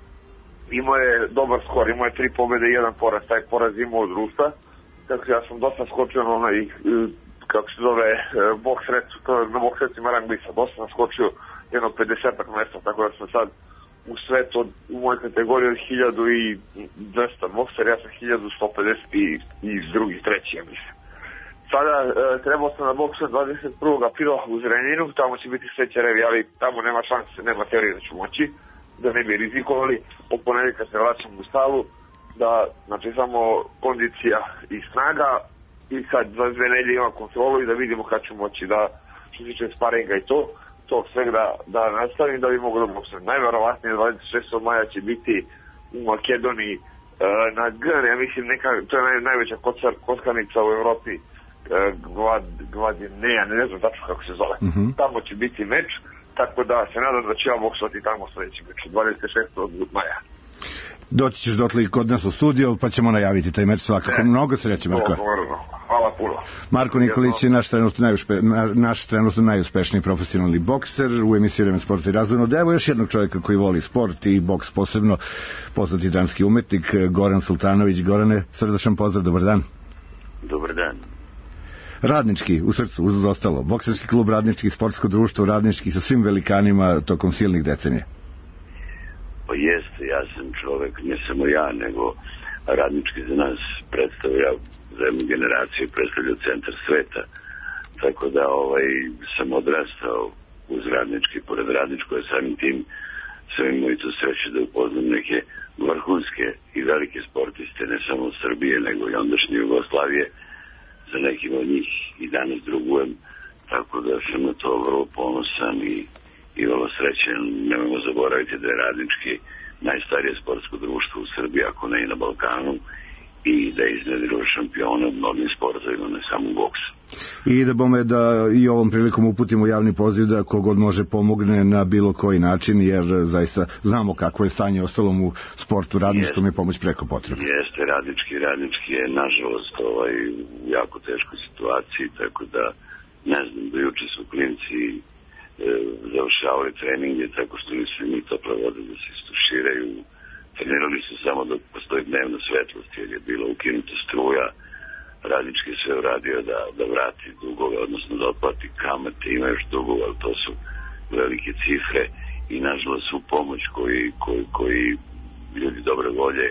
imao je dobar skor, imao je tri pobjede i jedan poraz. Taj poraz imao od Rusa. Tako ja sam dosta skočio na onaj, kako se zove, boks recu, na boks recima ranglista. Dosta sam skočio jedno pedesetak mesta, tako da sam sad u svetu od, u mojoj kategoriji od hiljadu dvesta bokser, ja sam hiljadu sto pedeset i, i drugi, treći, ja mislim. Sada e, trebao sam na boksu dvadeset prvog aprila u Zrenjaninu, tamo će biti sveća revi, ali tamo nema šanse, nema teorije da ću moći, da ne bi rizikovali. Od ponedjeljka se vraćam u stalu, da, znači samo kondicija i snaga, i sad za dve nedelje imam kontrolu i da vidimo kad ću moći da, što se tiče sparinga i to, tog svega da, da nastavim da bi mogu da boksujem. Najverovatnije dvadeset šestog maja će biti u Makedoniji e, na G, ja mislim neka, to je naj, najveća kockar, kockarnica u Evropi, e, Glad, Gladineja, ne, ne znam tačno kako se zove. Mm-hmm. Tamo će biti meč, tako da se nadam da će ja boksovati tamo sledeći meč, dvadeset šestog maja. Doći ćeš dotle i kod nas u studio, pa ćemo najaviti taj meč svakako. Ne. Mnogo sreće, Marko. Hvala puno. Marko Nikolić je naš trenutno, najuspe, naš trenutno najuspešniji profesionalni bokser u emisiji Vreme sporta i razonode. Evo još jednog čovjeka koji voli sport i boks posebno, poznati dramski umetnik Goran Sultanović. Gorane, srdačan pozdrav, dobar dan. Dobar dan. Radnički u srcu, uz ostalo. Bokserski klub Radnički, sportsko društvo Radnički sa svim velikanima tokom silnih decenija. Pa jeste, ja sam čovjek, ne samo ja, nego Radnički za nas predstavlja, za jednu generaciju predstavlja centar sveta. Tako da ovaj, sam odrastao uz Radnički, pored Radničko, a samim tim sam imao i tu sreću da upoznam neke vrhunske i velike sportiste, ne samo Srbije, nego i ondašnje Jugoslavije. Za nekim od njih i danas drugujem, tako da sam na to vrlo ponosan i i vrlo srećen. Nemojmo zaboraviti da je Radnički najstarije sportsko društvo u Srbiji, ako ne i na Balkanu, i da je iznedrilo šampiona u mnogim sportovima, ne samo u boksu. I da bome da i ovom prilikom uputimo javni poziv da kogod može pomogne na bilo koji način, jer zaista znamo kako je stanje ostalom u sportu Radničkom je pomoć preko potrebe. Jeste, Radnički, Radnički je nažalost ovaj, u jako teškoj situaciji, tako da ne znam, do juče su klinci završavali treninge tako što nisu imali tople vode da se istuširaju. Trenirali su samo dok postoji dnevna svetlost jer je bila ukinuta struja. Radnički sve uradio da, da vrati dugove, odnosno da otplati kamate, ima još dugove, ali to su velike cifre i nažalost su pomoć koji, koji, koji ljudi dobre volje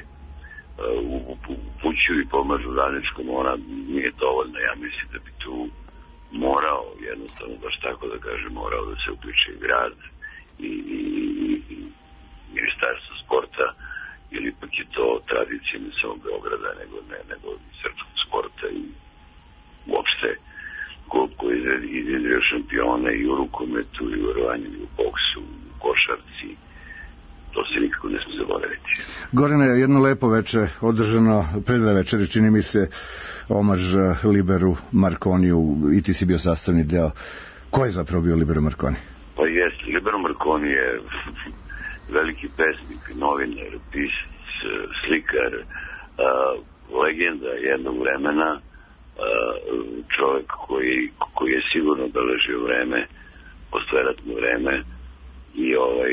upućuju i pomažu Radničkom, ona nije dovoljna. Ja mislim da bi tu morao, jednostavno, baš tako da kažem, morao da se uključi grad i, i, i ministarstvo sporta, ili ipak je to tradicija ne samo Beograda, nego, ne, nego srpskog sporta i uopšte ko je iznjedrio šampione i u rukometu, i u verovanju, i u boksu, u košarci. To se nikako ne sme zaboraviti. Gorane, jedno lepo veče održano, pred dve večeri, čini mi se, omaž Liberu Marconiju, i ti si bio sastavni deo. Ko je zapravo bio Libero Marconi? Pa jest, Libero Marconi je veliki pesnik, novinar, pisac, slikar, uh, legenda jednog vremena, uh, čovjek koji, koji je sigurno obeležio vreme, posleratno vreme, i ovaj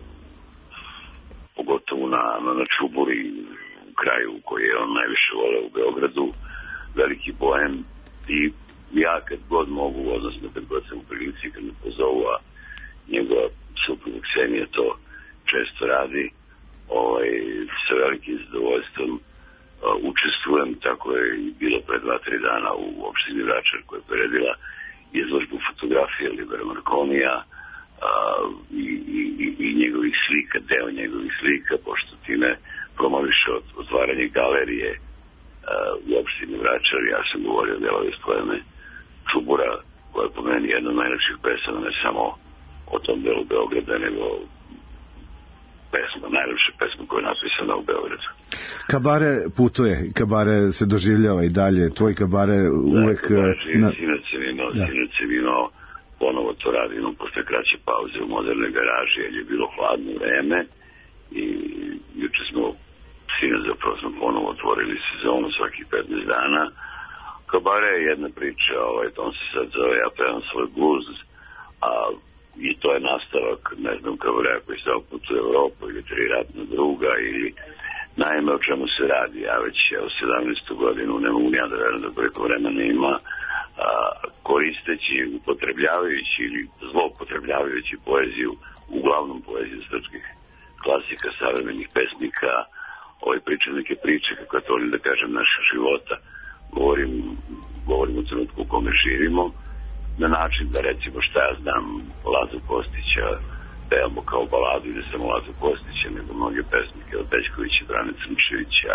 pogotovo na, na, na Čuburi, u kraju koji je on najviše voleo u Beogradu, veliki bojem. I ja kad god mogu, odnosno kad god sam u prilici, kad me pozovu, a njegova supruga Ksenija to često radi, ovaj, sa velikim zadovoljstvom uh, učestvujem. Tako je i bilo pre dva, tri dana u opštini Vračar, koja je priredila izložbu fotografije Libera Marconija, Uh, i, i, i njegovih slika, deo njegovih slika, pošto time promoviše otvaranje galerije uh, u opštini Vračar. Ja sam govorio delove iz poeme Čubura, koja je po meni jedna od najlepših pesama, ne samo o tom delu Beograda, nego pesma, najlepša pesma koja je napisana u Beogradu. Kabare putuje, Kabare se doživljava i dalje, tvoj Kabare uvek... Da, Kabare, sinac sam imao, sinac sam imao, ponovo to radimo posle kraće pauze u modernoj garaži, jer je bilo hladno vreme i juče smo, sinac zapravo smo ponovo otvorili sezonu svakih petnaest dana. Kabare je jedna priča, ovaj, on se sad zove Ja pevam svoj bluz, a i to je nastavak, ne znam, Kabarea koji se oputuje u Evropu ili Tri ratna druga, ili naime o čemu se radi. Ja već evo sedamnaestu godinu ne mogu ja da verujem da preko vremena ima, a, koristeći, upotrebljavajući ili zloupotrebljavajući poeziju, uglavnom poeziju srpskih klasika, savremenih pesnika, ove priče neke priče, kako ja to volim da kažem, našeg života. Govorim, govorim u trenutku u kome živimo, na način da recimo šta ja znam Lazu Kostića pevamo kao baladu, i ne samo Lazu Kostića, nego mnoge pesnike od Bećkovića, Brane Crnčevića,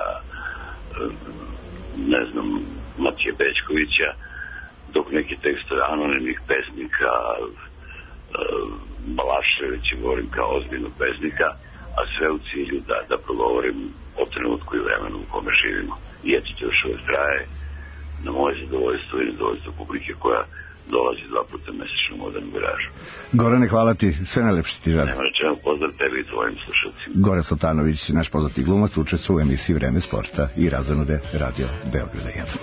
ne znam, Matije Bećkovića, dok neki tekstovi anonimnih pesnika, Balaševića, govorim kao ozbiljnog pesnika, a sve u cilju da, da progovorim o trenutku i vremenu u kome živimo. I eto to još uvijek traje na moje zadovoljstvo i zadovoljstvo publike koja dolazi dva puta mesečno u modernu garažu. Gorane, hvala ti, sve najlepše ti želim. Nema rečeno, pozdrav tebi i tvojim slušalcima. Goran Sultanović, naš poznati glumac, učestvuje u emisiji Vreme sporta i razonude Radio Beograda jedan.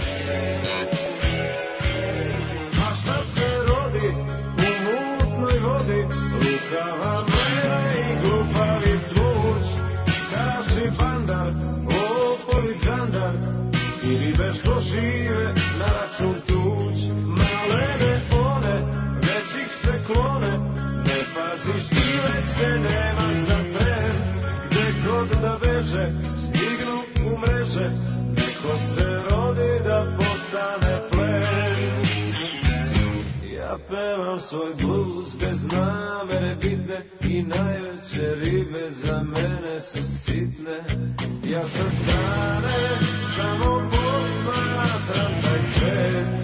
Stignu u mreže, neko se rodi da postane plen. Ja pevam svoj bluz bez namere bitne, i najveće ribe za mene su sitne. Ja sa strane samo posmatram taj svet,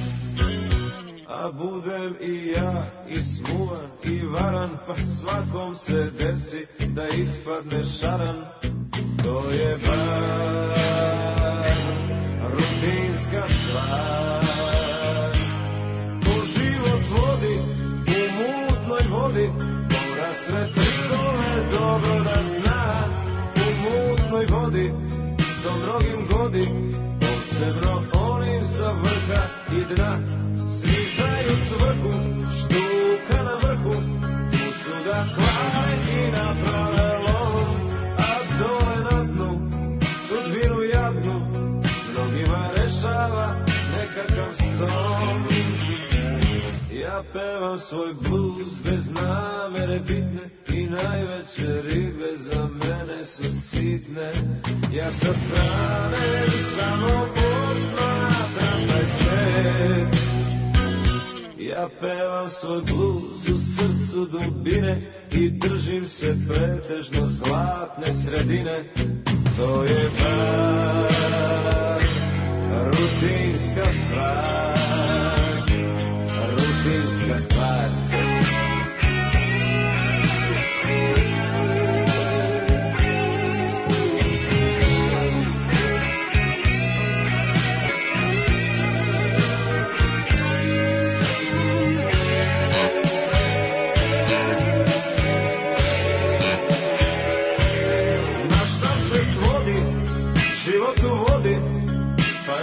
a budem i ja i smuvan i varan, pa svakom se desi da ispadne šaran. To je bar rutinska stvar. Ko život vodi u mutnoj vodi, mora sve trikove dobro da zna. U mutnoj vodi što mnogim godi, posebno onim sa vrha i dna. Svi znaju svrhu, štuka na vrhu, tu su da kvare i naprave lom, a dole na dnu sudbinu jadnu mnogima rešava nekakav son. Ja pevam svoj bluz bez namere bitne, i najveće ribe za mene su sitne. Ja sa strane samo posmatram taj svet. Ja pevam svoj bluz u srcu dubine i držim se pretežno zlatne sredine. To je bar rutinska stvar.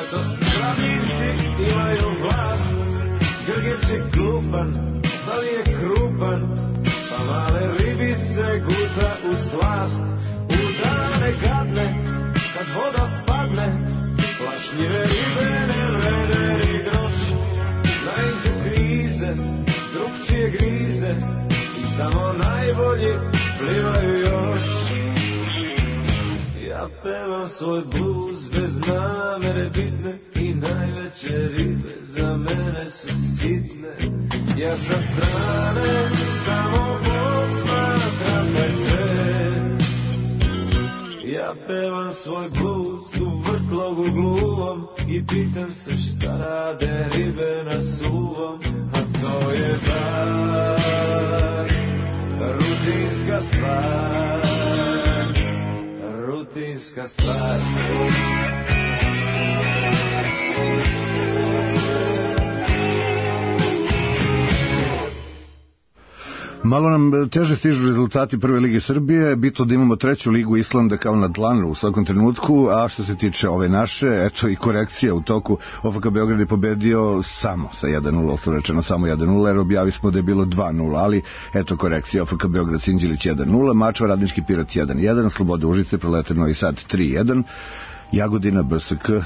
Eto, pravici imaju vlast, Grgić je glupan, da li je krupan, pa male ribice guta u slast. U dane gadne, kad voda padne, plašljive ribe ne vrede ni groš. Naiđu krize, drugčije grize i samo najbolji plivaju još. Ja pevam svoj blues bez namere bitne i najveće ribe za mene su sitne. Ja sa strane samo posmatram taj svet. Ja pevam svoj blues u vrtlogu gluvom i pitam se šta rade ribe na suvom. A to je bar rutinska stvar, rutinska stvar. Malo nam teže stižu rezultati Prve lige Srbije, bitno da imamo treću ligu Islanda kao na dlanu u svakom trenutku, a što se tiče ove naše, eto i korekcija u toku. O F K Beograd je pobedio samo sa jedan nula, oslo rečeno samo jedan nula, jer objavi smo da je bilo dva nula, ali eto korekcija. O F K Beograd Sinđelić jedan nula, Mačva Radnički Pirat jedan jedan, Sloboda Užice Proletar Novi Sad tri jedan, Jagodina B S K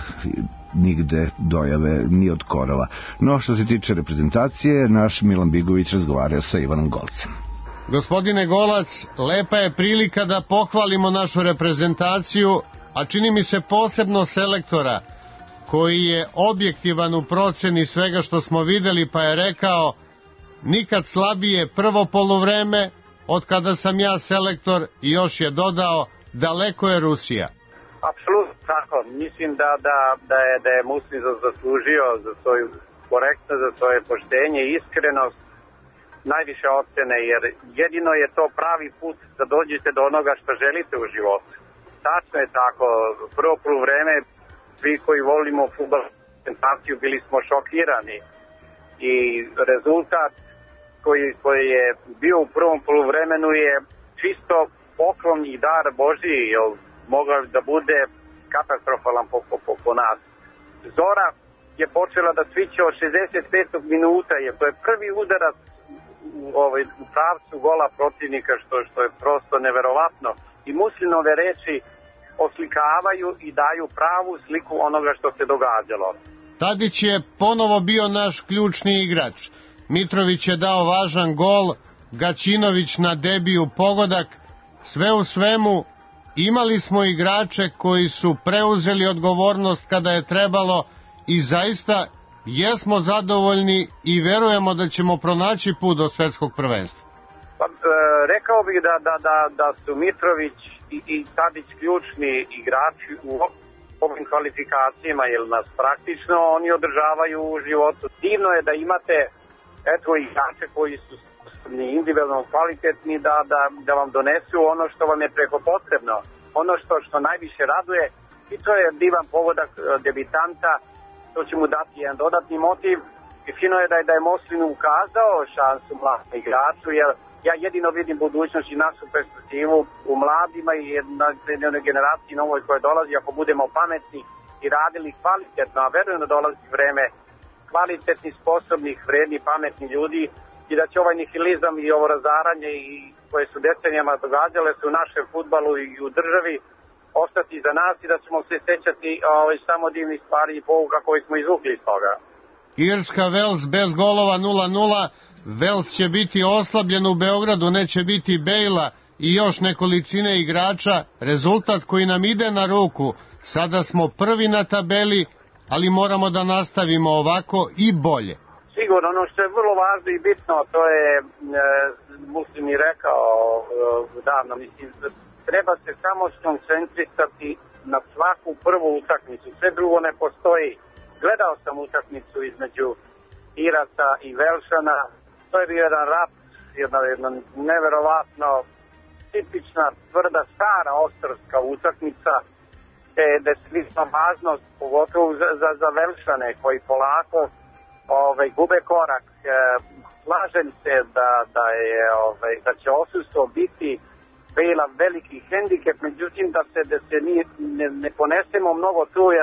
nigde dojave ni od korova. No što se tiče reprezentacije, naš Milan Bigović razgovarao sa Ivanom Golcem. Gospodine Golac, lepa je prilika da pohvalimo našu reprezentaciju, a čini mi se posebno selektora koji je objektivan u proceni svega što smo videli, pa je rekao nikad slabije prvo poluvreme od kada sam ja selektor, i još je dodao daleko je Rusija. Apsolutno tako. Mislim da, da, da je, da je Muslim zaslužio za svoju korektnost, za svoje poštenje i iskrenost najviše ocene, jer jedino je to pravi put da dođete do onoga što želite u životu. Tačno je tako. Prvo poluvreme, svi koji volimo fudbal reprezentaciju bili smo šokirani i rezultat koji, koji je bio u prvom poluvremenu je čisto poklon i dar Božiji, jer mogao da bude katastrofalan po, po, po, po nas. Zora je počela da sviće od šezdeset petog minuta, jer to je prvi udarac u, ovaj, u pravcu gola protivnika, što, što je prosto neverovatno. I Muslinove reči oslikavaju i daju pravu sliku onoga što se događalo. Tadić je ponovo bio naš ključni igrač. Mitrović je dao važan gol, Gaćinović na debiju pogodak. Sve u svemu, imali smo igrače koji su preuzeli odgovornost kada je trebalo i zaista jesmo zadovoljni i verujemo da ćemo pronaći put do svetskog prvenstva. Pa, e, rekao bih da, da, da, da su Mitrović i, i Tadić ključni igrači u ovim kvalifikacijama, jer nas praktično oni održavaju u životu. Divno je da imate eto igrače koji su individualno kvalitetni da, da, da vam donesu ono što vam je preko potrebno, ono što, što najviše raduje, i to je divan pogodak debitanta, to će mu dati jedan dodatni motiv i fino je da je, da je Moslin ukazao šansu mladom igraču, jer ja jedino vidim budućnost i našu perspektivu u mladima i na jednoj generaciji novoj koja dolazi, ako budemo pametni i radili kvalitetno, a verujem da dolazi vreme kvalitetnih, sposobnih, vrednih, pametnih ljudi, i da će ovaj nihilizam i ovo razaranje i koje su decenijama događale se u našem fudbalu i u državi ostati za nas i da ćemo se sećati ovaj, samo divnih stvari i pouka koji smo izvukli iz toga. Irska Vels bez golova nula nula, Vels će biti oslabljen u Beogradu, neće biti Bejla i još nekolicine igrača, rezultat koji nam ide na ruku. Sada smo prvi na tabeli, ali moramo da nastavimo ovako i bolje. Sigurno, ono što je vrlo važno i bitno, to je, e, Muslim i rekao e, davno, mislim, treba se samo skoncentrisati na svaku prvu utakmicu, sve drugo ne postoji. Gledao sam utakmicu između Iraca i Velšana, to je bio jedan rat, jedna, jedna neverovatno tipična, tvrda, stara ostrvska utakmica, gde je svisna važnost, pogotovo za, za, za Velšane koji polako Ove, gube korak. E, slažem se da, da, je, ove, da će odsustvo biti bila veliki hendikep, međutim da se, da se nije, ne, ne ponesemo mnogo tu, jer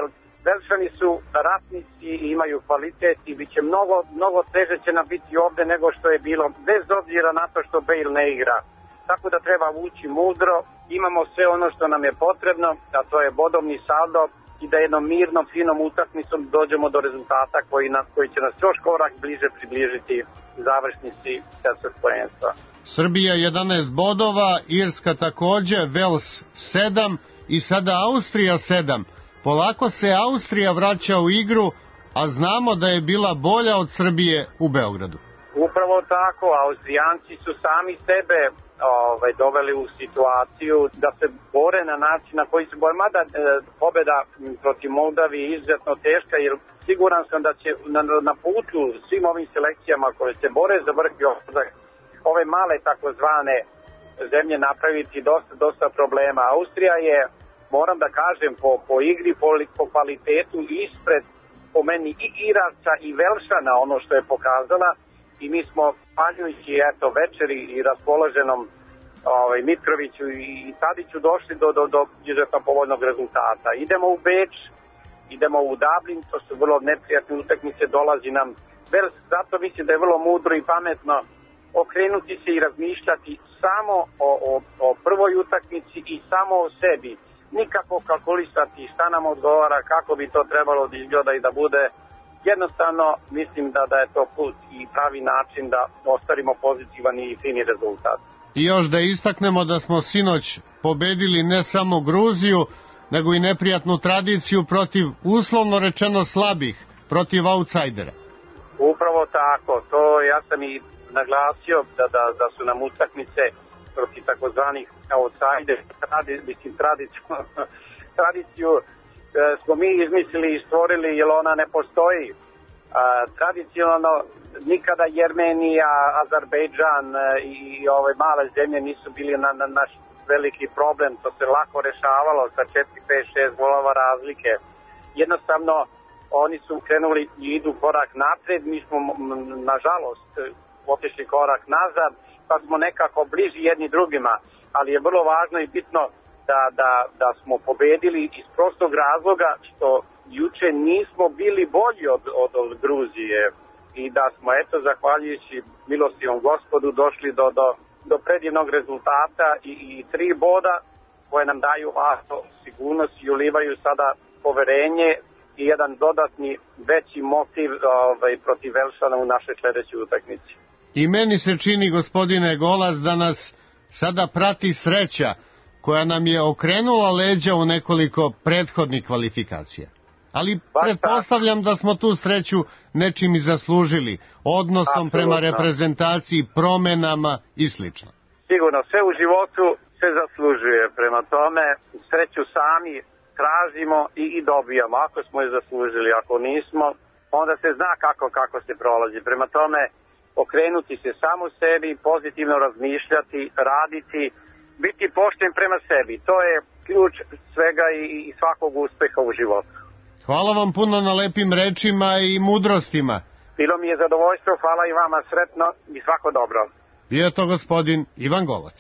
Velšani su ratnici i imaju kvalitet i bit će mnogo, mnogo teže će nam biti ovde nego što je bilo, bez obzira na to što Bale ne igra. Tako da treba vući mudro, imamo sve ono što nam je potrebno, a to je bodovni saldo i da jednom mirnom, finom utakmicom dođemo do rezultata koji, nas, koji će nas još korak bliže približiti završnici svetskog prvenstva. Srbija jedanaest bodova, Irska takođe, Vels sedam i sada Austrija sedam. Polako se Austrija vraća u igru, a znamo da je bila bolja od Srbije u Beogradu. Upravo tako, Austrijanci su sami sebe ovaj, doveli u situaciju da se bore na način na koji se bore, mada e, pobeda protiv Moldavije je izuzetno teška, jer siguran sam da će na, na putu svim ovim selekcijama koje se bore za vrh i odlazak ove male takozvane zemlje napraviti dosta, dosta problema. Austrija je, moram da kažem, po, po igri, po, po kvalitetu ispred po meni i Iraca i Velšana, ono što je pokazala, i mi smo paljujući eto večeri i raspoloženom ovaj, Mitroviću i Tadiću došli do, do, do izuzetno povoljnog rezultata. Idemo u Beč, idemo u Dublin, to su vrlo neprijatne utakmice, dolazi nam Vels, zato mislim da je vrlo mudro i pametno okrenuti se i razmišljati samo o, o, o prvoj utakmici i samo o sebi. Nikako kalkulisati šta nam odgovara, kako bi to trebalo da izgleda i da bude. Jednostavno mislim da, da je to put i pravi način da ostvarimo pozitivan i fini rezultat. I još da istaknemo da smo sinoć pobedili ne samo Gruziju, nego i neprijatnu tradiciju protiv, uslovno rečeno, slabih, protiv outsidera. Upravo tako, to ja sam i naglasio da, da, da su nam utakmice protiv takozvanih outsidera, tradi, mislim tradiciju, tradiciju smo mi izmislili i stvorili, jer ona ne postoji. A, tradicionalno nikada Jermenija, Azerbejdžan i ove male zemlje nisu bili na, na naš veliki problem, to se lako rešavalo sa četiri, pet, šest golova razlike. Jednostavno oni su krenuli i idu korak napred, mi smo nažalost otišli korak nazad, pa smo nekako bliži jedni drugima, ali je vrlo važno i bitno Da, da, da smo pobedili iz prostog razloga što juče nismo bili bolji od, od, od Gruzije i da smo, eto, zahvaljujući milostivom Gospodu došli do, do, do predivnog rezultata i, i tri boda koje nam daju važno sigurnost i ulivaju sada poverenje i jedan dodatni veći motiv ovaj, protiv Velšana u našoj sledećoj utakmici. I meni se čini, gospodine Golas, da nas sada prati sreća koja nam je okrenula leđa u nekoliko prethodnih kvalifikacija. Ali pretpostavljam da smo tu sreću nečim i zaslužili, odnosom Absolutno. Prema reprezentaciji, promenama i slično. Sigurno, sve u životu se zaslužuje, prema tome sreću sami tražimo i, i dobijamo, ako smo je zaslužili, ako nismo, onda se zna kako, kako se prolazi. Prema tome, okrenuti se samo sebi, pozitivno razmišljati, raditi, biti pošten prema sebi. To je ključ svega i, i svakog uspeha u životu. Hvala vam puno na lepim rečima i mudrostima. Bilo mi je zadovoljstvo, hvala i vama, sretno i svako dobro. Bio je to gospodin Ivan Golac.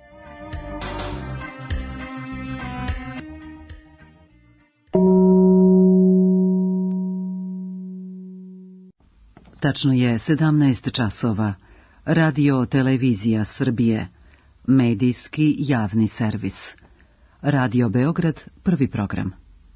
Tačno je sedamnaest časova. Radio Televizija Srbije. Medijski javni servis. Radio Beograd, prvi program.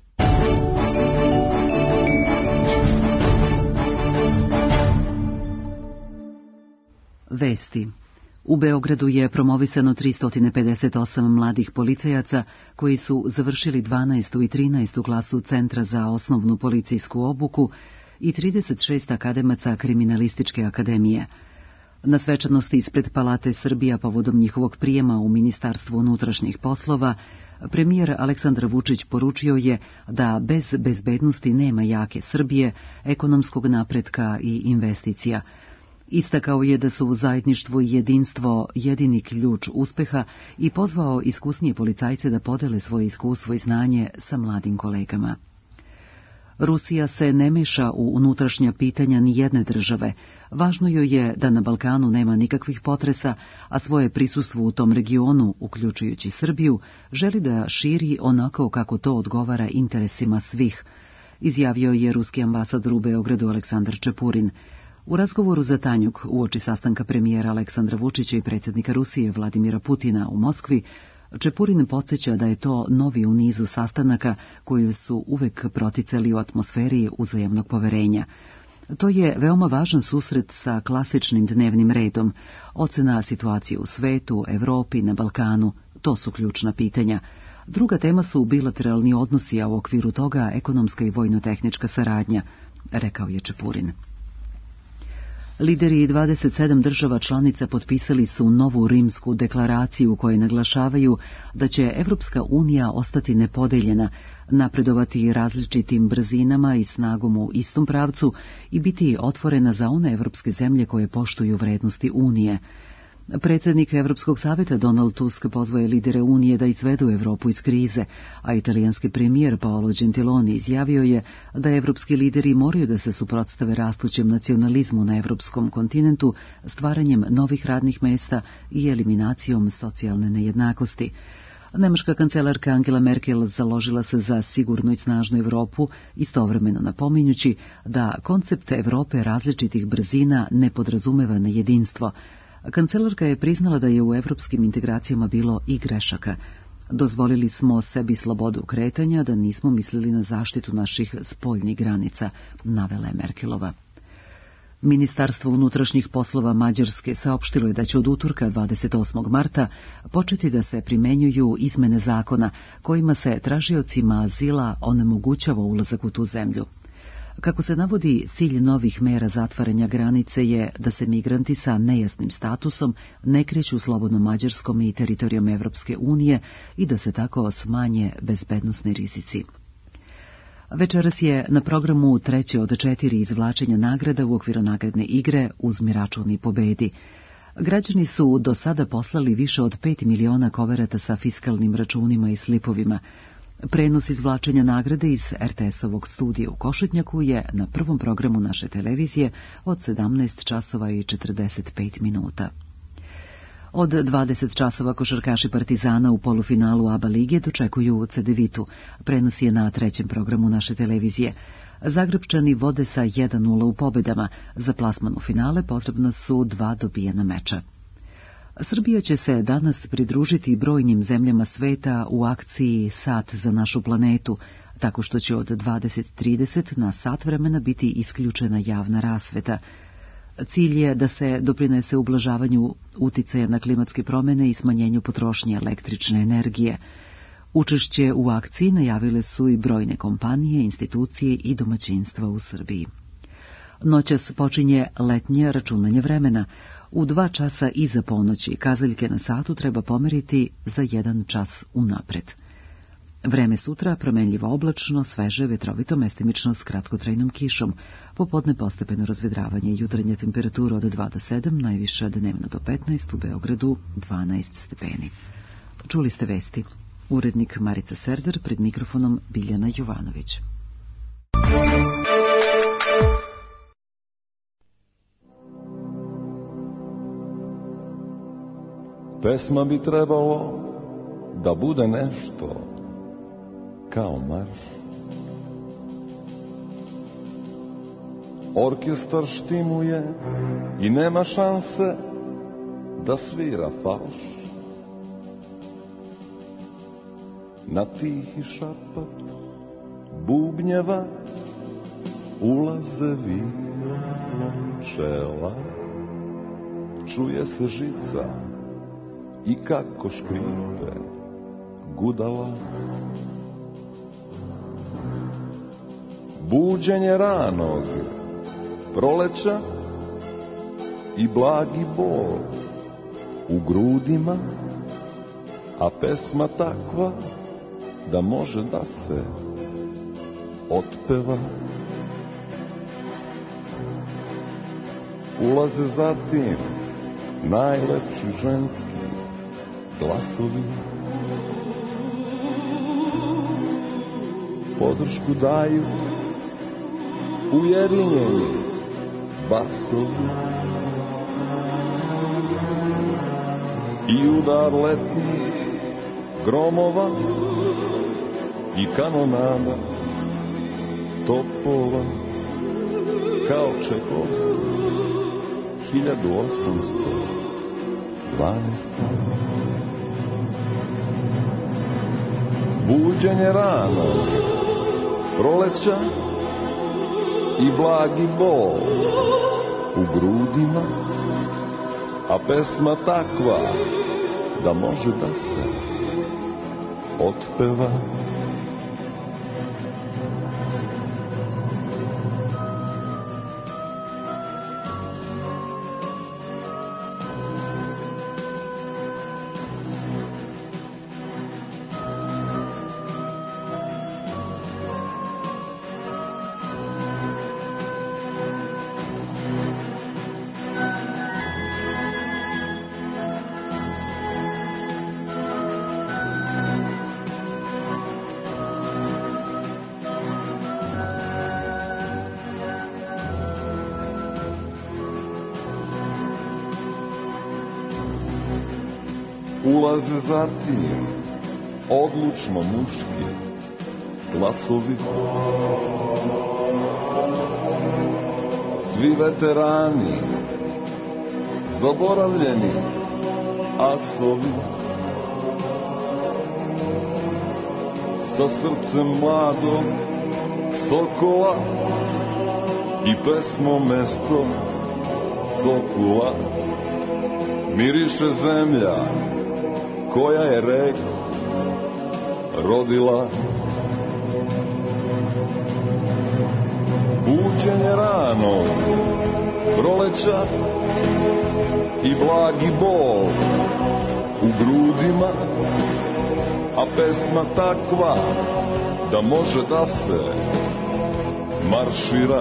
Vesti. U Beogradu je promovisano tristo pedeset osam mladih policajaca koji su završili dvanaestu i trinaestu klasu Centra za osnovnu policijsku obuku i trideset šest akademaca Kriminalističke akademije. Na svečanosti ispred Palate Srbija povodom njihovog prijema u Ministarstvu unutrašnjih poslova, premijer Aleksandar Vučić poručio je da bez bezbednosti nema jake Srbije, ekonomskog napretka i investicija. Istakao je da su zajedništvo i jedinstvo jedini ključ uspeha i pozvao iskusnije policajce da podele svoje iskustvo i znanje sa mladim kolegama. Rusija se ne meša u unutrašnja pitanja ni jedne države. Važno joj je da na Balkanu nema nikakvih potresa, a svoje prisustvo u tom regionu, uključujući Srbiju, želi da širi onako kako to odgovara interesima svih. izjavio je ruski ambasador u Beogradu Aleksandar Čepurin. U razgovoru za Tanjuk uoči sastanka premijera Aleksandra Vučića i predsjednika Rusije Vladimira Putina u Moskvi, Čepurin podsjeća da je to novi u nizu sastanaka koji su uvek proticali u atmosferi uzajamnog poverenja. To je veoma važan susret sa klasičnim dnevnim redom. Ocena situacije u svetu, Evropi, na Balkanu, to su ključna pitanja. Druga tema su bilateralni odnosi, a u okviru toga ekonomska i vojno-tehnička saradnja, rekao je Čepurin. Lideri dvadeset sedam država članica potpisali su novu rimsku deklaraciju u kojoj naglašavaju da će Evropska unija ostati nepodeljena, napredovati različitim brzinama i snagom u istom pravcu i biti otvorena za one evropske zemlje koje poštuju vrednosti Unije. Predsjednik Evropskog savjeta Donald Tusk pozvao je lidere Unije da izvedu Evropu iz krize, a italijanski premijer Paolo Gentiloni izjavio je da evropski lideri moraju da se suprotstave rastućem nacionalizmu na evropskom kontinentu stvaranjem novih radnih mesta i eliminacijom socijalne nejednakosti. Nemačka kancelarka Angela Merkel založila se za sigurnu i snažnu Evropu, istovremeno napominjući da koncept Evrope različitih brzina ne podrazumeva nejedinstvo. Kancelarka je priznala da je u evropskim integracijama bilo i grešaka. Dozvolili smo sebi slobodu kretanja, da nismo mislili na zaštitu naših spoljnih granica, navela je Merkelova. Ministarstvo unutrašnjih poslova Mađarske saopštilo je da će od utorka dvadeset osmog marta početi da se primenjuju izmene zakona kojima se tražiocima azila onemogućava ulazak u tu zemlju. Kako se navodi, cilj novih mera zatvaranja granice je da se migranti sa nejasnim statusom ne kreću slobodno Mađarskom i teritorijom Evropske unije i da se tako smanje bezbednosni rizici. Večeras je na programu treće od četiri izvlačenja nagrada u okviru nagradne igre Uzmi račun i pobedi. Građani su do sada poslali više od pet miliona koverata sa fiskalnim računima i slipovima. Prenos izvlačenja nagrade iz er te esovog studija u Košutnjaku je na prvom programu naše televizije od sedamnaest časova i četrdeset pet minuta. Od dvadeset časova košarkaši Partizana u polufinalu A B A lige dočekuju Cedevitu. Prenos je na trećem programu naše televizije. Zagrebčani vode sa jedan nula u pobedama. Za plasman u finale potrebna su dva dobijena meča. Srbija će se danas pridružiti brojnim zemljama sveta u akciji Sat za našu planetu, tako što će od dvadeset trideset na sat vremena biti isključena javna rasveta. Cilj je da se doprinese ublažavanju uticaja na klimatske promjene i smanjenju potrošnje električne energije. Učešće u akciji najavile su i brojne kompanije, institucije i domaćinstva u Srbiji. Noćas počinje letnje računanje vremena. U dva časa iza ponoći kazaljke na satu treba pomeriti za jedan čas unapred. Vreme sutra promenljivo oblačno, sveže, vetrovito, mestimično s kratkotrajnom kišom. Popodne postepeno razvedravanje, jutarnja temperatura od dva do sedam, najviša dnevno do petnaest, u Beogradu dvanaest stepeni. Čuli ste vesti. Urednik Marica Serder, pred mikrofonom Biljana Jovanović. Pesma bi trebalo da bude nešto kao marš. Orkestar štimuje i nema šanse da svira falš. Na tihi šapat bubnjeva ulaze violončela. Čuje se žica i kako škripe gudala. Buđenje ranog proleća i blagi bol u grudima, a pesma takva da može da se otpeva. Ulaze zatim najlepši ženski glasovi, podršku daju ujedinjeni basovi i udar letnjih gromova i kanonada topova kao Čehovski hiljadu osamsto dvanaeste. Buđenje rano, proleća i blagi bol u grudima, a pesma takva da može da se otpeva. Ulaze zatim odlučno muški glasovi, svi veterani, zaboravljeni asovi, sa srcem mladog sokola i pesmom mesto cokula. Miriše zemlja koja je reku rodila. Buđenje rano, proleća i blagi bol u grudima, a pesma takva da može da se maršira.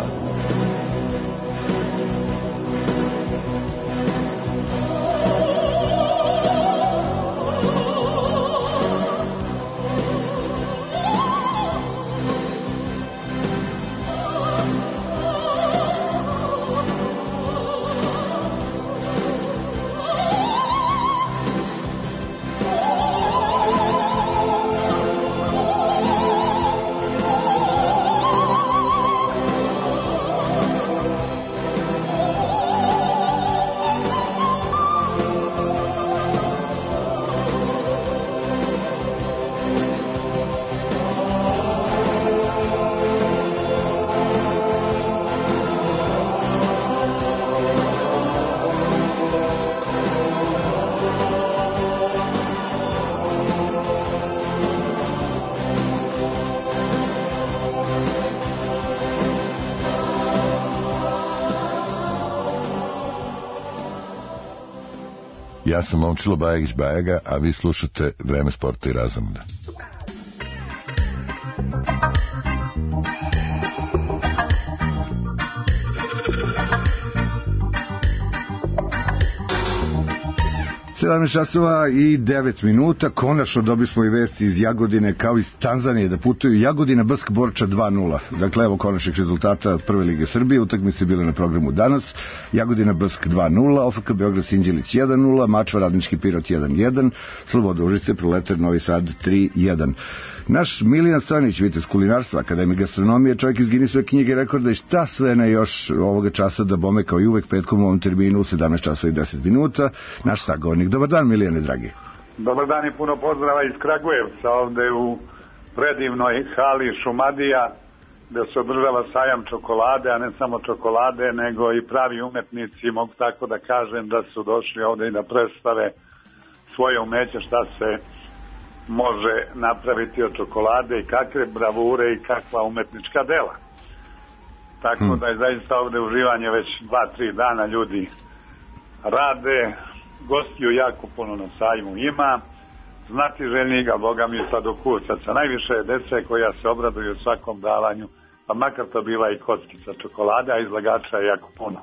Ja sam Momčilo Bajagić Bajaga, a vi slušate Vreme sporta i razonoda. sedamnaest časova i devet minuta, konačno dobili smo i vesti iz Jagodine, kao iz Tanzanije, da putuju Jagodina Brsk Borča dva nula. Dakle, evo konačnih rezultata Prve lige Srbije, utakmice bile na programu danas. Jagodina Brsk dva nula, O F K Beograd Sinđelić jedan nula, Mačva Radnički Pirot jedan jedan, Sloboda Užice Proletar Novi Sad tri jedan. Naš Milijan Stanić, vitez kulinarstva, akademik gastronomije, čovjek iz Guinnessove knjige rekorda i šta sve ne još ovoga časa da bome kao i uvek petkom u ovom terminu u sedamnaest časova i deset minuta. Naš sagovornik. Dobar dan, Milijane, dragi. Dobar dan i puno pozdrava iz Kragujevca, ovde u predivnoj hali Šumadija, gde se održava sajam čokolade, a ne samo čokolade, nego i pravi umetnici, mogu tako da kažem, da su došli ovde i da predstave svoje umeće, šta se može napraviti od čokolade i kakve bravure i kakva umetnička dela. Tako hmm. da je zaista ovde uživanje već dva, tri dana, ljudi rade, gostiju jako puno na sajmu ima, znati željniga, boga mi sladokusaca. Najviše je dece koja se obraduju svakom davanju, pa makar to bila i kockica čokolade, a izlagača je jako puno.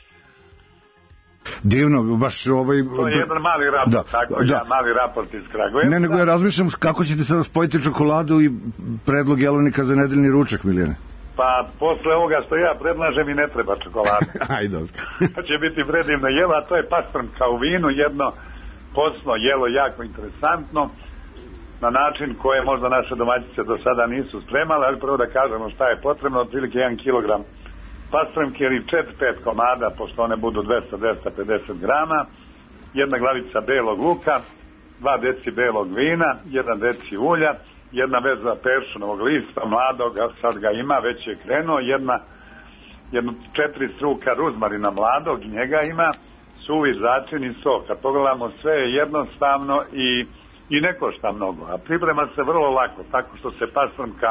Divno, baš ovaj... To je jedan mali raport, da, tako da. Ja, mali raport iz Kragujevca. Ne, nego ja razmišljam kako ćete sada spojiti čokoladu i predlog jelovnika za nedeljni ručak, Milijane. Pa posle ovoga što ja predlažem i ne treba čokolada. Aj, dobro. Će biti predivno jelo, a to je pastrnka u vinu, jedno posno jelo jako interesantno. na način koje možda naše domaćice do sada nisu spremale, ali prvo da kažemo šta je potrebno, otprilike jedan kilogram pastremke ili četiri pet komada, pošto one budu dvesta do dvesta pedeset grama, jedna glavica belog luka, dva deci belog vina, jedan deci ulja, jedna veza peršunovog lista, mladog, sad ga ima, već je krenuo, jedna, jedno četiri struka ruzmarina mladog, njega ima, suvi začin i sok. Kad pogledamo, sve je jednostavno i, i ne košta mnogo, a priprema se vrlo lako, tako što se pastrmka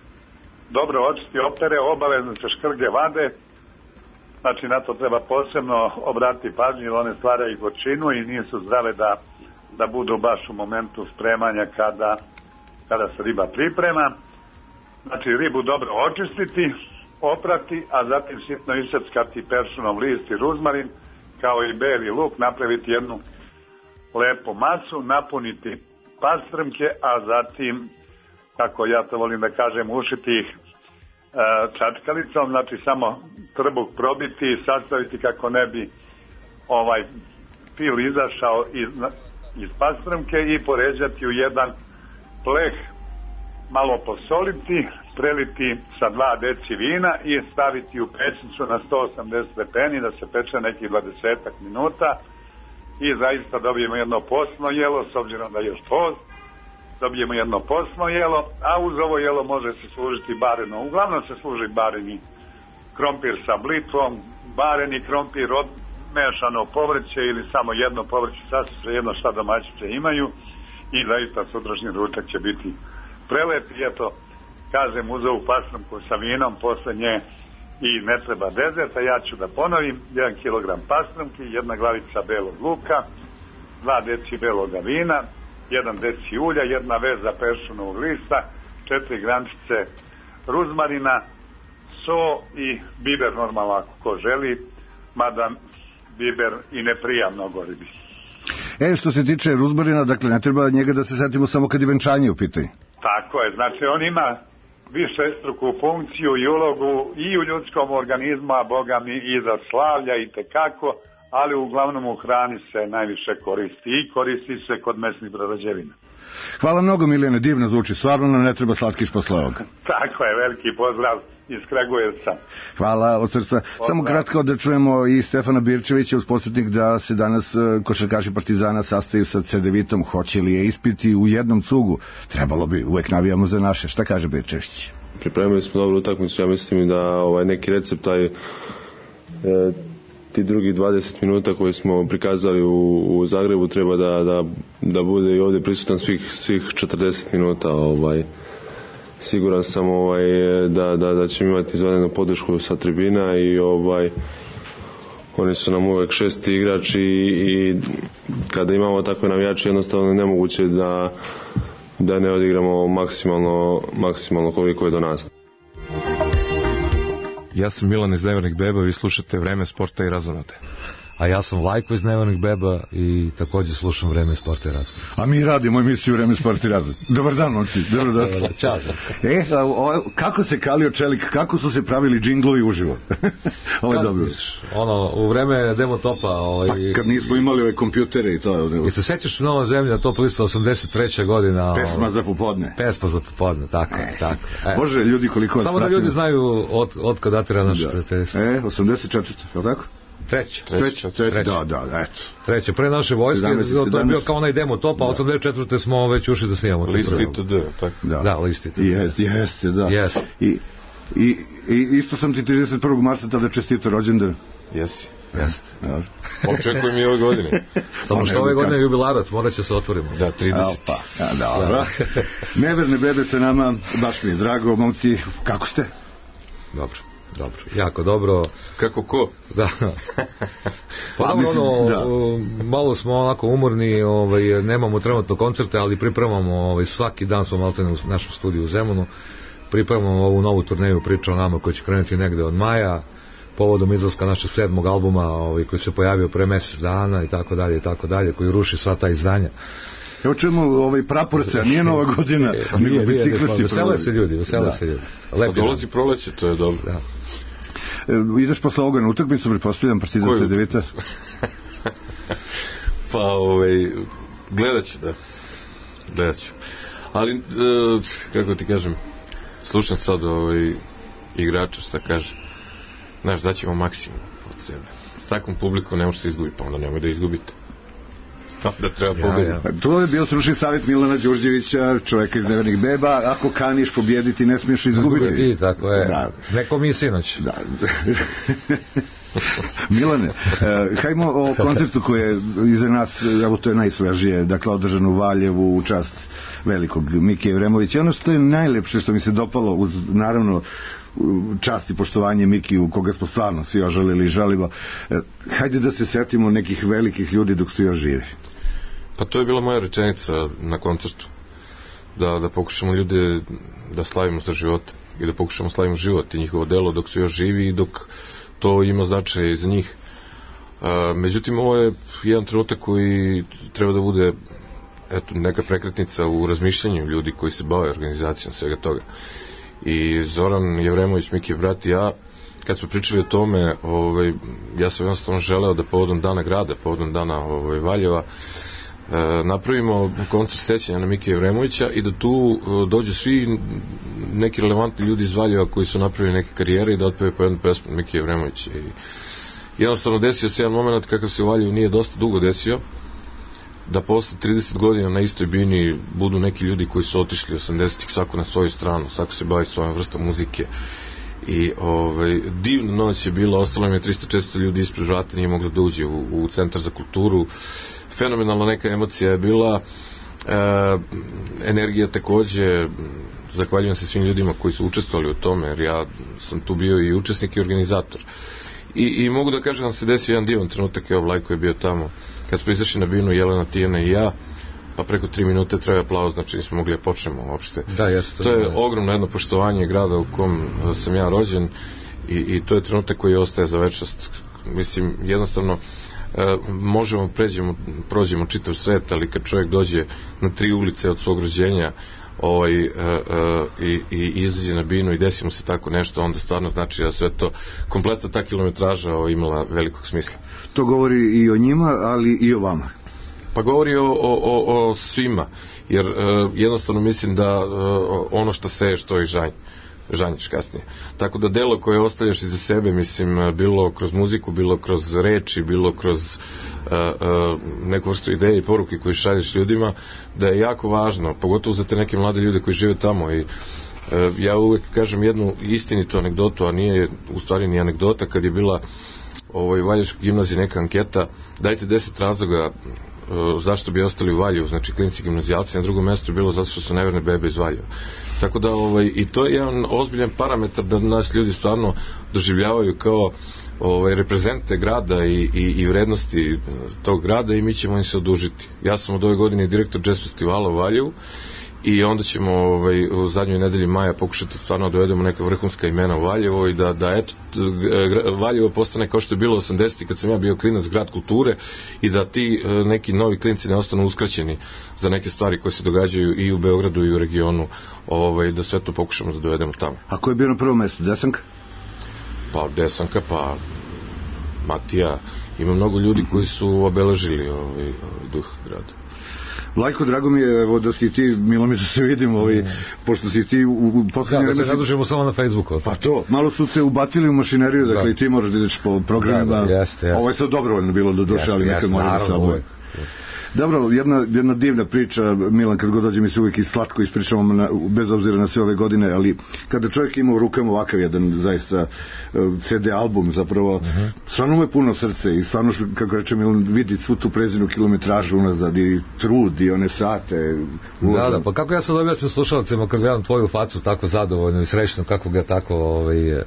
dobro očisti, opere, obavezno se škrge vade, znači na to treba posebno obratiti pažnju, jer one stvaraju gorčinu i nisu zdrave da, da budu baš u momentu spremanja kada, kada se riba priprema. Znači ribu dobro očistiti, oprati, a zatim sitno iseckati peršunov list i ruzmarin, kao i beli luk, napraviti jednu lepu masu, napuniti pastrmke, a zatim, kako ja to volim da kažem, ušiti ih e, čačkalicom, znači samo trbuh probiti i sastaviti kako ne bi ovaj pil izašao iz, iz pastrmke i poređati u jedan pleh, malo posoliti, preliti sa dva deci vina i staviti u pećnicu na sto osamdeset stepeni da se peče nekih dvadeset minuta i zaista dobijemo jedno postno jelo, s obzirom da je još post, dobijemo jedno postno jelo, a uz ovo jelo može se služiti bareno. Uglavnom se služi bareni krompir sa blitvom, bareni krompir, mešano povrće ili samo jedno povrće, sasvim se jedno šta domaćice imaju i zaista sutrašnji ručak će biti prelep i eto, kažem, uz ovu pastrmku sa vinom, posle nje i ne treba dezerta, ja ću da ponovim, jedan kilogram pastrmki, jedna glavica belog luka, dva deci beloga vina, jedan deci ulja, jedna veza peršunovog lista, četiri grančice ruzmarina, so i biber normalno ako ko želi, mada biber i ne prija mnogo ribi. E, što se tiče ruzmarina, dakle, ne treba njega da se setimo samo kad je venčanje u pitanju. Tako je, znači on ima višestruku funkciju i ulogu i u ljudskom organizmu, a boga mi i za slavlja i tekako, ali uglavnom u hrani se najviše koristi i koristi se kod mesnih prerađevina. Hvala mnogo, Milijane, divno zvuči, stvarno nam ne treba slatkiš posle ovoga. Tako je, veliki pozdrav iz Kragujevca. Hvala od srca. Pozdrav. Samo kratko da čujemo i Stefana Birčevića uz podsjetnik da se danas košarkaši Partizana sastaju sa Cedevitom. Hoće li je ispiti u jednom cugu? Trebalo bi, uvek navijamo za naše. Šta kaže Birčević? Pripremili smo dobru utakmicu, ja mislim da ovaj neki recept taj e, ti drugi dvadeset minuta koje smo prikazali u, u Zagrebu treba da, da, da bude i ovdje prisutan svih, svih četrdeset minuta. Ovaj. Siguran sam ovaj, da, da, da ćemo imati izvanrednu podršku sa tribina i ovaj, oni su nam uvek šesti igrači i, i kada imamo takve navijače jednostavno nemoguće da, da ne odigramo maksimalno, maksimalno koliko je do nas. Ja sam Milan iz Nevernih beba, vi slušate Vreme sporta i razonode. A ja sam Lajko iz Nevernih beba i također slušam Vreme sporta i razonode. A mi radimo emisiju Vreme sporta i razonode. Dobar dan, momci. Dobar dan. Ćao. E, a, o, kako se kalio čelik, kako su se pravili džinglovi uživo? Ovo je dobro. Ono, u vreme demo topa... Ovaj, pa, kad nismo imali ove kompjutere i to... I se sećaš Nova zemlja, top lista osamdeset treće godina... Pesma za popodne. Pesma za popodne, tako, e, tako. E. Bože, ljudi koliko... Samo da ljudi znaju od, od kad datira naša prijateljstva. E, osamdeset četvrte, je li tako? Treće. Treće, treće, da, da, eto. Treće, pre naše vojske, to je bio kao onaj demo top, a osamdeset četvrte smo već ušli da snijamo. Listi to D, tako. Da, da listi to D. Jeste, jeste, da. Yes. I, i, I isto sam ti trideset prvog marta tada čestito rođendan. Jesi. Jeste. Očekujem i ove godine. Samo što ove godine je jubilarac, morat će se otvorimo. Da, trideset. Pa, ja, dobro. Neverne bebe sa nama, baš mi je drago, momci, kako ste? Dobro. Dobro, jako dobro. Kako ko? Da. Pa dobro, ono, da. Malo smo onako umorni, ovaj, nemamo trenutno koncerte, ali pripremamo, ovaj, svaki dan smo maltene u našem studiju u Zemunu, pripremamo ovu novu turneju Priča o nama koja će krenuti negde od maja, povodom izlaska našeg sedmog albuma, ovaj, koji se pojavio pre mjesec dana i tako dalje i tako dalje, koji ruši sva ta izdanja. Evo čujemo ovaj praporce, nije Nova godina, nego biciklisti. Vesele se ljudi, vesele se ljudi. Pa dolazi proleće, to je dobro. Da. E, ideš posle ovoga na utakmicu, pretpostavljam Partizan Cedevita. Pa, ovaj, gledat ću, da. gledat ću. Ali, e, kako ti kažem, slušam sad ovaj igrača šta kaže, znaš, daćemo maksimum od sebe. S takvom publikom ne može se izgubiti, pa onda nemoj da izgubite. Da treba pobediti. Ja, ja. To je bio stručni savjet Milana Đurđevića, čovjeka iz Nevernih beba. Ako kaniš pobjediti, ne smiješ izgubiti. Ti, tako je. Da. Neko mi je sinoć. Da. Milane, eh, hajmo o koncertu koji je iza nas, evo to je najsvežije, dakle održan u Valjevu u čast velikog Mikija Evremovića. Ono što je najlepše, što mi se dopalo, uz naravno čast i poštovanje Mikiju, koga smo stvarno svi ožalili i žalimo, eh, hajde da se setimo nekih velikih ljudi dok su još živi. Pa to je bila moja rečenica na koncertu, da, da pokušamo ljude da slavimo za života i da pokušamo slavimo život i njihovo delo dok su još živi i dok to ima značaj za njih. A, međutim, ovo je jedan trenutak koji treba da bude eto, neka prekretnica u razmišljanju ljudi koji se bave organizacijom svega toga. I Zoran Jevremović, Miki brat i ja, kad smo pričali o tome, ovaj, ja sam jednostavno želeo da povodom dana grada, povodom dana ovaj, Valjeva, e, napravimo koncert sećanja na Mikija Evremovića i da tu e, dođu svi neki relevantni ljudi iz Valjeva koji su napravili neke karijere i da otpeve po jednu pesmu Mikija Evremovića. I jednostavno desio se jedan moment kakav se u Valjevu nije dosta dugo desio, da posle trideset godina na istoj bini budu neki ljudi koji su otišli osamdesetih, svako na svoju stranu, svako se bavi svojom vrstom muzike. I ovaj, divna noć je bila, ostalo im je trista četiristo ljudi ispred vrata, nije moglo da uđe u, u Centar za kulturu. Fenomenalna neka emocija je bila, e, energija takođe, zahvaljujem se svim ljudima koji su učestvovali u tome, jer ja sam tu bio i učesnik i organizator. I, i mogu da kažem da se desio jedan divan trenutak, evo Vlajko je bio tamo, kad smo izašli na binu, Jelena, Tijana i ja, pa preko tri minute treba aplauz, znači nismo mogli da počnemo uopšte. Da, jeste, to je da. Ogromno jedno poštovanje grada u kom sam ja rođen i, i to je trenutak koji ostaje za večnost. Mislim, jednostavno e, možemo pređemo, prođemo čitav svet, ali kad čovjek dođe na tri ulice od svog rođenja ovaj, e, e, i, i izađe na binu i desi mu se tako nešto, onda stvarno znači da sve to, kompletna ta kilometraža ovaj, imala velikog smisla. To govori i o njima, ali i o vama. Pa govori o, o, o, o svima, jer e, jednostavno mislim da e, ono što seješ to i žanj, žanješ kasnije. Tako da delo koje ostavljaš iza sebe, mislim, bilo kroz muziku, bilo kroz reči, bilo kroz e, e, neku vrstu ideje i poruke koje šalješ ljudima, da je jako važno, pogotovo za te neke mlade ljude koji žive tamo. I e, ja uvek kažem jednu istinitu anegdotu, a nije u stvari ni anegdota, kad je bila ovoj Valjevačkoj gimnaziji neka anketa, dajte deset razloga zašto bi ostali u Valjevu, znači klinci gimnazijalci. Na drugom mjestu je bilo zato što su neverne bebe iz Valjeva. Tako da ovaj, i to je jedan ozbiljan parametar da nas ljudi stvarno doživljavaju kao ovaj, reprezente grada i, i, i vrednosti tog grada i mi ćemo im se odužiti. Ja sam od ove godine direktor jazz festivala u Valjevu i onda ćemo ovaj, u zadnjoj nedelji maja pokušati stvarno da dovedemo neka vrhunska imena u Valjevo i da, da eto, Valjevo postane kao što je bilo osamdesetih kad sam ja bio klinac, grad kulture i da ti neki novi klinci ne ostanu uskraćeni za neke stvari koje se događaju i u Beogradu i u regionu, ovaj, da sve to pokušamo da dovedemo tamo. A ko je bio na prvom mjestu? Desanka? Pa Desanka, pa Matija, ima mnogo ljudi koji su obeležili ovaj, ovaj duh grada. Vlajko, drago mi je evo, da si ti, milo mi da se vidimo, ovaj, pošto si ti u, u poslednje vreme... Da, da se si... zadužimo samo na Facebooku. Pa to, malo su te ubatili u mašineriju, dakle da. I ti moraš da ideš po programima. Da, da, jeste, jeste. Ovo je sad dobrovoljno bilo do duše, ali nekad moramo sa oboj. Dobro, jedna, jedna divna priča, Milan, kad god dođe mi se uvijek i slatko ispričamo na, bez obzira na sve ove godine, ali kada čovjek ima u rukama ovakav jedan zaista ce de album zapravo, uh -huh. stvarno mu je puno srce i stvarno, kako reče Milan, vidi svu tu prezinu kilometražu unazad i trud i one sate. Uložen. Da, da, pa kako ja sad objasnim slušalcima kad gledam tvoju facu tako zadovoljno i srećno, kako ga tako ovaj,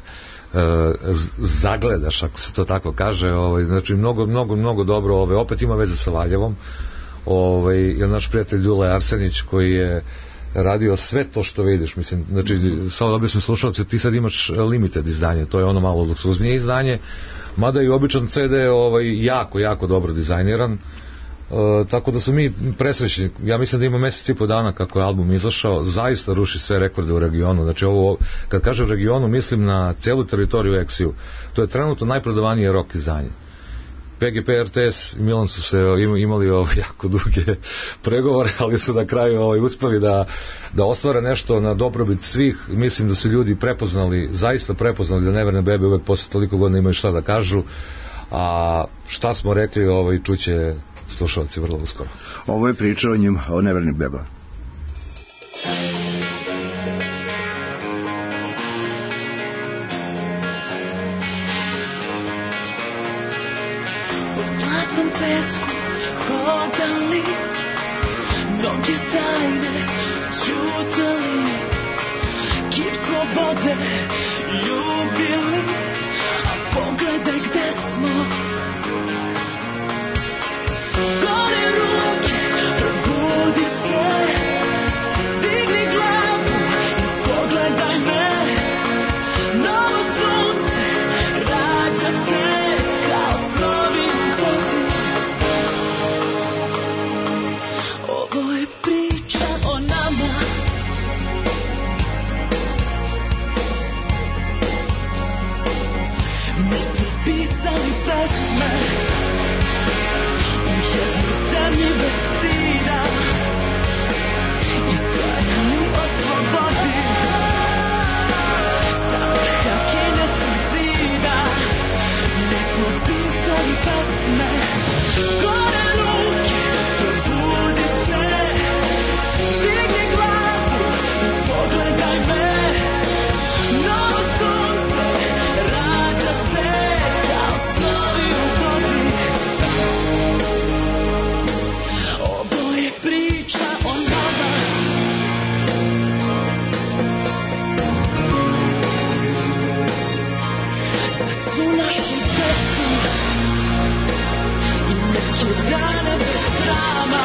zagledaš, ako se to tako kaže, ovaj, znači mnogo, mnogo, mnogo dobro, ovaj, opet ima veze sa Valjevom, ovaj, je naš prijatelj Dule Arsenić koji je radio sve to što vidiš, mislim, znači, samo da objasnim slušalce, ti sad imaš limited izdanje, to je ono malo luksuznije izdanje, mada i običan ce de ovaj, jako, jako dobro dizajniran. Uh, tako da su mi presrećni. Ja mislim da ima mjesec i po dana kako je album izašao, zaista ruši sve rekorde u regionu. Znači ovo, kad kažem regionu, mislim na celu teritoriju Eksiju. To je trenutno najprodavanije rock izdanje. P G P, R T S i Milan su se imali ovaj, jako duge pregovore, ali su na kraju ovaj, uspeli da, da ostvare nešto na dobrobit svih. Mislim da su ljudi prepoznali, zaista prepoznali da Neverne bebe uvek posle toliko godina imaju šta da kažu, a šta smo rekli ovaj, čuće slušalci vrlo uskoro. Ovo je priča o njima, o Nevernim bebama. Pesku hodali, mnoge tajne čutali, kip slobode ljubili, a pogledaj gde smo. Gore ruke, probudi se, digni glavu i pogledaj me. Novo sunce rađa se kao snovi u vodi. Ovo je priča o nama. Mi smo pisali pesme u jednoj zemlji bez stida i sanjali o slobodi sa vrha kineskog zida. Mi smo pisali pesme. Gore ruke, probudi se, digni glavu i pogledaj me. Novo sunce rađa se kao snovi u vodi. Ovo je priča o nama. Za svu našu decu i neke dane bez srama.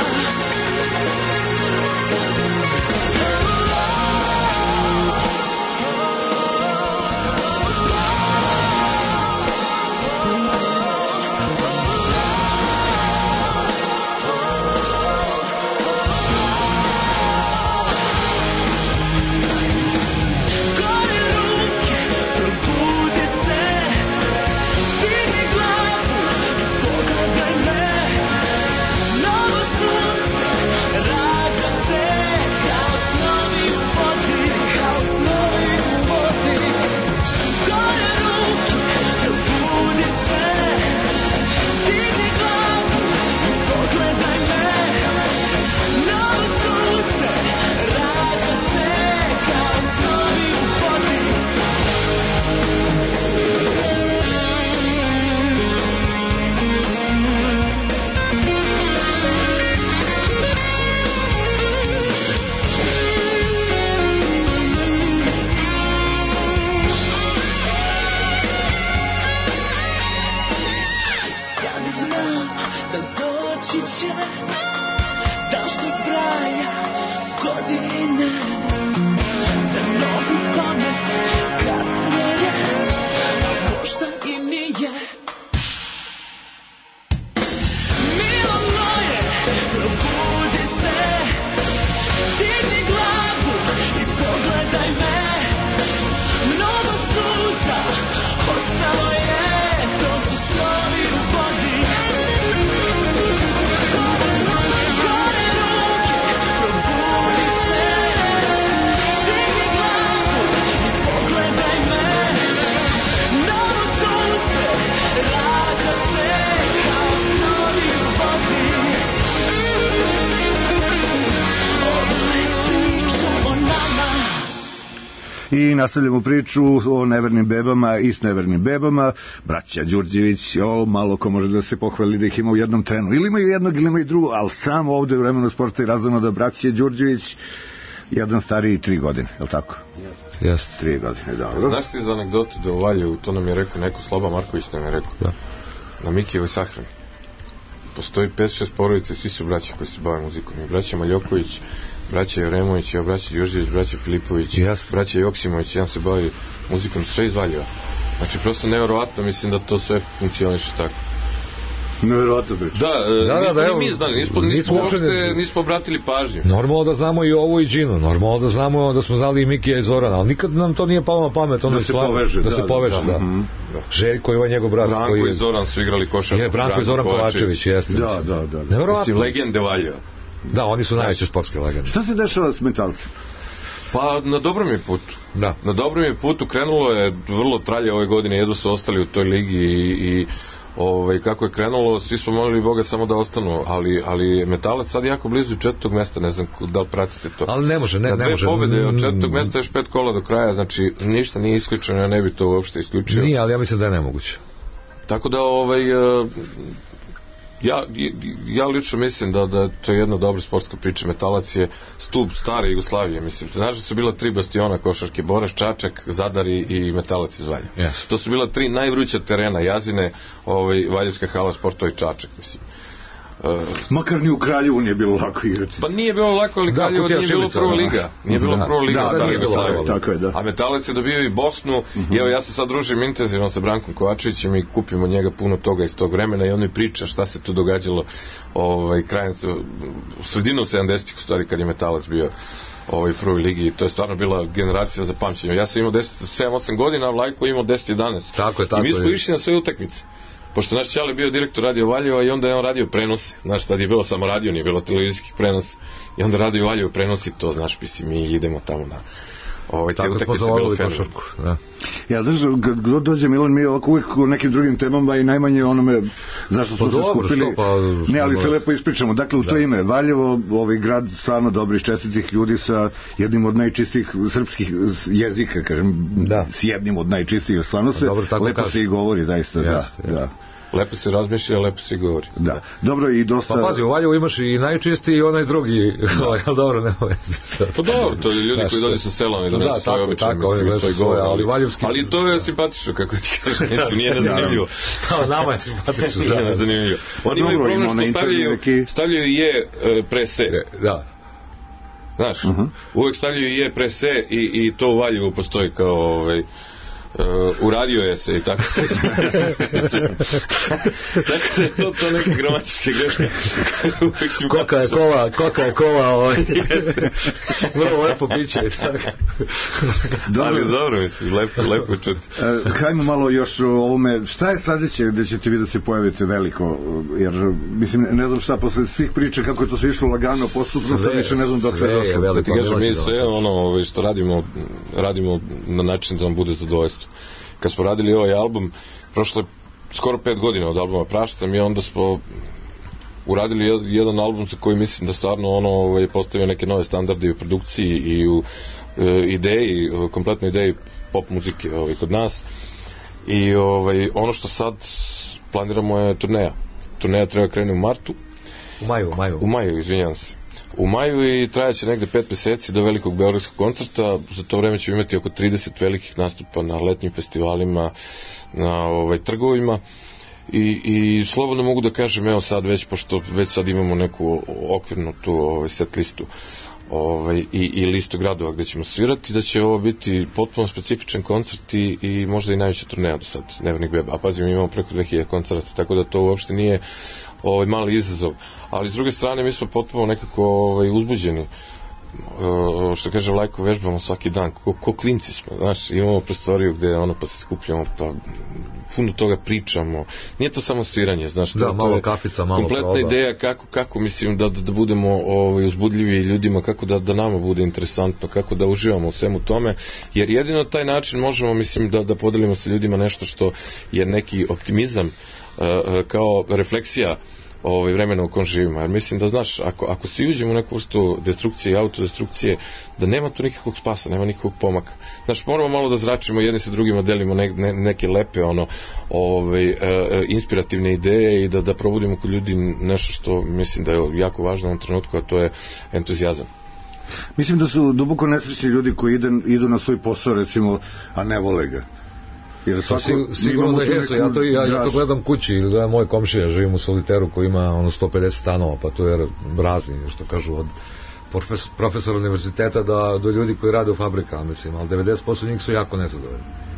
Gore ruke, probudi se, digni glavu i pogledaj me. Novo sunce rađa se kao snovi u vodi, kao snovi u vodi. Gore ruke, probudi se, digni glavu i pogledaj me. Novo sunce rađa se kao snovi u vodi. Sad znam da doći će dan što zbraja godine za novu pamet kasnije, a možda i nije. Milo moje, probudi se, digni glavu i pogledaj me. Mnogo suza ostalo je, to su snovi u vodi. Gore ruke, probudi se, digni glavu i pogledaj me. Novo sunce rađa se kao snovi u vodi. Ovo je priča o nama. I nastavljamo priču o Nevernim bebama i s Nevernim bebama. Braća Đurđević, o, malo ko može da se pohvali da ih ima u jednom trenu. Ili imaju jednog, ili imaju drugo, ali samo ovde u Vremenu sporta i razvojno da braća Đurđević, jedan stariji tri godine, je li tako? Jeste. Tri godine, dobro. Znaš ti za anegdotu da u Valju, to nam je rekao neko, Sloba Marković nam je rekao, Da. na Mikijevoj sahrani postoji pet šest porodice, svi su braća koji se bave muzikom. I braća Maljoković, braća Jevremović, evo braća Đurđević, braća Filipović, Yes. braća Joksimović, jedan se bavi muzikom, sve iz Valjeva. Znači, prosto nevjerovatno, mislim da to sve funkcioniše tako. Nevjerojatno priča. Da, da, da, da, nismo ni mi znali, nismo, nismo uopšte, nismo obratili pažnju. Normalno da znamo i ovo i Džinu, normalno da znamo da smo znali i Mikija i Zorana, ali nikad nam to nije palo na pamet, ono da se poveže, da, da se poveže, da. da. Mm-hmm. Željko je ovaj njegov brat. Branko koji je... i Zoran su igrali košarku. Je, Branko i Zoran Kovačević, jeste. Da, da, da. da. Mislim, legende Valjeva. Da, oni su najveće sportske legende. Šta se dešava s Metalcem? Pa na dobrom je putu. Da. Na dobrom je putu, krenulo je vrlo tralje ove godine, jedno su ostali u toj ligi i, i ovaj, kako je krenulo, svi smo molili Boga samo da ostanu, ali, ali Metalac sad jako blizu četvrtog mesta, ne znam da li pratite to. Ali ne može, ne, na ne može. Na dve pobede od četvrtog mesta još pet kola do kraja, znači ništa nije isključeno, ja ne bi to uopšte isključio. Nije, ali ja mislim da je nemoguće. Tako da, ovaj... Ja, ja lično mislim da, da to je jedna dobra sportska priča. Metalac je stup stare Jugoslavije, mislim. Znaš da su bila tri bastiona košarke, Boraš, Čačak, Zadar i Metalac iz Valja. Yes. To su bila tri najvruća terena, Jazine, ovaj, Valjevska hala sportova i Čačak, mislim. Uh, Makar ni u Kraljevu nije bilo lako igrati. Pa nije bilo lako, ali Kraljevo nije bilo prva liga. Nije bilo prva liga da, stare Jugoslavije. Tako je, da. A Metalac je dobio i Bosnu. Uh-huh. I evo, ja se sad družim intenzivno sa Brankom Kovačevićem i kupim od njega puno toga iz tog vremena i on mi priča šta se tu događalo ovaj, krajem, u sredinu sedamdesetih u stvari kad je Metalac bio ovaj prvoj ligi. To je stvarno bila generacija za pamćenje. Ja sam imao sedam osam godina, a Vlajko imao deset jedanaest. Tako je, tako I mi smo je. išli na sve utakmice. Pošto naš Ćale bio direktor Radio Valjeva i onda je on radio prenose. Znaš, tad je bilo samo radio, nije bilo televizijskih prenosa. I onda Radio Valjevo prenosi to, znaš, mislim, mi idemo tamo na... Ovaj, te utakmice bilo košarku, da. Ja, znaš, kdo dođe Milan, mi ovako uvijek u nekim drugim temama i najmanje onome zašto smo pa se dobro, skupili. Što, pa, ne, ali se lepo ispričamo. Dakle, u da. to ime, Valjevo, ovaj grad stvarno dobrih, čestitih ljudi sa jednim od najčistijih srpskih jezika, kažem, da. s jednim od najčistijih. Stvarno se dobro, lepo kaže. se i govori, zaista, jest, da, jest. da. Lepo se razmišlja, lepo se govori. Da. Dobro i dosta... Pa pazi, u Valjevu imaš i najčistiji i onaj drugi. Da. dobro, nema veze. Pa dobro, to je ljudi koji dođu sa selom i donesu da, svoje običaje, mislim, svoj govor. Ali, valjevski... ali to je simpatično, kako ti kažeš, mislim, nije nezanimljivo. Da, nama je simpatično. Nije nezanimljivo. Oni imaju problem što stavljaju, stavljaju je pre se. Da. Znaš, uvek stavljaju je pre se i, i to u Valjevu postoji kao... Ovaj, Uh, uradio je se i tako tako da je to, to neke gramatičke greške koka je kova koka je kova ovaj. vrlo lepo biće ali dobro mislim lepo, lepo čuti uh, hajmo malo još o ovome šta je sledeće gde ćete vi da se pojavite veliko jer mislim ne znam šta posle svih priča kako je to sve išlo lagano postupno sad više ne znam dok se došlo ti kažem mi sve ono što radimo radimo na način da vam bude zadovoljstvo. Kad smo radili ovaj album, prošlo je skoro pet godina od albuma Praštam i onda smo uradili jedan album za koji mislim da stvarno ono ovaj, postavio neke nove standarde u produkciji i u e, ideji, kompletnoj ideji pop muzike ovaj, kod nas. I ovaj, ono što sad planiramo je turneja. Turneja treba krene u martu. U maju, u maju. U maju, izvinjam se. U maju i trajaće negde pet meseci do velikog beogradskog koncerta. Za to vreme ćemo imati oko trideset velikih nastupa na letnjim festivalima, na ovaj, trgovima i, i slobodno mogu da kažem, evo sad već, pošto već sad imamo neku okvirnu tu ovaj, set listu ovaj, i, i listu gradova gde ćemo svirati, da će ovo biti potpuno specifičan koncert i, i možda i najveća turneja do sad, Nevernih Beba. A pazim, imamo preko dve hiljade koncerta, tako da to uopšte nije ovaj mali izazov, ali s druge strane mi smo potpuno nekako ovaj, uzbuđeni, uh, što kaže Vlajko, vežbamo svaki dan, ko, ko klinci smo, znaš, imamo prostoriju gde ono pa se skupljamo, pa puno toga pričamo, nije to samo sviranje, znaš, da, to, malo to je kafica, malo kompletna proba. Ideja kako, kako mislim da, da, da budemo ovaj, uzbudljivi ljudima, kako da, da nama bude interesantno, kako da uživamo u svemu tome, jer jedino taj način možemo, mislim, da, da podelimo sa ljudima nešto što je neki optimizam, kao refleksija ovaj vremena u kom živimo. Jer mislim da, znaš, ako, ako svi uđemo u neku vrstu destrukcije i autodestrukcije, da nema tu nikakvog spasa, nema nikakvog pomaka. Znaš, moramo malo da zračimo jedni sa drugima, delimo ne, ne, neke lepe, ono, ovaj, e, inspirativne ideje i da, da probudimo kod ljudi nešto što mislim da je jako važno u ovom trenutku, a to je entuzijazam. Mislim da su duboko nesrećni ljudi koji ide, idu na svoj posao, recimo, a ne vole ga. Jer svako, pa, sigurno da jesu, ja to, ja, ja to gledam kući, ili gledam moj komšija, živim u Soliteru koji ima ono sto pedeset stanova, pa to je razni, što kažu, od profes, profesora univerziteta do, do ljudi koji rade u fabrikama, mislim, ali devedeset posto njih su jako nezadovoljni.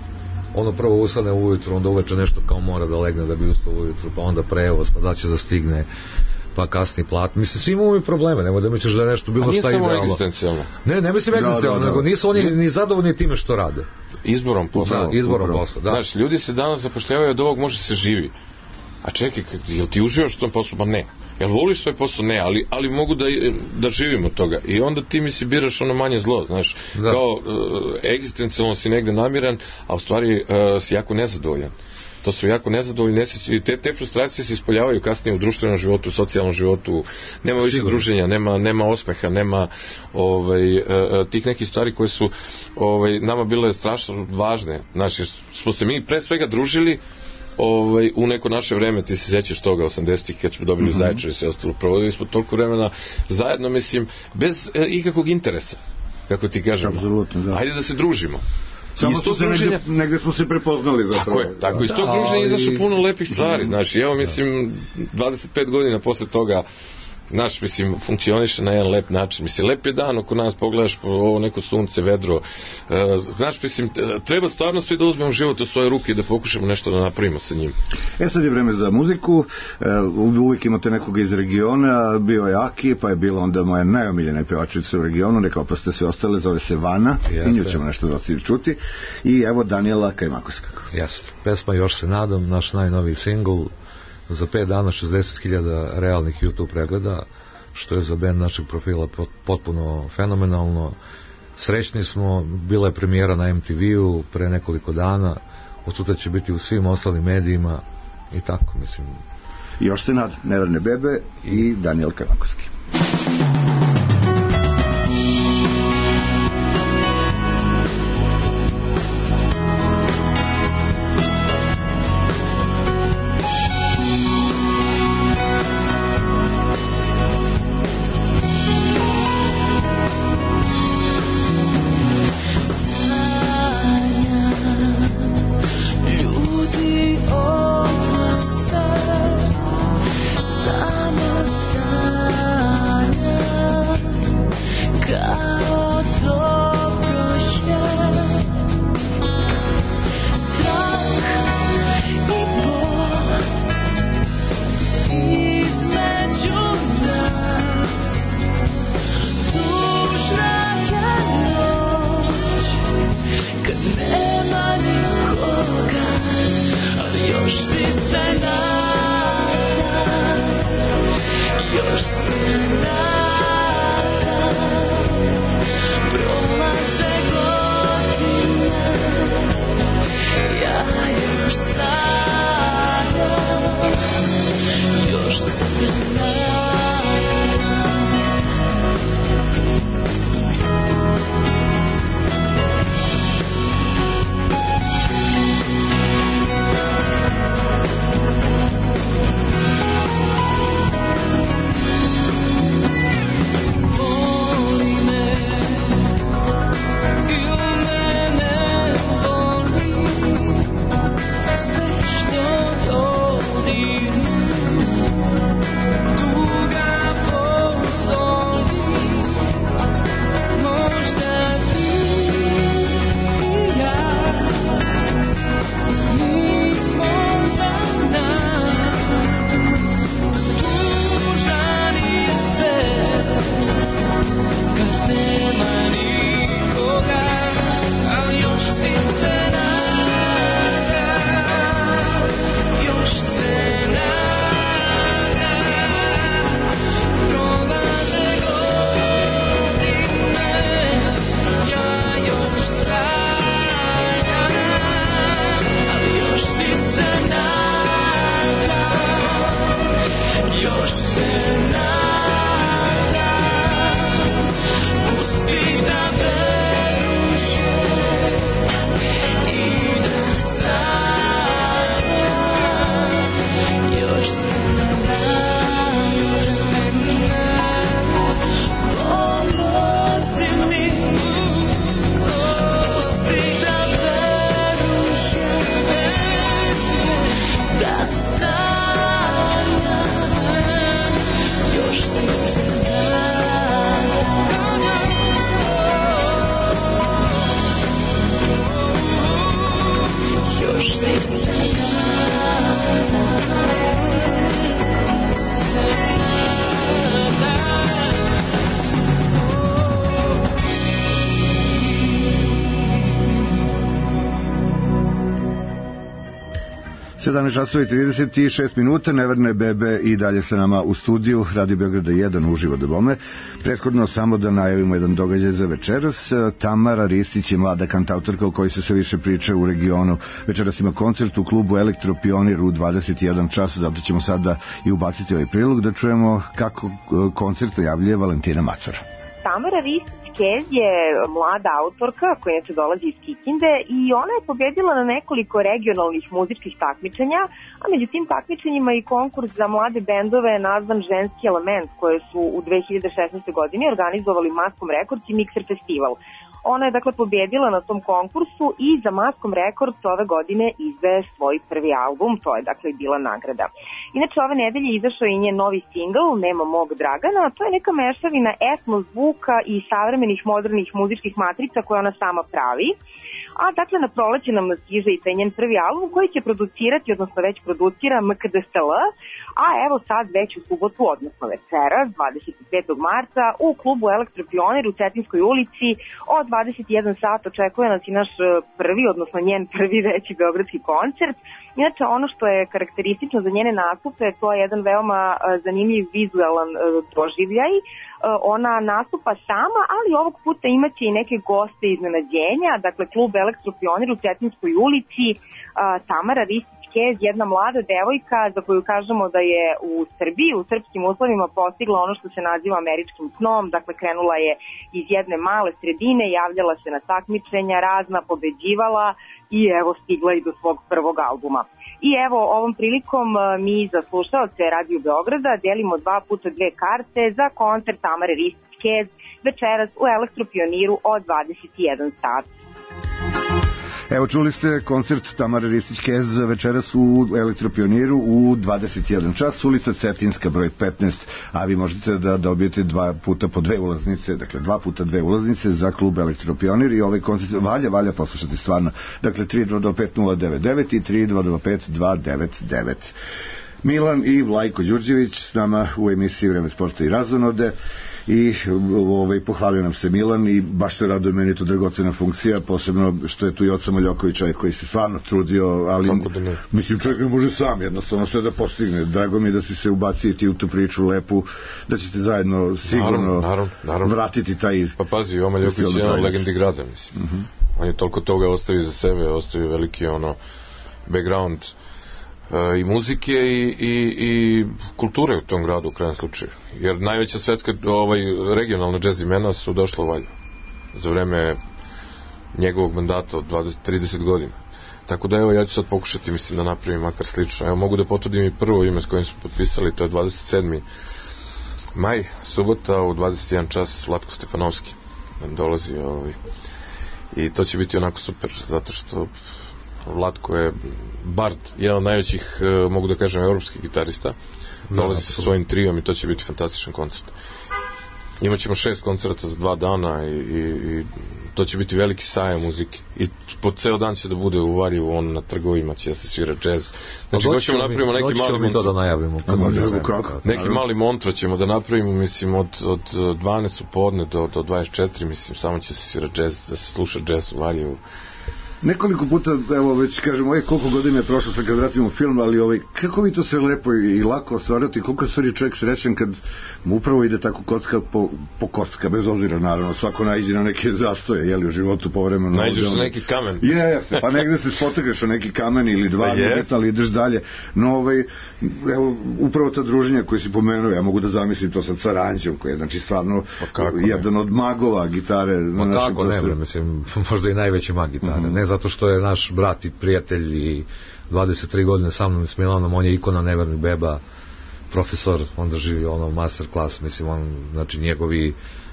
ono prvo ustane ujutru, onda uveče nešto kao mora da legne da bi ustao ujutru, pa onda prevoz, pa da će da stigne, pa kasni plat. Mislim, svi imamo i probleme, nemoj da misliš da je nešto bilo šta idealno. A nije samo egzistencijalno. Ne, ne mislim egzistencijalno, nego nisu oni ni zadovoljni time što rade. Izborom posla. Da, izborom posla, da. Znaš, ljudi se danas zapošljavaju, od ovog može se živi. A čekaj, jel ti uživaš u tom poslu? Pa ne. Jel voliš svoj posao? Ne, ali, ali mogu da, da živim od toga. I onda ti mi si biraš ono manje zlo, znaš. Da. Kao uh, egzistencijalno si negde namiran, a u stvari uh, si jako nezadovoljan. To su jako nezadovoljni, te, te frustracije se ispoljavaju kasnije u društvenom životu, u socijalnom životu, nema više Sigurno. druženja, nema, nema osmeha, nema ovaj, uh, tih nekih stvari koje su ovaj, nama bile strašno važne. Znači, smo se mi pre svega družili Ovaj, u neko naše vreme, ti se sjećaš toga osamdesetih kad smo dobili mm-hmm. Zaječar i sve ostalo, provodili smo toliko vremena zajedno, mislim, bez e, ikakvog interesa, kako ti kažemo. Apsolutno, da. Ajde da se družimo. Samo smo se druženja... negde, negde smo se prepoznali zapravo. Tako je, tako, iz tog druženja izašlo puno lepih stvari, znači, evo mislim, dvadeset pet godina posle toga, znaš, mislim, funkcioniše na jedan lep način. Mislim, lep je dan oko nas, pogledaš po ovo neko sunce, vedro. E, znaš, mislim, treba stvarno svi da uzmemo život u svoje ruke i da pokušamo nešto da napravimo sa njim. E, sad je vreme za muziku. E, uvijek imate nekoga iz regiona, bio je Aki, pa je bila onda moja najomiljena pevačica u regionu, neka oproste sve ostale, zove se Vana, i nju ćemo nešto da čuti. I evo Danijela Kajmakovska. Jeste, pesma Još se nadam, naš najnoviji singl. Za pet dana šezdeset hiljada realnih YouTube pregleda, što je za band našeg profila potpuno fenomenalno. Srećni smo, bila je premijera na em te ve-u pre nekoliko dana, od sutra će biti u svim ostalim medijima i tako, mislim. Još se nad, Neverne bebe i Danijel Kajmakovski. Tamo sam sedamnaest časova i trideset šest minuta, Neverne bebe i dalje sa nama u studiju Radio Beograda jedan uživo da bome. Prethodno samo da najavimo jedan događaj za večeras. Tamara Ristić je mlada kantautorka o kojoj se sve više priča u regionu. Večeras ima koncert u klubu Elektropionir u dvadeset jedan čas, zato ćemo sada i ubaciti ovaj prilog da čujemo kako koncert najavljuje Valentina Macar. Tamara Ristić je mlada autorka koja inače dolazi iz Kikinde i ona je pobedila na nekoliko regionalnih muzičkih takmičenja, a među tim takmičenjima i konkurs za mlade bendove nazvan Ženski element, koje su u dve hiljade šesnaestoj. godini organizovali Maskom Records i Mixer Festival. Ona je dakle pobedila na tom konkursu i za Maskom Records ove godine izdaje svoj prvi album, to je dakle bila nagrada. Inače ove nedelje izašao i njen novi singl Nema mog Dragana, to je neka mešavina etno zvuka i savremenih modernih muzičkih matrica koje ona sama pravi. A dakle na proleće nam stiže i taj njen prvi album koji će producirati, odnosno već producira M K D S L, a evo sad već u subotu, odnosno večeras, dvadeset petog marta, u klubu Elektropionir u Cetinskoj ulici od dvadeset jedan sat očekuje nas i naš prvi, odnosno njen prvi veći beogradski koncert. Inače, ono što je karakteristično za njene nastupe, to je jedan veoma zanimljiv vizualan doživljaj. Ona nastupa sama, ali ovog puta imaće i neke goste iznenađenja. Dakle, klub Elektropionir u Cetinskoj ulici, Tamara Ristić, jedna mlada devojka za koju kažemo da je u Srbiji, u srpskim uslovima postigla ono što se naziva američkim snom. Dakle, krenula je iz jedne male sredine, javljala se na takmičenja razna, pobeđivala i evo stigla i do svog prvog albuma. I evo ovom prilikom mi za slušaoce Radio Beograda delimo dva puta dve karte za koncert Tamare Ristić večeras u Elektropioniru od dvadeset jedan sat. Evo, čuli ste koncert Tamare Ristić-Kez večeras u Elektropioniru u dvadeset jedan čas, ulica Cetinska broj petnaest, a vi možete da dobijete dva puta po dve ulaznice, dakle dva puta dve ulaznice za klub Elektropionir i ovaj koncert valja, valja poslušati stvarno. Dakle, tri dva dva pet nula devet devet i tri dva dva pet dva devet devet. Milan i Vlajko Đurđević s nama u emisiji Vreme sporta i razonode. I ovaj, pohvalio nam se Milan i baš se raduje, meni to dragocena funkcija, posebno što je tu i Oca Maljoković, koji se stvarno trudio, ali da mislim čovjek ne može sam jednostavno sve da postigne. Drago mi je da si se ubacio ti u tu priču lepu, da ćete zajedno sigurno naravno, naravno, naravno. vratiti taj... Pa pazi, Oma Maljoković je jedan legendi grada, mislim. Uh-huh. On je toliko toga ostavio za sebe, ostavio veliki ono background i muzike i, i, i kulture u tom gradu u krajem slučaju. Jer najveća svetska ovaj, regionalna jazz imena su došla u Valjevo za vreme njegovog mandata od dvadeset trideset godina. Tako da evo ja ću sad pokušati mislim da napravim makar slično. Evo mogu da potvrdim i prvo ime s kojim smo potpisali, to je dvadeset sedmi maj, subota u dvadeset jedan čas, Vlatko Stefanovski nam dolazi ovaj, i to će biti onako super zato što Vlatko je bard, jedan od najvećih, mogu da kažem, evropskih gitarista. Dolazi sa svojim trijom i to će biti fantastičan koncert. Imaćemo šest koncerta za dva dana i, i, i to će biti veliki sajam muzike. I po ceo dan će da bude u Valjevu, on na trgovima će da se svira džez. Znači, hoćemo napravimo neki mali montra. To da najavimo. Neki mali montra ćemo da napravimo, mislim, od, od dvanaest u podne do, do dvadeset četiri, mislim, samo će se svira džez, da se sluša džez u Valjevu. Nekoliko puta, evo već kažemo, oj, koliko godina je prošlo sad kad vratimo film, ali ovaj, kako vi to sve lepo i lako ostvarati, koliko je stvari čovjek srećan kad mu upravo ide tako kocka po, po kocka, bez obzira naravno, svako naiđe na neke zastoje, jeli, u životu povremeno. Naiđeš na neki kamen. Je, je, pa negde se spotekneš o neki kamen ili dva, yes. ali ideš dalje. No, ovaj, evo, upravo ta druženja koju si pomenuo, ja mogu da zamislim to sa Caranđom, koji je, znači, stvarno jedan od magova gitare na našem prostoru. Kako ne, mislim, možda i najveći mag gitare, mm-hmm. ne zato što je naš brat i prijatelj i dvadeset tri godine sa mnom s Milanom, on je ikona nevernih beba, profesor, on drži ono master klas, mislim, on, znači njegovi e,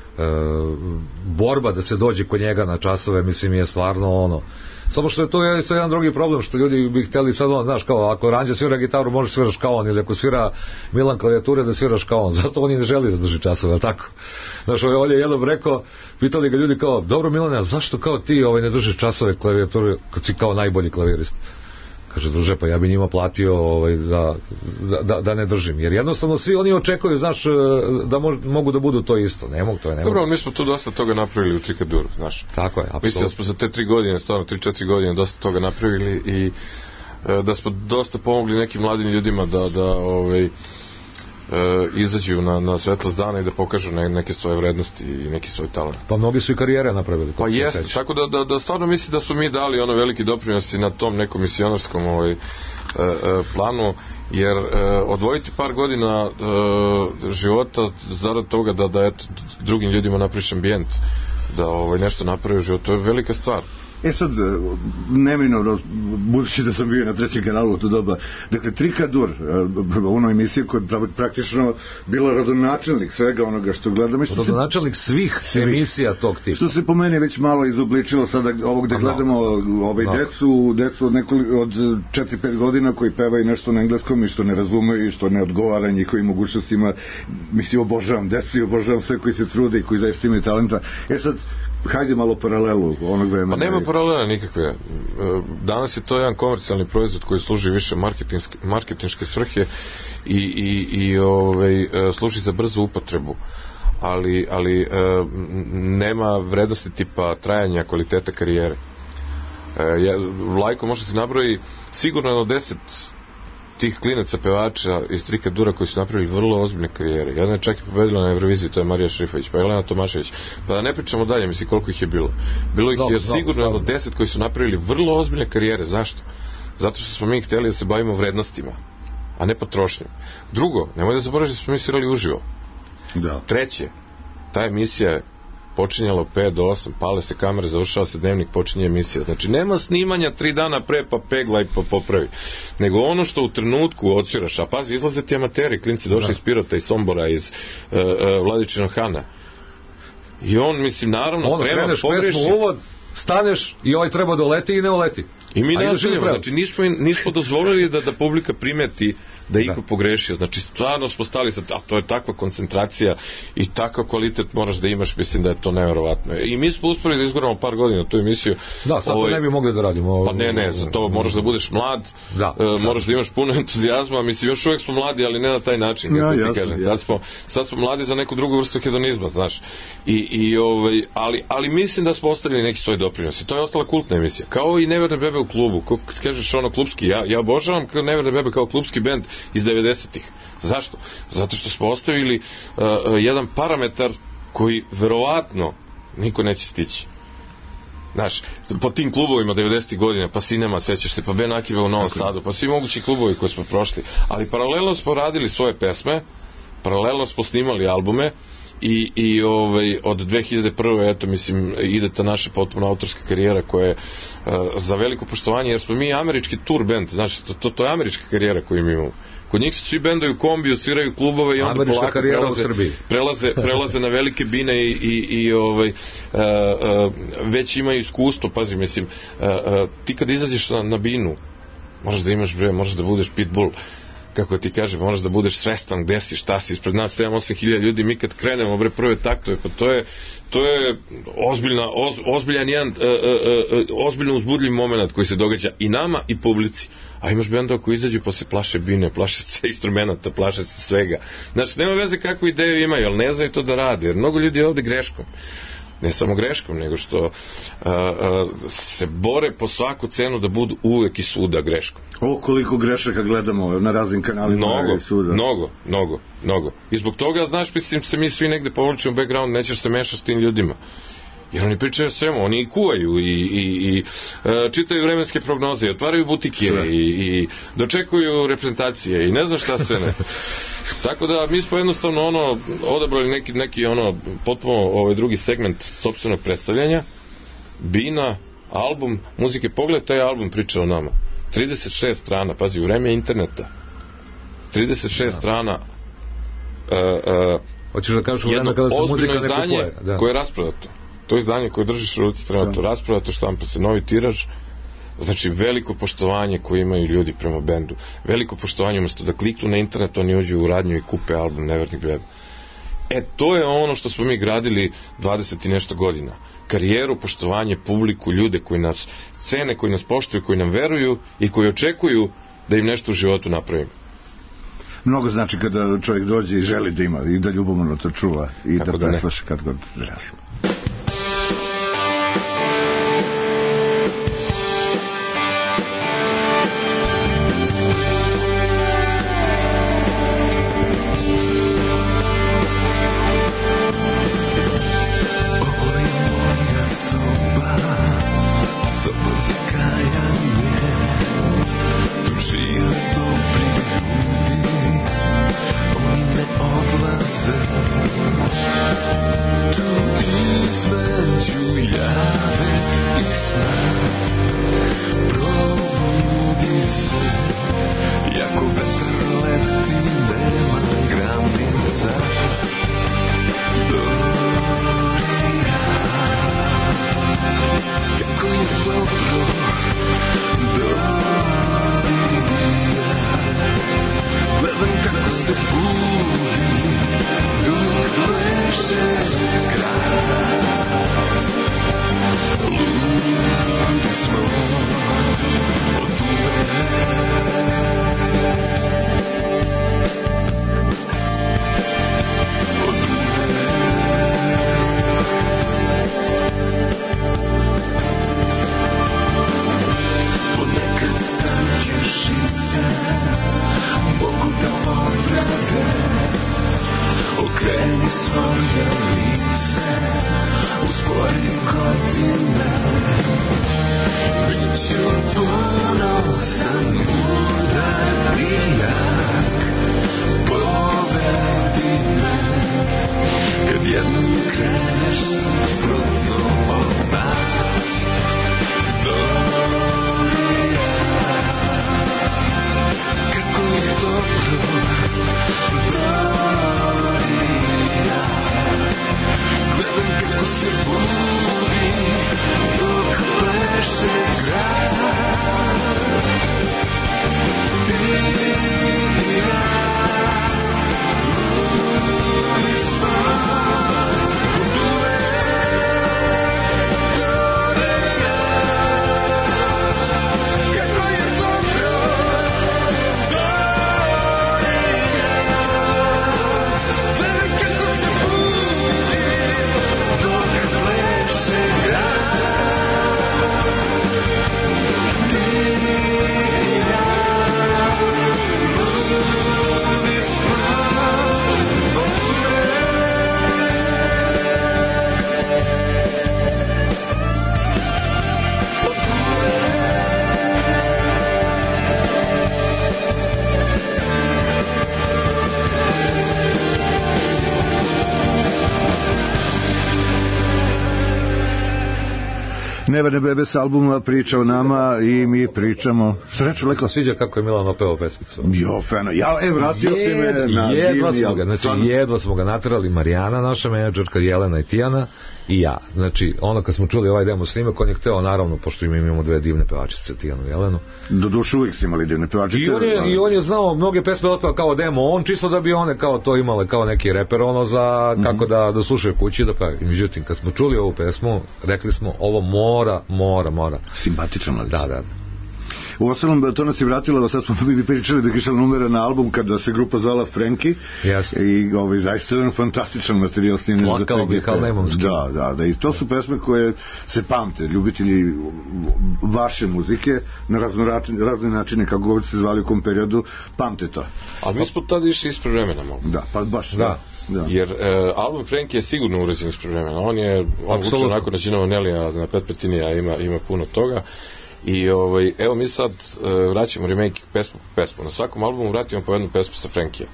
borba da se dođe kod njega na časove, mislim, je stvarno ono, samo što je to je jedan drugi problem, što ljudi bi htjeli sad ono, znaš, kao, ako Ranđa svira gitaru, možeš sviraš kao on, ili ako svira Milan klavijature, da sviraš kao on, zato oni ne želi da drži časove, tako. Znaš, on je jednom rekao, pitali ga ljudi kao, dobro Milane, a zašto kao ti ovaj, ne držiš časove klavijature, kad si kao najbolji klavirist? Kaže, druže, pa ja bi njima platio ovaj, da, da, da ne držim. Jer jednostavno svi oni očekuju, znaš, da mož, mogu da budu to isto. Ne mogu, to je ne mogu. Dobro, mi smo tu dosta toga napravili u Trikaduru, znaš. Tako je, apsolutno. Mislim da smo za te tri godine, stvarno tri, četiri godine dosta toga napravili i da smo dosta pomogli nekim mladim ljudima da, da ovaj, E, izađu na, na svetlost dana i da pokažu ne, neke svoje vrednosti i neki svoj talent. Pa mnogi su i karijere napravili. Pa jeste, tako da, da, da stvarno mislim da smo mi dali ono veliki doprinos i na tom nekom misionarskom ovaj, e, e, planu, jer e, odvojiti par godina e, života zarad toga da, da eto, drugim ljudima napraviš ambijent, da ovaj, nešto napravi u životu, to je velika stvar. E sad, neminovno, budući da sam bio na trećem kanalu u to doba, dakle, Trikadur, ono emisija koja je praktično bila rodonačelnik svega onoga što gledamo. Što rodonačelnik svih, svih emisija tog tipa. Što se po meni već malo izobličilo sada ovog da gledamo ovaj no. decu, decu od, nekoli, od četiri pet godina koji pevaju nešto na engleskom i što ne razumeju i što ne odgovara njihovim mogućnostima. Mislim, obožavam decu i obožavam sve koji se trude i koji zaista imaju talenta. E sad, hajde malo paralelu onog vremena. Pa nema paralela nikakve. Danas je to jedan komercijalni proizvod koji služi više marketinške, marketinške svrhe i, i, i ovaj, služi za brzu upotrebu. Ali, ali e, nema vrednosti tipa trajanja, kvaliteta karijere. E, Vlajko može se nabroji sigurno jedno deset tih klinaca pevača iz Trikadura koji su napravili vrlo ozbiljne karijere. Jedna je čak i pobedila na Euroviziji, to je Marija Šrifović, pa Jelena Tomašević. Pa da ne pričamo dalje, misli koliko ih je bilo. Bilo ih je sigurno jedno deset koji su napravili vrlo ozbiljne karijere. Zašto? Zato što smo mi htjeli da se bavimo vrednostima, a ne potrošnjom. Drugo, nemoj da zaboraviš da smo mi svirali uživo. Da. Treće, ta emisija je počinjala u pet do osam, pale se kamere, završava se dnevnik, počinje emisija. Znači, nema snimanja tri dana pre, pa pegla i pa popravi. Nego ono što u trenutku odsviraš, a pazi, izlaze ti amateri, klinci došli iz Pirota, iz Sombora, iz uh, uh, Vladičinog Hana. I on, mislim, naravno, ono, treba kreneš pesmu uvod, staneš i ovaj treba da uleti i ne uleti. I mi nastavljamo, znači nismo, nismo dozvolili da, da publika primeti da iko pogrešio, znači stvarno smo stali za, a to je takva koncentracija i takav kvalitet moraš da imaš, mislim da je to nevjerovatno. I mi smo uspeli da izguramo par godina tu emisiju. Da, sad ovaj, to ne bi mogli da radimo. Pa ne, ne, za to moraš da budeš mlad, da, uh, moraš da imaš puno entuzijazma, mislim još uvijek smo mladi, ali ne na taj način, kako ja, ti kažem. Sad smo, sad smo mladi za neku drugu vrstu hedonizma, znaš. I, i ovaj, ali, ali mislim da smo ostavili neki svoj doprinos i to je ostala kultna emisija. Kao i Neverne bebe u klubu, kako kažeš ono klubski, ja, ja obožavam Neverne bebe kao klubski bend iz devedesetih. Zašto? Zato što smo ostavili uh, jedan parametar koji verovatno niko neće stići. Znaš, po tim klubovima devedesetih godina, pa Cinema, sećaš se, pa Ben Akiva u Novom Sadu, pa svi mogući klubovi koji smo prošli, ali paralelno smo radili svoje pesme, paralelno smo snimali albume i, i ovaj, od dve hiljade prve eto mislim ide ta naša potpuno autorska karijera koja je uh, za veliko poštovanje, jer smo mi američki tour band, znači to, to, to je američka karijera koju mi imamo. Kod njih su svi bendovi u kombiju, sviraju klubove i onda američka polako prelaze, prelaze, prelaze na velike bine i, i, i ovaj, uh, uh, već imaju iskustvo, pazi, mislim, uh, uh, ti kad izađeš na, na binu, možeš da imaš bre, možeš da budeš pitbull, kako ti kažem, moraš da budeš svestan gde si, šta si, ispred nas sedam osam hiljada ljudi, mi kad krenemo bre prve taktove, pa to je to je ozbiljna, oz, ozbiljan jedan uh, uh, uh, ozbiljno uzbudljiv moment koji se događa i nama i publici. A imaš bendova koji izađu pa se plaše bine, plaše se instrumenta, plaše se svega. Znači, nema veze kakvu ideju imaju, ali ne znaju to da rade, jer mnogo ljudi je ovde greškom. Ne samo greškom, nego što uh, uh, se bore po svaku cenu da budu uvek i svuda greškom. O, koliko grešaka gledamo na raznim kanalima mnogo, i svuda. Mnogo, mnogo, mnogo. I zbog toga, znaš, mislim, se mi svi negde povlačimo u background, nećeš se mešati s tim ljudima. Jer oni pričaju svemu, oni i kuvaju i, i, i uh, čitaju vremenske prognoze, otvaraju butike i, i dočekuju reprezentacije i ne znam šta sve ne. Tako da mi smo jednostavno ono odabrali neki, neki ono potpuno ovaj drugi segment sopstvenog predstavljanja, bina, album, muzike. Pogledaj taj album priča o nama. trideset šest strana, pazi, u vreme interneta. trideset šest strana uh, uh, hoćeš da kažeš jedno kada se muzika ne izdanje kupuje, da. koje je rasprodato. To izdanje koje držiš u ruci trenutno rasprodato, štampa se novi tiraž. Znači veliko poštovanje koje imaju ljudi prema bendu, veliko poštovanje, umjesto da kliknu na internet oni uđu u radnju i kupe album Nevernih beba. E to je ono što smo mi gradili dvadeset i nešto godina, karijeru, poštovanje, publiku, ljude koji nas cene, koji nas poštuju, koji nam veruju i koji očekuju da im nešto u životu napravimo. Mnogo znači kada čovjek dođe i želi da ima i da ljubomorno to čuva i kako da presluša kad god želi. Neverne bebe s albuma priča o nama i mi pričamo. Što reče Leko? Sviđa kako je Milan opeo pesmicu. Jo, feno. Ja, e, vratio si me na jedva divni... Smo ga, znači, jedva smo ga naterali, Marijana, naša menadžerka, Jelena i Tijana i ja. Znači, ono kad smo čuli ovaj demo snimak, on je hteo, naravno, pošto imamo dve divne pevačice, Tijanu i Jelenu. Do duše uvijek ste imali divne pevačice. I on je, ali... i on je znao mnoge pesme otpeva kao demo, on čisto da bi one kao to imale, kao neki reper, ono za mm-hmm. kako da, da slušaju kući da pevaju. I međutim, kad smo čuli ovu pesmu, rekli smo, ovo mora, mora, mora. Simpatično, ali. Da, da. U ostalom, to nas je vratilo, sad smo mi pričali da kišali numere na album kada se grupa zvala Frenki. Yes. I ovaj, zaista jedan fantastičan materijal snimljen za Plakao bih, ali nemam s kim. Da, da, da. I to su pesme koje se pamte, ljubitelji vaše muzike na razne načine, kako god se zvali u kom periodu, pamte to. Ali mi smo tada išli ispred vremena malo. Da, pa baš. Da. Da. Jer e, album Frenki je sigurno urađen ispred vremena. On je, on vuče onako na Đinova Nelija, na Pet Petinija, ima, ima puno toga. I ovaj, evo mi sad uh, vraćamo remake pesmu po pesmu. Na svakom albumu vratimo po jednu pesmu sa Frenkija.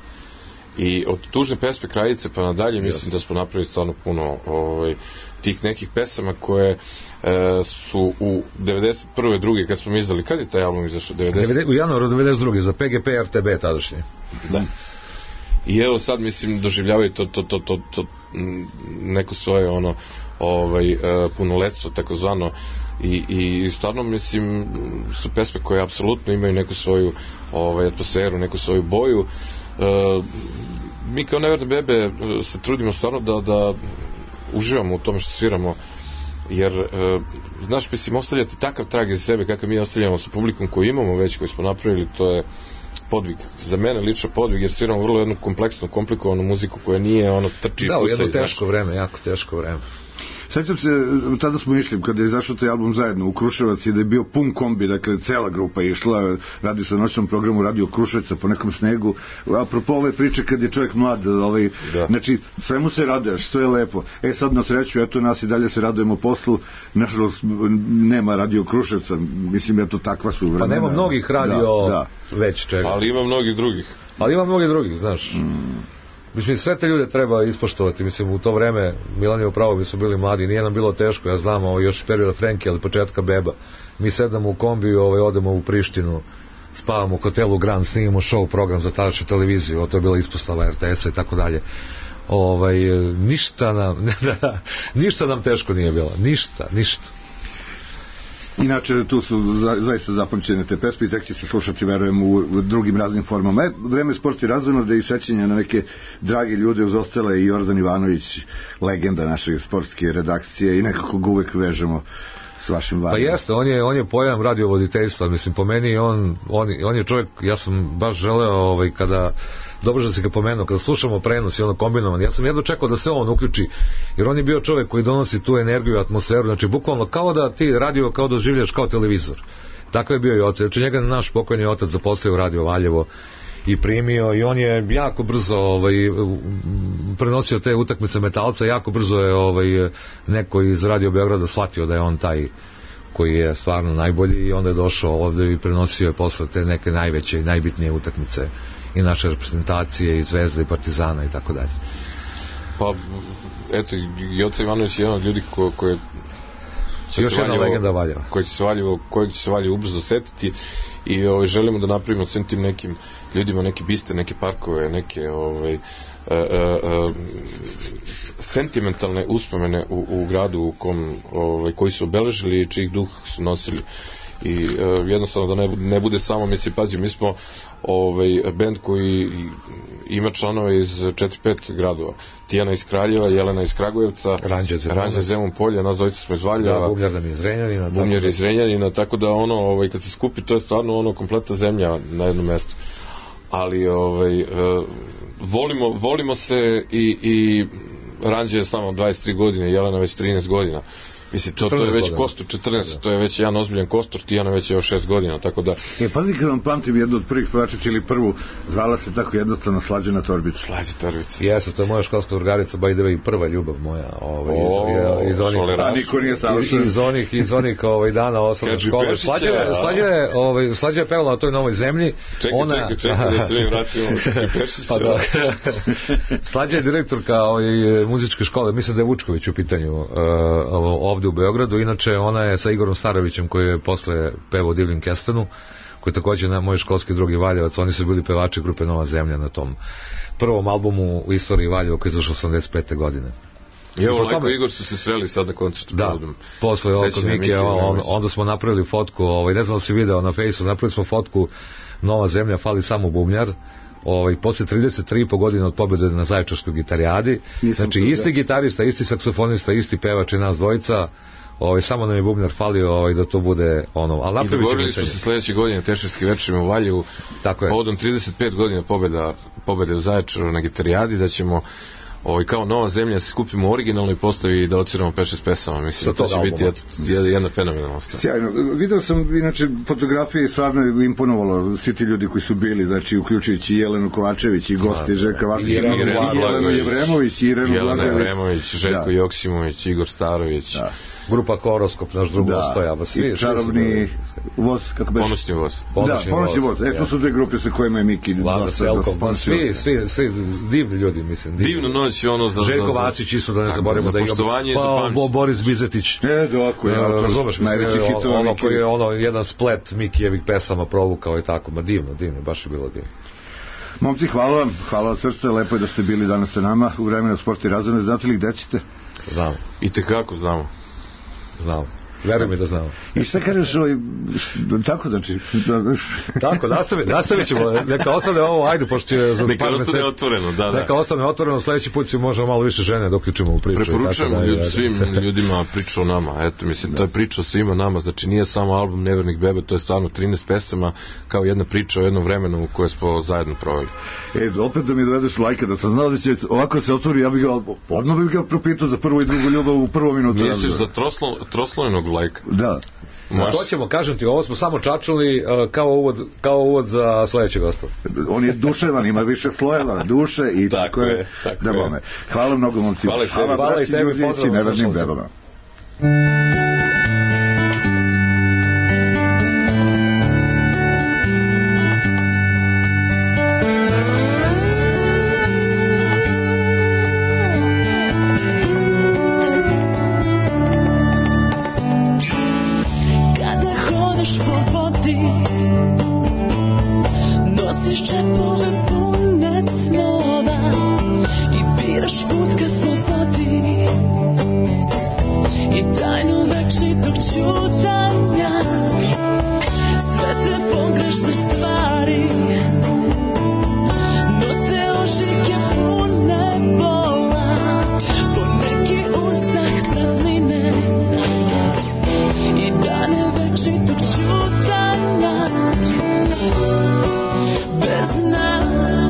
I od Tužne pesme Kraljice pa nadalje mislim da smo napravili stvarno puno ovaj, tih nekih pesama koje uh, su u devedeset prve druge kad smo mi izdali. Kad je taj album izašao? devedeset U januaru devedeset druge za P G P R T B tadašnje. Da. I evo sad mislim doživljavaju to, to, to, to, to neko svoje ono ovaj, uh, punoletstvo takozvano i, i stvarno mislim su pesme koje apsolutno imaju neku svoju ovaj, atmosferu, neku svoju boju. Uh, mi kao Neverne bebe se trudimo stvarno da, da uživamo u tome što sviramo, jer uh, znaš, mislim, ostavljati takav trag iz sebe kakav mi ostavljamo sa publikom koju imamo već, koju smo napravili, to je podvig, za mene lično podvig, jer sviramo vrlo jednu kompleksnu, komplikovanu muziku koja nije ono trči. Da, u jedno teško vreme, jako teško vreme. Sećam se, tada smo išli, kada je izašao taj album zajedno u Kruševac i da je bio pun kombi, dakle, cela grupa je išla, radi se o noćnom programu Radio Kruševca po nekom snegu, apropo ove priče kad je čovjek mlad, ovaj, znači, svemu se raduješ, sve je lepo. E sad na sreću, eto nas i dalje se radujemo poslu, nažalost nema Radio Kruševca, mislim, eto takva su vremena. Pa nema mnogih radio da, da. Već čega. Ali ima mnogih drugih. Ali ima mnogih drugih, znaš. Mm. Mislim, sve te ljude treba ispoštovati. Mislim, u to vreme Milan je upravo, mi su bili mladi, nije nam bilo teško, ja znam, ovo još perioda Frenki, ali početka beba. Mi sedamo u kombiju, ovaj, odemo u Prištinu, spavamo u hotelu Grand, snimimo show program za tadašnju televiziju, to je bila ispostava R T S-a i tako dalje. Ovaj, ništa nam, ništa nam teško nije bilo, ništa, ništa. Inače, tu su za, zaista zapamćene te pesme i tek će se slušati, verujem, u drugim raznim formama. E, vreme sport i razvojno da i sećanja na neke dragi ljude uz ostale i Jordan Ivanović, legenda naše sportske redakcije i nekako ga uvek vežemo s vašim varom. Pa jeste, on je, on je pojam radiovoditeljstva, mislim, po meni on, on, on je čovjek, ja sam baš želeo ovaj, kada dobro da se ga pomenuo, kada slušamo prenos i ono kombinovan, ja sam jedno čekao da se on uključi, jer on je bio čovjek koji donosi tu energiju i atmosferu, znači bukvalno kao da ti radio kao da življaš kao televizor. Tako je bio i otac, znači njega naš pokojni otac zaposlio u Radio Valjevo i primio i on je jako brzo ovaj, prenosio te utakmice Metalca, jako brzo je ovaj, neko iz Radio Beograda shvatio da je on taj koji je stvarno najbolji i onda je došao ovdje i prenosio je posle te neke najveće i najbitnije utakmice i naše reprezentacije i Zvezde i Partizana i tako dalje. Pa eto, Joca Ivanović je jedan od ljudi ko, koje još jedna Valjevo, legenda Valjeva koji će se Valjevo, kojeg će se Valjevo ubrzo setiti i ovaj, želimo da napravimo svim tim nekim ljudima neke biste, neke parkove, neke ovaj, Uh, uh, uh, sentimentalne uspomene u, u gradu u kom, ovaj, koji su obeležili i čijih duh su nosili i uh, jednostavno da ne, ne bude samo, mislim, pazi, mi smo ovaj, band koji ima članove iz četiri pet gradova, Tijana iz Kraljeva, Jelena iz Kragujevca, Ranđa Zemun Polja, nas dvojica smo iz Valjeva, da, Bubnjar nam je iz Renjanina, Bubnjar iz Renjanina, tako da ono, ovaj, kad se skupi, to je stvarno ono kompletna zemlja na jednom mjestu. Ali ovaj, uh, volimo, volimo se i, i Ranđe je s nama dvadeset tri godine, Jelena već trinaest godina. Mislim, to, to je već kostur, četrnaest, to je već jedan ozbiljan kostur, Tijana već je još šest godina, tako da... E, pazi kad vam pamtim jednu od prvih pevačica ili prvu, zvala se tako jednostavno Slađana Torbica. Slađa Torbica. Jeste, to je moja školska drugarica, by the way, prva ljubav moja, ovaj, o, iz, iz onih... A niko nije savršen. Iz onih, iz onih ovaj, dana osnovne škole. Slađa je, Slađa je, ovaj, Slađa je pevala na toj novoj zemlji. Čekaj, ona... čekaj, čekaj, da se mi vratimo. Pa da. Slađa je direktorka ovaj, muzičke škole, mislim da je Vučković u pitanju, uh, ovdje ovde u Beogradu. Inače, ona je sa Igorom Starovićem, koji je posle pevao Divljem Kestanu, koji je takođe na moj školski drugi Valjevac. Oni su bili pevači grupe Nova zemlja na tom prvom albumu u istoriji Valjeva koji je izašao osamdeset pete godine. I evo, Lajko i Igor su se sreli sad na koncertu. Da, posle ovo kod Mike, on, onda smo napravili fotku, ovaj, ne znam da si video na Fejsu, napravili smo fotku Nova zemlja, fali samo bubnjar. Ovaj, posle trideset tri i po godine od pobjede na Zaječarskoj gitarijadi. Nisam znači, isti da. gitarista, isti saksofonista, isti pevač i nas dvojica. Ovaj, samo nam je bubnjar falio ovaj, da to bude ono, ali napravit ćemo. I dogovorili smo se sledeće godine tešarski večerima u Valjevu. Tako je. Povodom trideset pet godina pobjeda, pobjede u Zaječaru na gitarijadi, da ćemo ovaj, kao Nova zemlja se skupimo originalno i postavi da odsviramo pet šest pesama. Mislim, to će biti jedna, jedna fenomenalna stvar. Sjajno. Video sam, inače, fotografije i stvarno imponovalo svi ti ljudi koji su bili, znači, uključujući Jelenu Kovačević i gosti Željka Vašić, i Jelenu Jevremović, i Irenu Jelena Jevremović, Željko da. Joksimović, Igor Starović. Da. Grupa Koroskop, naš drug ostojava. I čarobni voz, kako beš? Ponosni voz. Da, ponosni voz. E, to su dve grupe sa kojima je Miki. Vlada Selkom, svi, svi, svi divni ljudi, mislim. Divna noć, ono za... Željko Vasić, isto da ne zaboravimo da igra. Pa, Boris Bizetić. E, doko, ja. Razumeš, mislim, ono koji je ono, jedan splet Mikijevih pesama provukao i tako, ma divno, divno, baš je bilo divno. Momci, hvala vam, hvala od srca, lepo je da ste bili danas sa nama u vremenu Sport i razvoj. Znate li gde ćete? Znamo. I tekako znamo. Znamo. Veruj mi da znamo. I šta kažeš ovaj, tako znači? Tako, nastavi, nastavit ćemo, neka ostane ovo, ajde, pošto je za neka ostane otvoreno, da, da. Neka ostane otvoreno, sledeći put ćemo možemo malo više žene da uključimo u priču. Preporučujemo da, ljud, svim ljudima priču o nama, eto, mislim, da. To je priča o svima nama, znači nije samo album Nevernih bebe, to je stvarno trinaest pesama, kao jedna priča o jednom vremenu koje smo zajedno proveli. E, opet da mi dovedeš Lajka, da sam znao da će ovako se otvori, ja bih ga, odmah bih ga propitao za prvu i drugu ljubav u prvom minutu. Misliš za troslo, troslojenog Lajka? Da. Maš... To ćemo, kažem ti, ovo smo samo čačuli uh, kao, uvod, kao uvod za sledećeg gosta. On je duševan, ima više slojeva duše i tako, tako je. Tako da je. Hvala mnogo, momci. Hvala, hvala, hvala i tebi, pozdrav i nevernim bebama. Bez nas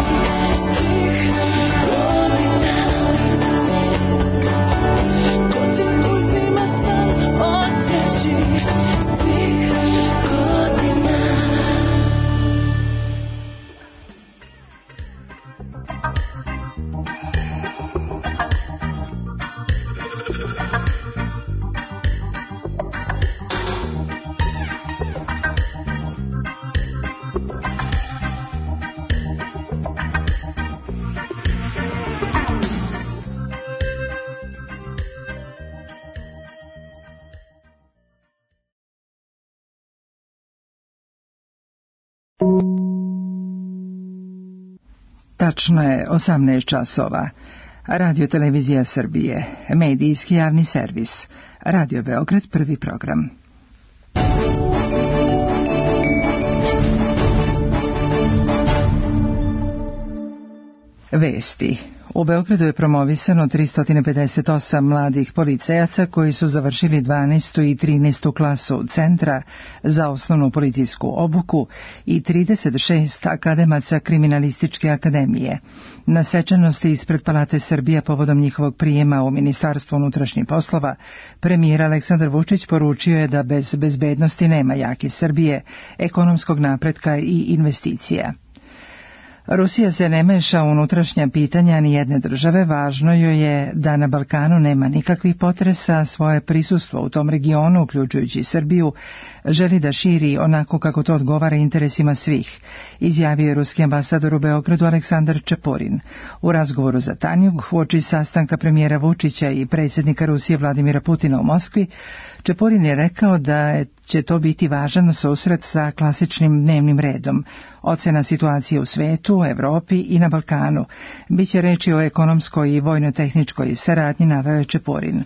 Tačno je osamnaest časova. Radio Televizija Srbije, medijski javni servis. Radio Beograd, prvi program. Vesti. U Beogradu je promovisano tristo pedeset osam mladih policajaca koji su završili dvanaestu i trinaestu klasu Centra za osnovnu policijsku obuku i trideset šest akademaca Kriminalističke akademije. Na svečanosti ispred Palate Srbija povodom njihovog prijema u Ministarstvo unutrašnjih poslova, premijer Aleksandar Vučić poručio je da bez bezbednosti nema jake Srbije, ekonomskog napretka i investicija. Rusija se ne meša u unutrašnja pitanja ni jedne države, važno joj je da na Balkanu nema nikakvih potresa, a svoje prisustvo u tom regionu, uključujući Srbiju, želi da širi onako kako to odgovara interesima svih, izjavio je ruski ambasador u Beogradu Aleksandar Čeporin. U razgovoru za Tanjug, uoči sastanka premijera Vučića i predsjednika Rusije Vladimira Putina u Moskvi, Čeporin je rekao da će to biti važan susret sa klasičnim dnevnim redom. Ocena situacije u svetu, Evropi i na Balkanu. Biće reči o ekonomskoj i vojno-tehničkoj saradnji, naveo je Čeporin.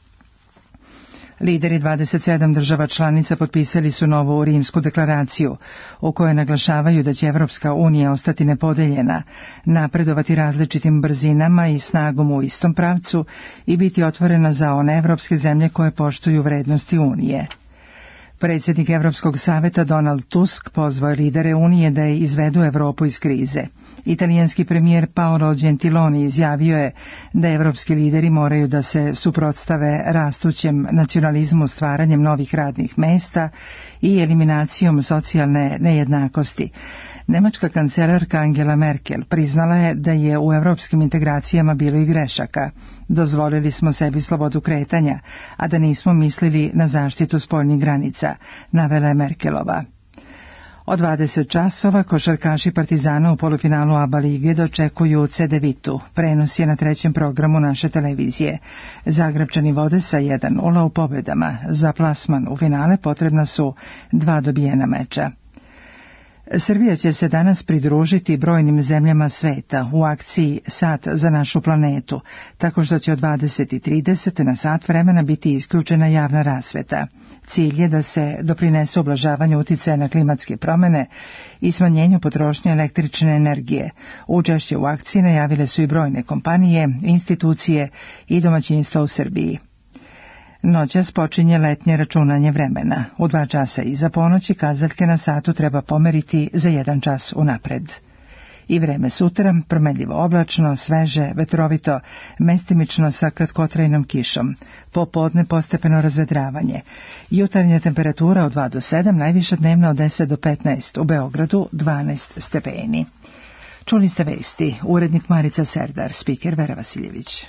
Lideri dvadeset sedam država članica potpisali su novu Rimsku deklaraciju, u kojoj naglašavaju da će Evropska unija ostati nepodeljena, napredovati različitim brzinama i snagom u istom pravcu i biti otvorena za one evropske zemlje koje poštuju vrednosti Unije. Predsjednik Evropskog saveta Donald Tusk pozvao je lidere Unije da je izvedu Evropu iz krize. Italijanski premijer Paolo Gentiloni izjavio je da evropski lideri moraju da se suprotstave rastućem nacionalizmu stvaranjem novih radnih mesta i eliminacijom socijalne nejednakosti. Nemačka kancelarka Angela Merkel priznala je da je u evropskim integracijama bilo i grešaka. Dozvolili smo sebi slobodu kretanja, a da nismo mislili na zaštitu spoljnih granica, navela je Merkelova. Od dvadeset časova košarkaši Partizana u polufinalu ABA lige dočekuju Cedevitu. Prenos je na trećem programu naše televizije. Zagrebčani vode sa jedan nula u pobjedama. Za plasman u finale potrebna su dva dobijena meča. Srbija će se danas pridružiti brojnim zemljama sveta u akciji Sat za našu planetu, tako što će od dvadeset i trideset na sat vremena biti isključena javna rasveta. Cilj je da se doprinese ublažavanju uticaja na klimatske promjene i smanjenju potrošnje električne energije. Učešće u akciji najavile su i brojne kompanije, institucije i domaćinstva u Srbiji. Noćas počinje letnje računanje vremena. U dva časa iza ponoći kazaljke na satu treba pomeriti za jedan čas unapred. I vreme sutra, promenljivo oblačno, sveže, vetrovito, mestimično sa kratkotrajnom kišom. Popodne postepeno razvedravanje. Jutarnja temperatura od dva do sedam, najviša dnevna od deset do petnaest, u Beogradu dvanaest stepeni. Čuli ste vesti, urednik Marica Serdar, spiker Vera Vasiljević.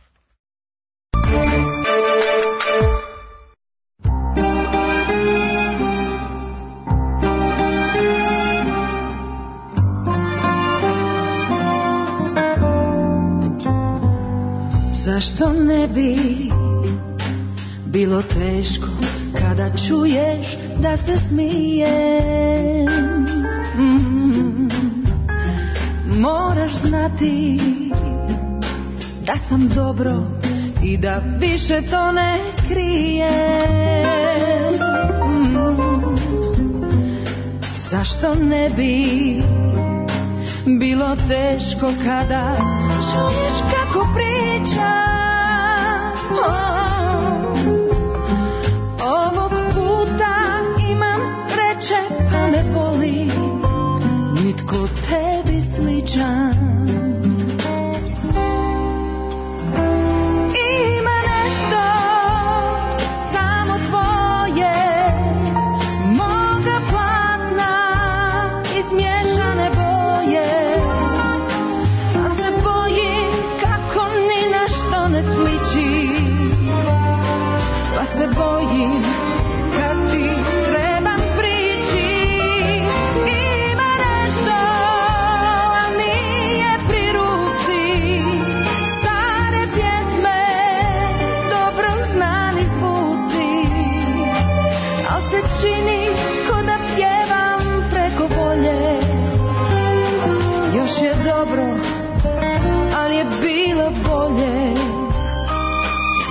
Zašto ne bi bilo teško kada čuješ da se smijem? Mm, moraš znati da sam dobro i da više to ne krijem. Mm, zašto ne bi bilo teško kada čuješ kako pričam? Oh, ovog puta imam sreće pa me voli nitko tebi sličan.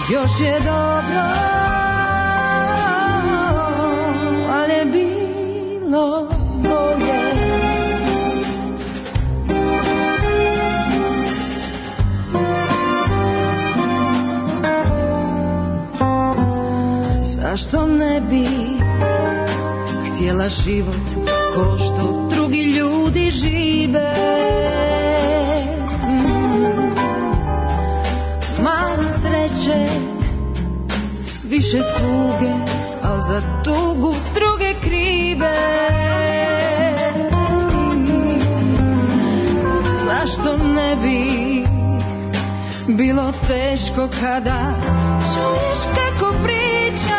još je dobro, ali je bilo bolje. Zašto ne bi htjela život ko što drugi ljudi žive? Malo sreće, više tuge, al za tugu druge krive. Zašto ne bi bilo teško kada čuješ kako pričam?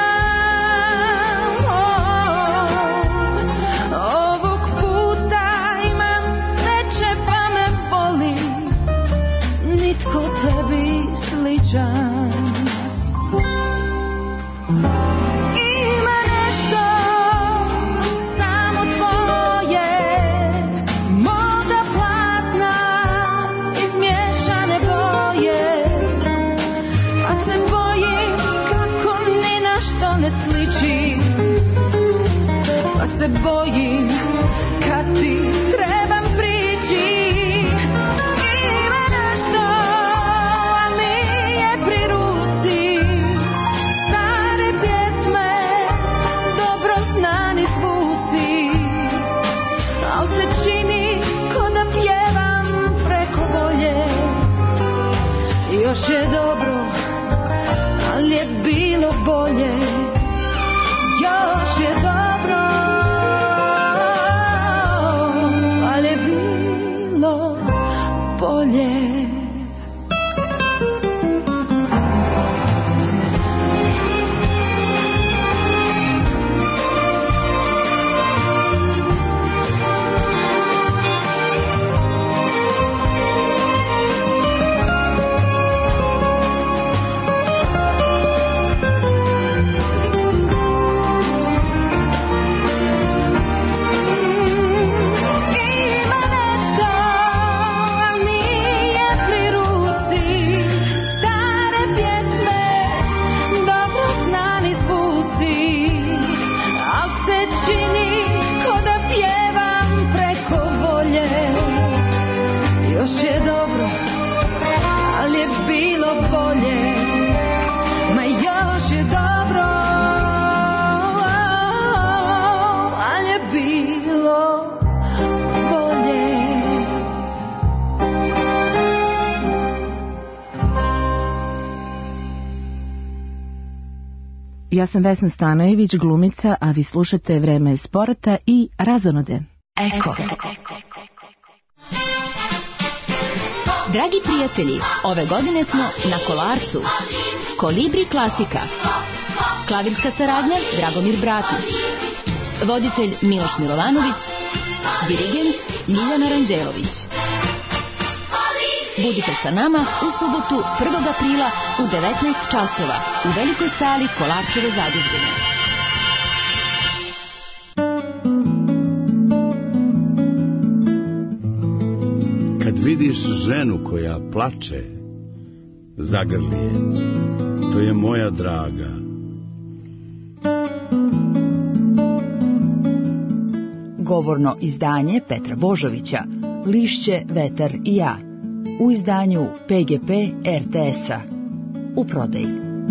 Ovog puta imam sreće pa me boli, nitko tebi sličan. Ima nešto samo tvoje, moda platna, izmiješane boje, pa se bojim kako ni na što ne sliči, pa se bojim kad ti trebam prići. Ima nešto, a nije pri ruci, stare pjesme, dobro znani zvuci, al se čini ko da pjevam preko volje. Još je dobro, ali je bilo bolje. Još je dobro, ali je bilo bolje. Još je dobro, ali je bilo bolje. Ma još je dobro, ali je bilo bolje. Ja sam Vesna Stanojević, glumica, a vi slušate Vreme sporta i Razonode. Eko. Dragi prijatelji, ove godine smo na Kolarcu. Kolibri klasika. Klavirska saradnja Dragomir Bratić. Voditelj Miloš Milovanović. Dirigent Ljiljana Ranđelović. Budite sa nama u subotu prvog aprila u devetnaest časova u velikoj sali Kolarčeve zadužbine. Kad vidiš ženu koja plače, zagrli je, to je moja draga. Govorno izdanje Petra Božovića, Lišće, vetar i ja, u izdanju P G P R T S-a, u prodaji.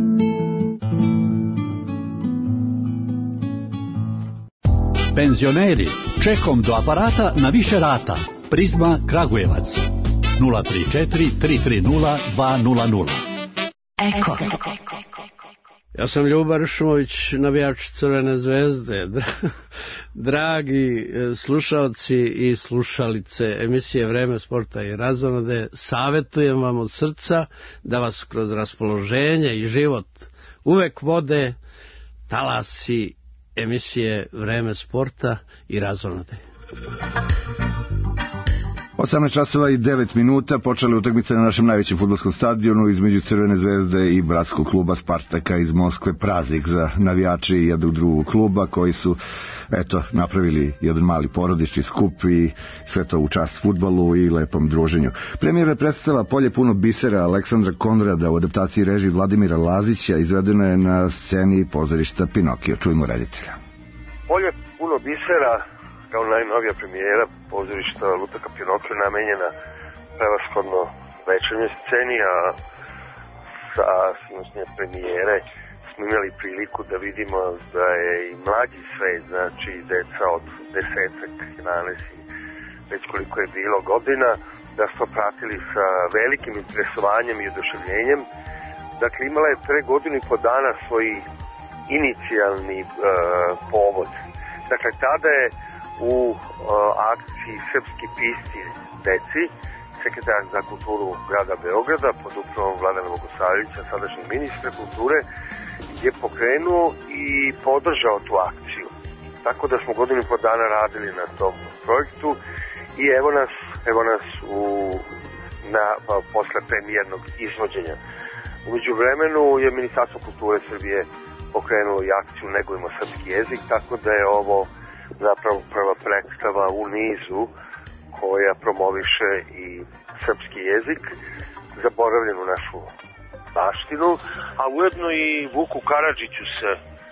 Penzioneri, čekom do aparata na više rata. Prizma Kragujevac nula tri četiri tri tri nula dva nula nula. Eko. Ja sam Ljuba Ršumović, navijač Crvene zvezde. Dragi slušalci i slušalice emisije Vreme sporta i Razonode, savjetujem vam od srca da vas kroz raspoloženje i život uvek vode talasi emisije Vreme sporta i Razonode. osamnaest časova i devet minuta počela utakmica na našem najvećem fudbalskom stadionu između Crvene zvezde i bratskog kluba Spartaka iz Moskve. Praznik za navijače jednog drugog kluba koji su eto, napravili jedan mali porodični skup i sve to u čast fudbalu i lepom druženju. Premijera predstava Polje puno bisera Aleksandra Konrada u adaptaciji režiji Vladimira Lazića izvedena je na sceni pozorišta Pinokio. Čujmo reditelja. Polje puno bisera kao najnovija premijera pozorišta Lutaka Pinokio namenjena prevashodno večernjoj sceni, a sa sinoćnje premijere smo imali priliku da vidimo da je i mlađi svet, znači deca od desetak, jedanaest i već koliko je bilo godina, da smo pratili sa velikim interesovanjem i oduševljenjem. Dakle, imala je pre godinu i po dana svoj inicijalni uh, povod. Dakle, tada je u uh, akciji Srpski pisci deci, sekretar za kulturu grada Beograda pod upravom Vladana Bogosavljevića, sadašnjeg ministra kulture, je pokrenuo i podržao tu akciju. Tako da smo godinu i po dana radili na tom projektu i evo nas, evo nas u, na, pa, posle premijernog izvođenja. Umeđu vremenu je Ministarstvo kulture Srbije pokrenulo i akciju Negujmo srpski jezik, tako da je ovo zapravo prva predstava u nizu koja promoviše i srpski jezik, zaboravljenu našu baštinu, a ujedno i Vuku Karadžiću se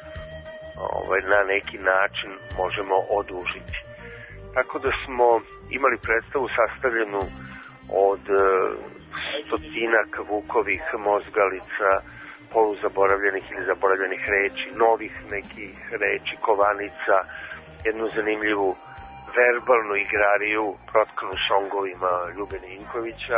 ovaj, na neki način možemo odužiti. Tako da smo imali predstavu sastavljenu od e, stotinak Vukovih mozgalica, poluzaboravljenih ili zaboravljenih reči, novih nekih reči, kovanica, jednu zanimljivu verbalnu igrariju protkanu songovima Ljubene Inkovića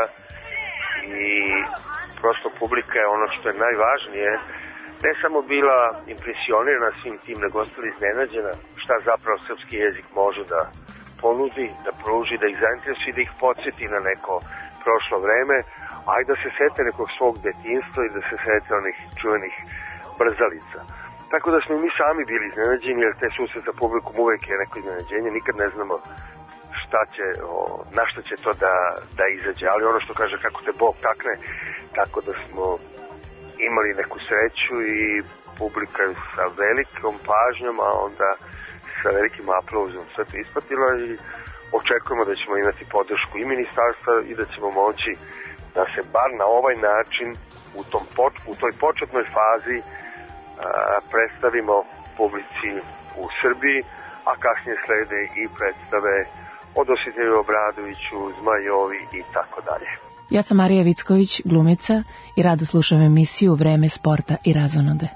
i prosto publika je ono što je najvažnije, ne samo bila impresionirana svim tim, nego ostala iznenađena šta zapravo srpski jezik može da ponudi, da pruži, da ih zainteresuje i da ih podsjeti na neko prošlo vreme, a i da se sete nekog svog detinjstva i da se sete onih čuvenih brzalica. Tako da smo mi sami bili iznenađeni, jer te susret sa publikom uvek je neko iznenađenje, nikad ne znamo šta će, o, na što će to da, da izađe, ali ono što kaže kako te Bog takne, tako da smo imali neku sreću i publika sa velikom pažnjom, a onda sa velikim aplauzom sve to ispratila i očekujemo da ćemo imati podršku i ministarstva i da ćemo moći da se bar na ovaj način u, tom poč, u toj početnoj fazi a, predstavimo publici u Srbiji, a kasnije slede i predstave o Dositeju Obradoviću, Zmajovi i tako dalje. Ja sam Marija Vicković, glumica, i rado slušam emisiju Vreme sporta i razonode.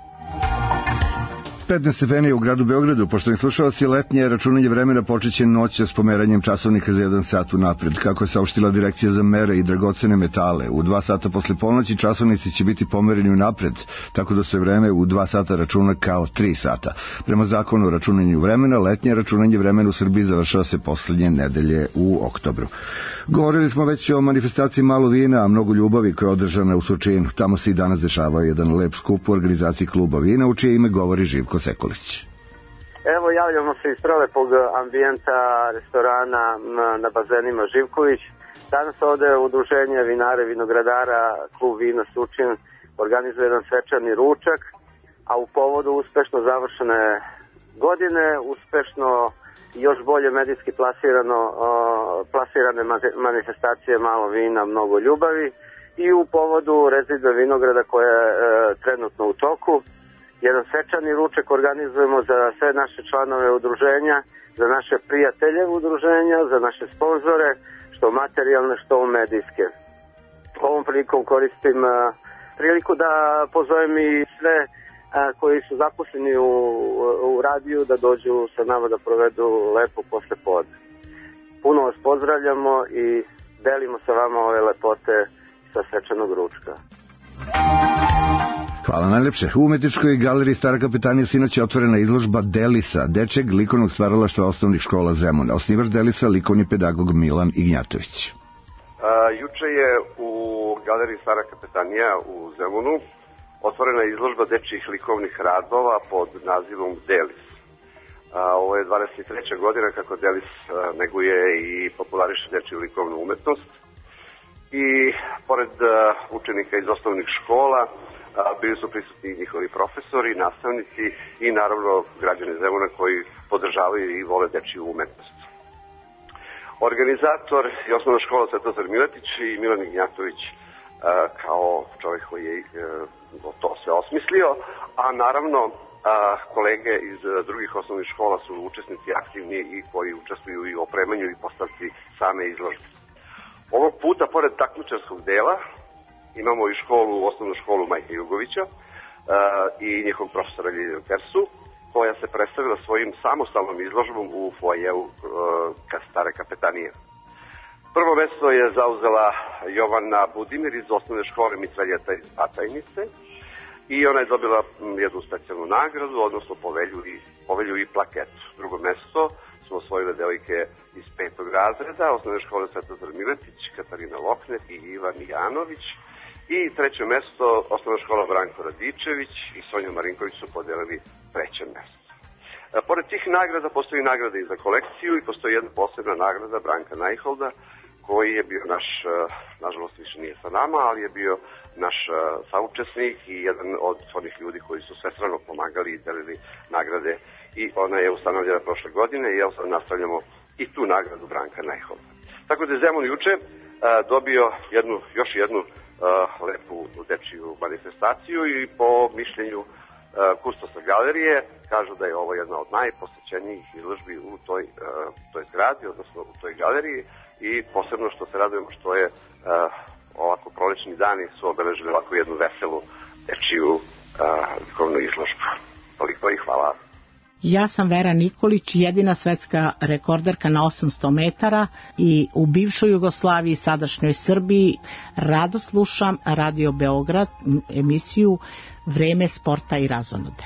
petnaest stepeni u gradu Beogradu, poštovani slušalci, letnje računanje vremena počeće noća s pomeranjem časovnika za jedan sat unapred. Kako je saopštila Direkcija za mere i dragocene metale, u dva sata posle ponoći časovnici će biti pomereni unapred, tako da se vreme u dva sata računa kao tri sata. Prema zakonu o računanju vremena, letnje računanje vremena u Srbiji završava se poslednje nedelje u oktobru. Govorili smo već o manifestaciji Malo vina, a mnogo ljubavi koja je održana u Surčinu. Tamo se i danas dešava jedan lep skup u organizaciji kluba vina, u čije ime govori Živko Sekulić. Evo, javljamo se iz prolepog ambijenta restorana na bazenima Živković. Danas ovde udruženje vinare, vinogradara, klub vina Surčin organizuje jedan svečani ručak, a u povodu uspešno završene godine, uspešno i još bolje medijski plasirano, plasirane manifestacije Malo vina, mnogo ljubavi i u povodu rezidbe vinograda koja je trenutno u toku. Jedan svečani ručak organizujemo za sve naše članove udruženja, za naše prijatelje udruženja, za naše sponzore, što materijalne, što medijske. Ovom prilikom koristim priliku da pozovem i sve koji su zaposleni u, u radiju da dođu sa nama da provedu lepo posle podne. Puno vas pozdravljamo i delimo sa vama ove lepote sa svečanog ručka. Hvala najlepše. U Umetničkoj galeriji Stara Kapetanija sinoć je otvorena izložba Delisa, dečeg likovnog stvaralaštva osnovnih škola Zemun. Osnivač Delisa, likovni pedagog Milan Ignjatović. A, juče je u galeriji Stara Kapetanija u Zemunu otvorena izložba dečjih likovnih radova pod nazivom Delis. Ovo je dvadeset treća godina kako Delis neguje i populariše dečiju likovnu umetnost. I pored učenika iz osnovnih škola bili su prisutni njihovi profesori, nastavnici i naravno građani Zemuna koji podržavaju i vole dečiju umetnost. Organizator je osnovna škola Svetozar Miletić i Milan Ignjatović kao čovjek koji je to sve osmislio, a naravno kolege iz drugih osnovnih škola su učesnici aktivni i koji učestvuju i u opremanju i postavci same izložbe. Ovog puta, pored takmičarskog dela, imamo i školu, osnovnu školu Majka Jugovića uh, i njihovog profesora Ljiljana Tersu, koja se predstavila svojim samostalnom izložbom u foajevu uh, Stare kapetanije. Prvo mesto je zauzela Jovana Budimir iz osnovne škole Mitraljeta iz Batajnice i ona je dobila jednu specijalnu nagradu, odnosno povelju i, povelju i plaketu. Drugo mesto su osvojile devojke iz petog razreda, osnovne škole Svetozar Miletić, Katarina Loknet i Ivan Janović. I treće mesto, osnovna škola Branko Radičević i Sonja Marinković su podelili treće mesto. E, pored tih nagrada postoji nagrada i za kolekciju i postoji jedna posebna nagrada Branka Najholda, koji je bio naš, nažalost više nije sa nama, ali je bio naš saučesnik i jedan od onih ljudi koji su svestrano pomagali i delili nagrade. I ona je ustanovljena prošle godine i evo sad nastavljamo i tu nagradu Branka Najholda. Tako da je Zemun juče a, dobio jednu, još jednu a, lepu dečiju manifestaciju i po mišljenju a, kustosa galerije kažu da je ovo jedna od najposećenijih izložbi u toj, a, toj zgradi, odnosno u toj galeriji i posebno što se radujemo što je a, ovako prolećni dani su obeležili ovako jednu veselu dečiju likovnu izložbu. Toliko i hvala. Ja sam Vera Nikolić, jedina svetska rekorderka na osamsto metara i u bivšoj Jugoslaviji, sadašnjoj Srbiji, rado slušam Radio Beograd, emisiju Vreme sporta i razonode.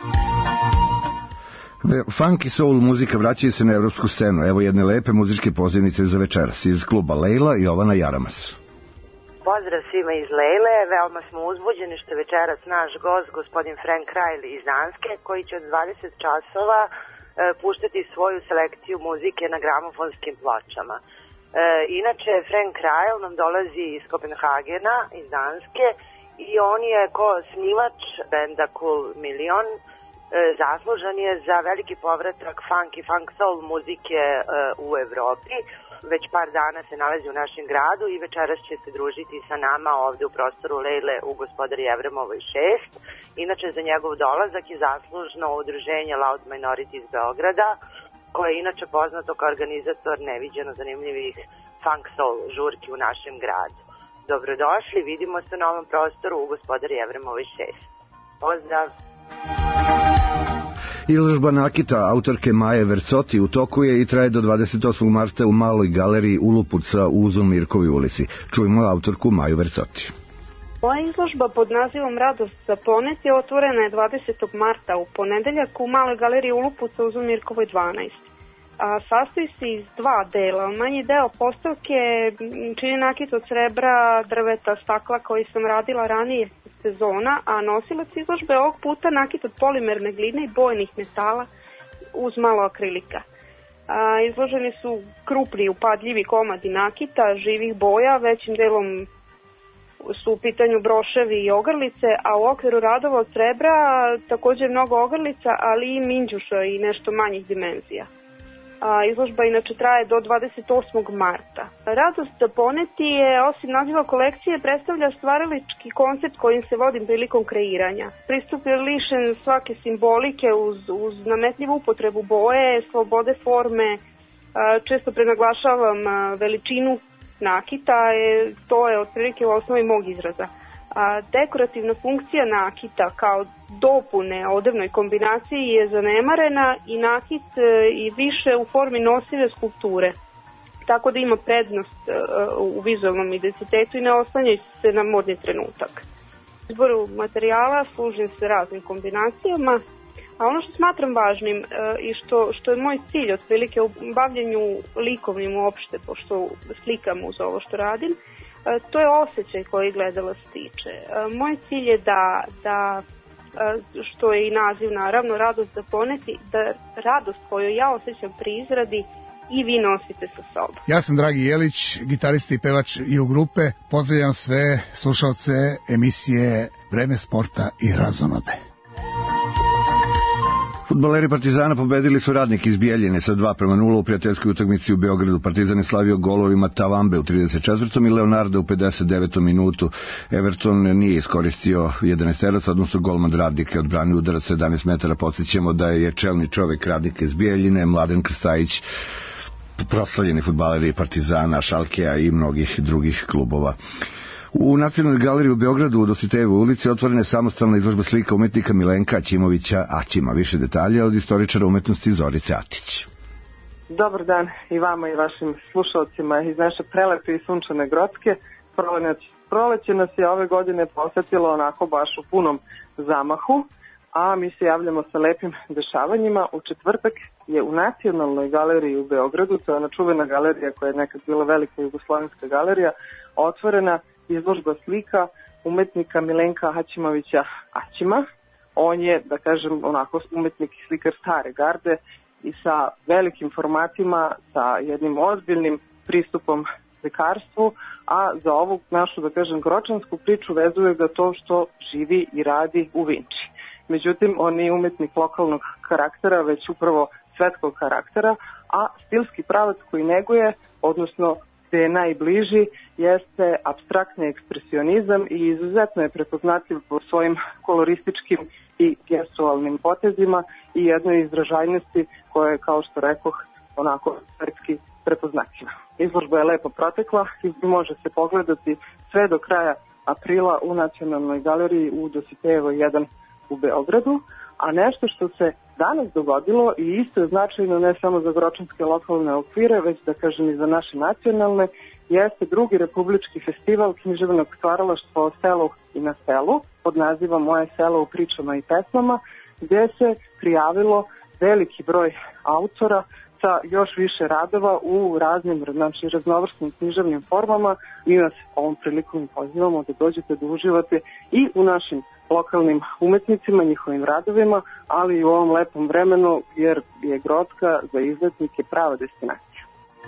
Funk i soul muzika vraćaju se na evropsku scenu. Evo jedne lepe muzičke pozivnice za večeras iz kluba Lejla i Jovana Jaramas. Pozdrav svima iz Lejle, veoma smo uzbuđeni što je večeras naš gost, gospodin Frank Krail iz Danske, koji će od dvadeset časova e, puštati svoju selekciju muzike na gramofonskim pločama. E, inače, Frank Krail nam dolazi iz Kopenhagena, iz Danske, i on je ko snivač benda Cool Million, e, zaslužan je za veliki povratak funk i funk soul muzike e, u Evropi. Već par dana se nalazi u našem gradu i večeras će se družiti sa nama ovde u prostoru Lejle u Gospodari Jevremovoj šest. Inače, za njegov dolazak je zaslužno udruženje Loud Minority iz Beograda, koje je inače poznato kao organizator neviđeno zanimljivih funk soul žurki u našem gradu. Dobrodošli, vidimo se na ovom prostoru u Gospodari Jevremovoj šest. Pozdrav! Izložba Nakita autorke Maje Vercoti u toku je i traje do dvadeset osmog marta u maloj galeriji Ulupuca u Uzomirkovoj ulici. Čujemo autorku Maju Vercoti. Moja izložba pod nazivom Radost za ponet je otvorena je dvadesetog marta u ponedeljak u maloj galeriji Ulupuca u Uzomirkovoj dvanaest. A sastoji se iz dva dela. Manji deo postavke čini nakit od srebra, drveta, stakla koji sam radila ranije sezona, a nosilac izložbe ovog puta nakit od polimerne gline i bojnih metala uz malo akrilika. A, izloženi su krupni upadljivi komadi nakita, živih boja, većim delom su u pitanju broševi i ogrlice, a u okviru radova od srebra također mnogo ogrlica, ali i minđuša i nešto manjih dimenzija. A, izložba inače traje do dvadeset osmog marta. Radost za poneti je, osim naziva kolekcije, predstavlja stvaralički koncept kojim se vodim prilikom kreiranja. Pristup je lišen svake simbolike uz, uz nametljivu upotrebu boje, slobode forme, a, često prenaglašavam a, veličinu nakita, je, to je otprilike u osnovi mog izraza. A dekorativna funkcija nakita kao dopune odevnoj kombinaciji je zanemarena i nakit i više u formi nosive skulpture, tako da ima prednost u vizualnom identitetu i ne oslanja se na modni trenutak. U izboru materijala služim se raznim kombinacijama, a ono što smatram važnim i što, što je moj cilj otprilike u bavljenju likovnim uopšte, pošto slikam uz ovo što radim, to je osjećaj koji gledalac stiče. Moj cilj je da, da što je i naziv naravno, radost da poneti, da radost koju ja osjećam pri izradi i vi nosite sa sobom. Ja sam Dragi Jelić, gitarista i pevač i u grupe. Pozdravljam sve slušalce emisije Vreme sporta i razonode. Fudbaleri Partizana pobedili su Radnik iz Bijeljine sa dva prema nula u prijateljskoj utakmici u Beogradu. Partizan je slavio golovima Tavambe u trideset četvrtom i Leonarda u pedeset devetom minutu. Everton nije iskoristio jedanaesterac, odnosno golman Radnika odbranio udarac sa jedanaest metara. Podsjećamo da je čelni čovek Radnika iz Bijeljine, Mladen Krstajić, proslavljeni fudbaleri Partizana, Šalkeja i mnogih drugih klubova. U Nacionalnoj galeriji u Beogradu u Dositejevoj ulici otvorena je samostalna izložba slika umetnika Milenka Aćimovića Aćima. Više detalja od istoričara umetnosti Zorice Atić. Dobar dan i vama i vašim slušalcima iz naše prelepe i sunčane Grocke. Proleće nas je ove godine posetilo onako baš u punom zamahu, a mi se javljamo sa lepim dešavanjima. U četvrtak je u Nacionalnoj galeriji u Beogradu, to je ona čuvena galerija koja je nekad bila velika jugoslovenska galerija, otvorena izložba slika umetnika Milenka Aćimovića Aćima. On je, da kažem, onako umetnik i slikar stare garde i sa velikim formatima, sa jednim ozbiljnim pristupom slikarstvu, a za ovu našu, da kažem, gročansku priču vezuje ga to što živi i radi u Vinči. Međutim, on nije umetnik lokalnog karaktera, već upravo svetskog karaktera, a stilski pravac koji neguje, odnosno gde je najbliži, jeste apstraktni ekspresionizam i izuzetno je prepoznatljiv po svojim kolorističkim i gestualnim potezima i jednoj izražajnosti koja je, kao što rekoh, onako svetski prepoznatljiva. Izložba je lepo protekla i može se pogledati sve do kraja aprila u Nacionalnoj galeriji u Dositejevoj jedan u Beogradu, a nešto što se danas dogodilo i isto je značajno ne samo za gročanske lokalne okvire, već da kažem i za naše nacionalne, jeste drugi republički festival književnog stvaralaštva o selu i na selu pod nazivom Moje selo u pričama i pesmama, gde se prijavilo veliki broj autora sa još više radova u raznim, znači raznovrsnim književnim formama. Mi vas ovom prilikom pozivamo da dođete da uživate i u našim lokalnim umetnicima, njihovim radovima, ali i u ovom lepom vremenu, jer je Grocka za izletnike prava destinacija.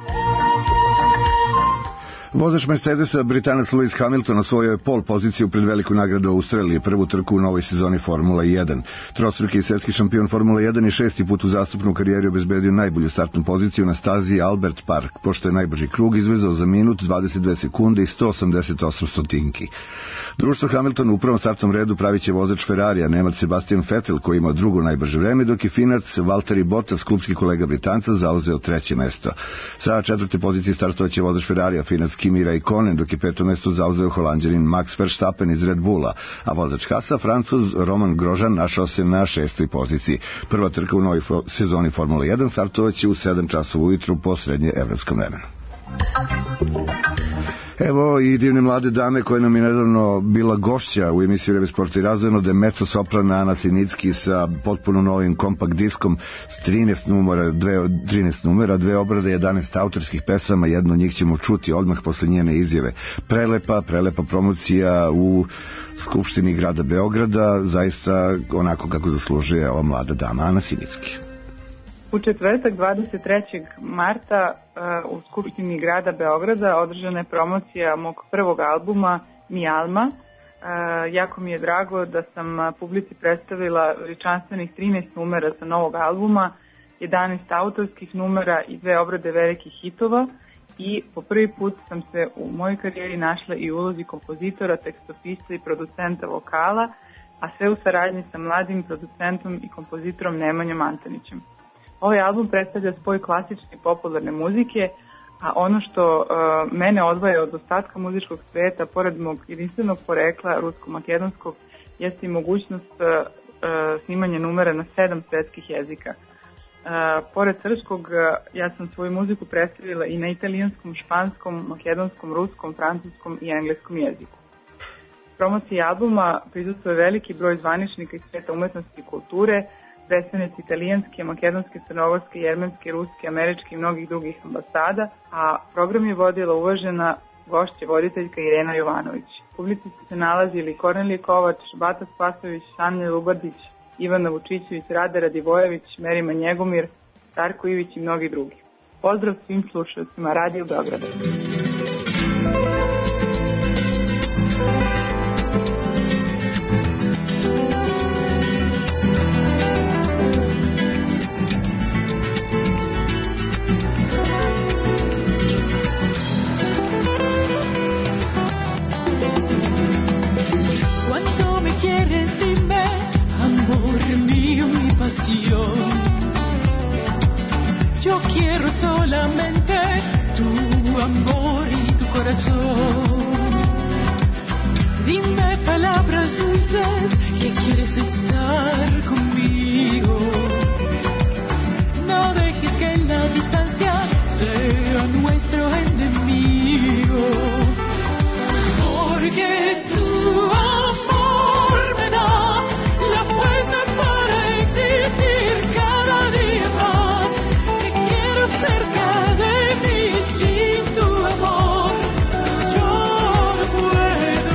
Vozač Mercedesa, Britanac Lewis Hamilton osvojio je pol poziciju pred veliku nagradu Australije, prvu trku u novoj sezoni Formula jedan. Trostruki svetski šampion Formula jedan i šesti put u zastupnu karijeri obezbedio najbolju startnu poziciju na stazi Albert Park, pošto je najbrži krug izvezao za minut, dvadeset dve sekunde i sto osamdeset osam stotinki. Društvo Hamilton u prvom startnom redu pravit će vozač Ferrarija, Nemac Sebastian Vettel, koji ima drugo najbrže vreme, dok je Finac Valtteri Bottas, klupski kolega Britanca, zauzeo treće mesto. Sa četvrte pozicije startovaće vozač Ferrarija, Finac Kimi Raikkonen, dok je peto mesto zauzeo Holanđanin Max Verstappen iz Red Bulla, a vozač Haasa, Francuz Roman Grosjean, našao se na šestoj poziciji. Prva trka u novoj sezoni Formula jedan startovaće u sedam časova ujutru po srednje evropskom vremenu. Evo i divne mlade dame koje nam je nedavno bila gošća u emisiji Vreme sporta i razonode, mezzo soprana Ana Sinicki sa potpuno novim kompakt diskom s trinaest numera, dve, trinaest numera, dve obrade, jedanaest autorskih pesama, jednu od njih ćemo čuti odmah posle njene izjave. Prelepa, prelepa promocija u Skupštini grada Beograda, zaista onako kako zaslužuje ova mlada dama Ana Sinicki. U četvrtak dvadeset trećeg marta uh, u Skupštini grada Beograda održana je promocija mog prvog albuma Mi Alma. Uh, jako mi je drago da sam publici predstavila veličanstvenih trinaest numera sa novog albuma, jedanaest autorskih numera i dve obrade velikih hitova i po prvi put sam se u mojoj karijeri našla i u ulozi kompozitora, tekstopisca i producenta vokala, a sve u saradnji sa mladim producentom i kompozitorom Nemanjom Antonićem. Ovaj album predstavlja spoj klasične i popularne muzike, a ono što uh, mene odvaja od ostatka muzičkog sveta, pored mog jedinstvenog porekla rusko-makedonskog, jeste i mogućnost uh, uh, snimanja numera na sedam svetskih jezika. Uh, pored srpskog, uh, ja sam svoju muziku predstavila i na italijanskom, španskom, makedonskom, ruskom, francuskom i engleskom jeziku. Promociji albuma prisustuje veliki broj zvaničnika iz sveta umetnosti i kulture, predstavnici italijanske, makedonske, crnogorske, jermenske, ruske, američke i mnogih drugih ambasada, a program je vodila uvažena gošća voditeljka Irena Jovanović. publici su se nalazili Kornelije Kovač, Bata Spasović, Sanja Lubardić, Ivana Vučićević, Rade Radivojević, Merima Njegomir, Darko Ivić i mnogi drugi. Pozdrav svim slušalcima Radio Beograda. Yo quiero solamente tu amor y tu corazón. Dime palabras dulces que quieres estar conmigo. No dejes que la distancia sea nuestro enemigo. Porque tu amor me da la fuerza para existir cada día más. Cerca de mí, sin tu amor, yo no puedo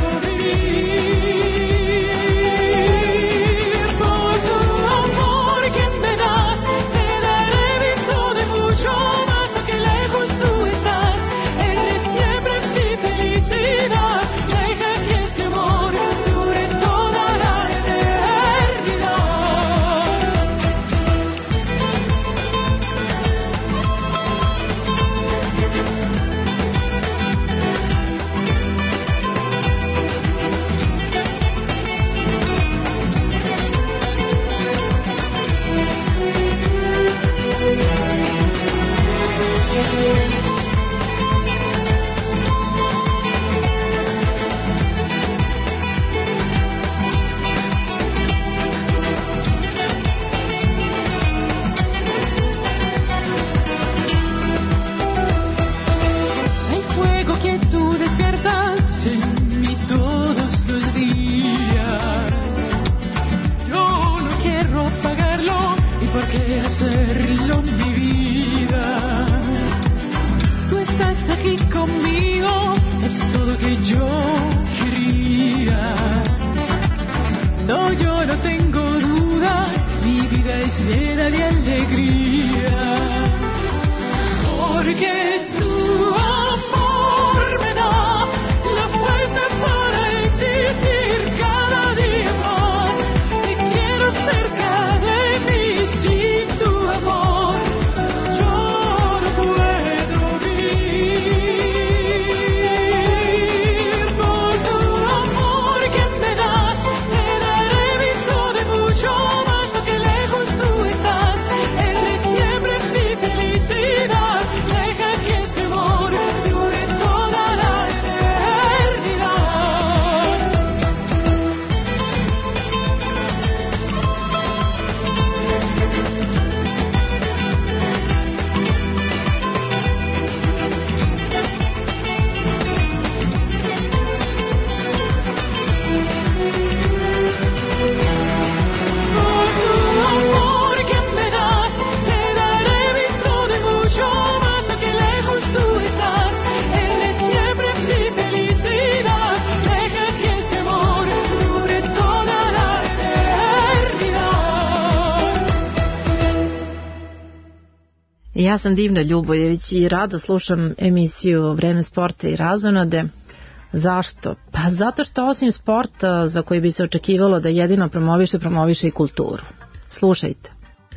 vivir. Por tu amor que me das, te daré virtud de mucho más, porque lejos tú estás. Eres siempre mi felicidad. Deja que este amor dure toda la eternidad. El fuego que tú despiertas en mí todos los días, yo no quiero apagarlo, y por qué hacerlo, mi vida. Tú estás aquí conmigo, es todo que yo quería. No, yo no tengo dudas, mi vida es llena de alegría. Porque tu amor me da la fuerza para existir cada día más. Te quiero cerca de mí, sin tu amor yo no puedo vivir. Por tu amor que me das, te daré virtud de mucho más, porque lejos tú estás. Eres siempre mi felicidad. Deja que este amor dure toda la eternidad. Por tu amor que me das, te daré virtud de mucho más, porque lejos tú estás. Eres siempre mi felicidad. Deja que este amor dure toda la eternidad. Ja sam Divna Ljubojević i rado slušam emisiju Vreme sporta i razonode. Zašto? Pa zato što osim sporta za koji bi se očekivalo da jedino promoviše, promoviše i kulturu. Slušajte.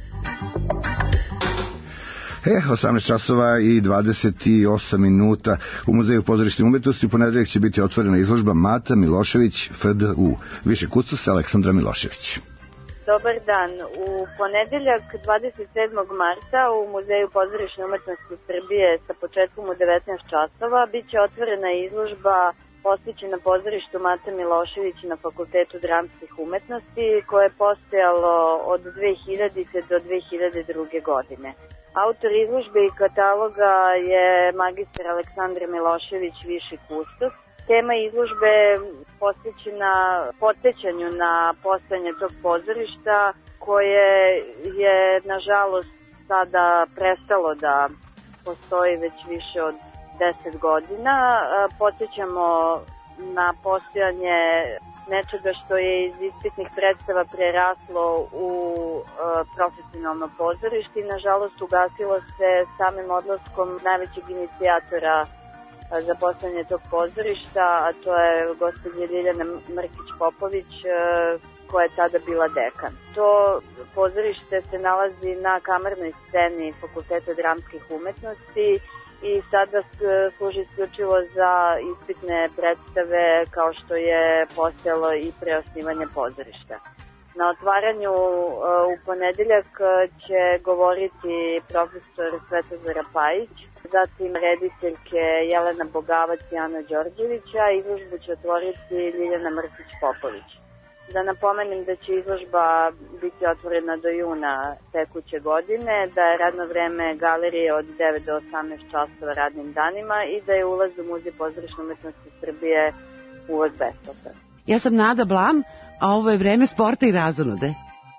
E, osamnaest časova i dvadeset osam minuta u Muzeju pozorišne umetnosti. U ponedeljak će biti otvorena izložba Mata Milošević F D U. Više kustos Aleksandra Milošević. Dobar dan. U ponedeljak dvadeset sedmog marta u Muzeju pozorišne umetnosti Srbije sa početkom u devetnaest časova biće otvorena izložba posvećena pozorištu Mata Milošević na Fakultetu dramskih umetnosti, koje je postojalo od dve hiljadite do dve hiljade druge. godine. Autor izložbe i kataloga je magistar Aleksandra Milošević, viši kustos. Tema izložbe posvećena podsjećanju na postojanje tog pozorišta, koje je nažalost sada prestalo da postoji već više od deset godina. Podsjećamo na postojanje nečega što je iz ispitnih predstava preraslo u e, profesionalno pozorište i nažalost ugasilo se samim odlaskom najvećeg inicijatora e, za postojanje tog pozorišta, a to je gospođa Ljiljana Mrkić-Popović, e, koja je tada bila dekan. To pozorište se nalazi na kamernej sceni Fakulteta dramskih umetnosti i sada služi isključivo za ispitne predstave kao što je postojalo i pre osnivanja pozorišta. Na otvaranju u ponedeljak će govoriti profesor Svetozar Pajić, zatim rediteljke Jelena Bogavac i Ana Đorđevića, a izložbu će otvoriti Ljiljana Mrkić-Popović. Da napomenem da će izložba biti otvorena do juna tekuće godine, da je radno vreme galerije od devet do osamnaest časova radnim danima i da je ulaz u Muzej pozorišne umetnosti Srbije uvod besplatan. Ja sam Nada Blam, a ovo je Vreme sporta i razonode.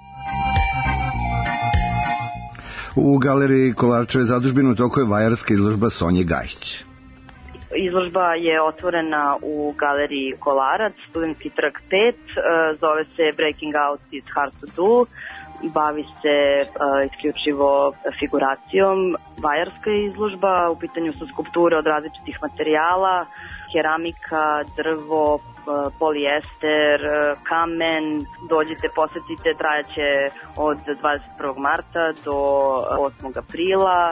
U galeriji Kolarčeve zadužbine u toku je vajarska izložba Sonje Gajić. Izložba je otvorena u galeriji Kolarac, Studentski trg pet, zove se Breaking Out It's Hard to Do i bavi se isključivo figuracijom. Vajarska izložba, u pitanju su skulpture od različitih materijala, keramika, drvo, polijester, kamen. Dođite, posetite, trajaće od dvadeset prvog marta do osmog aprila.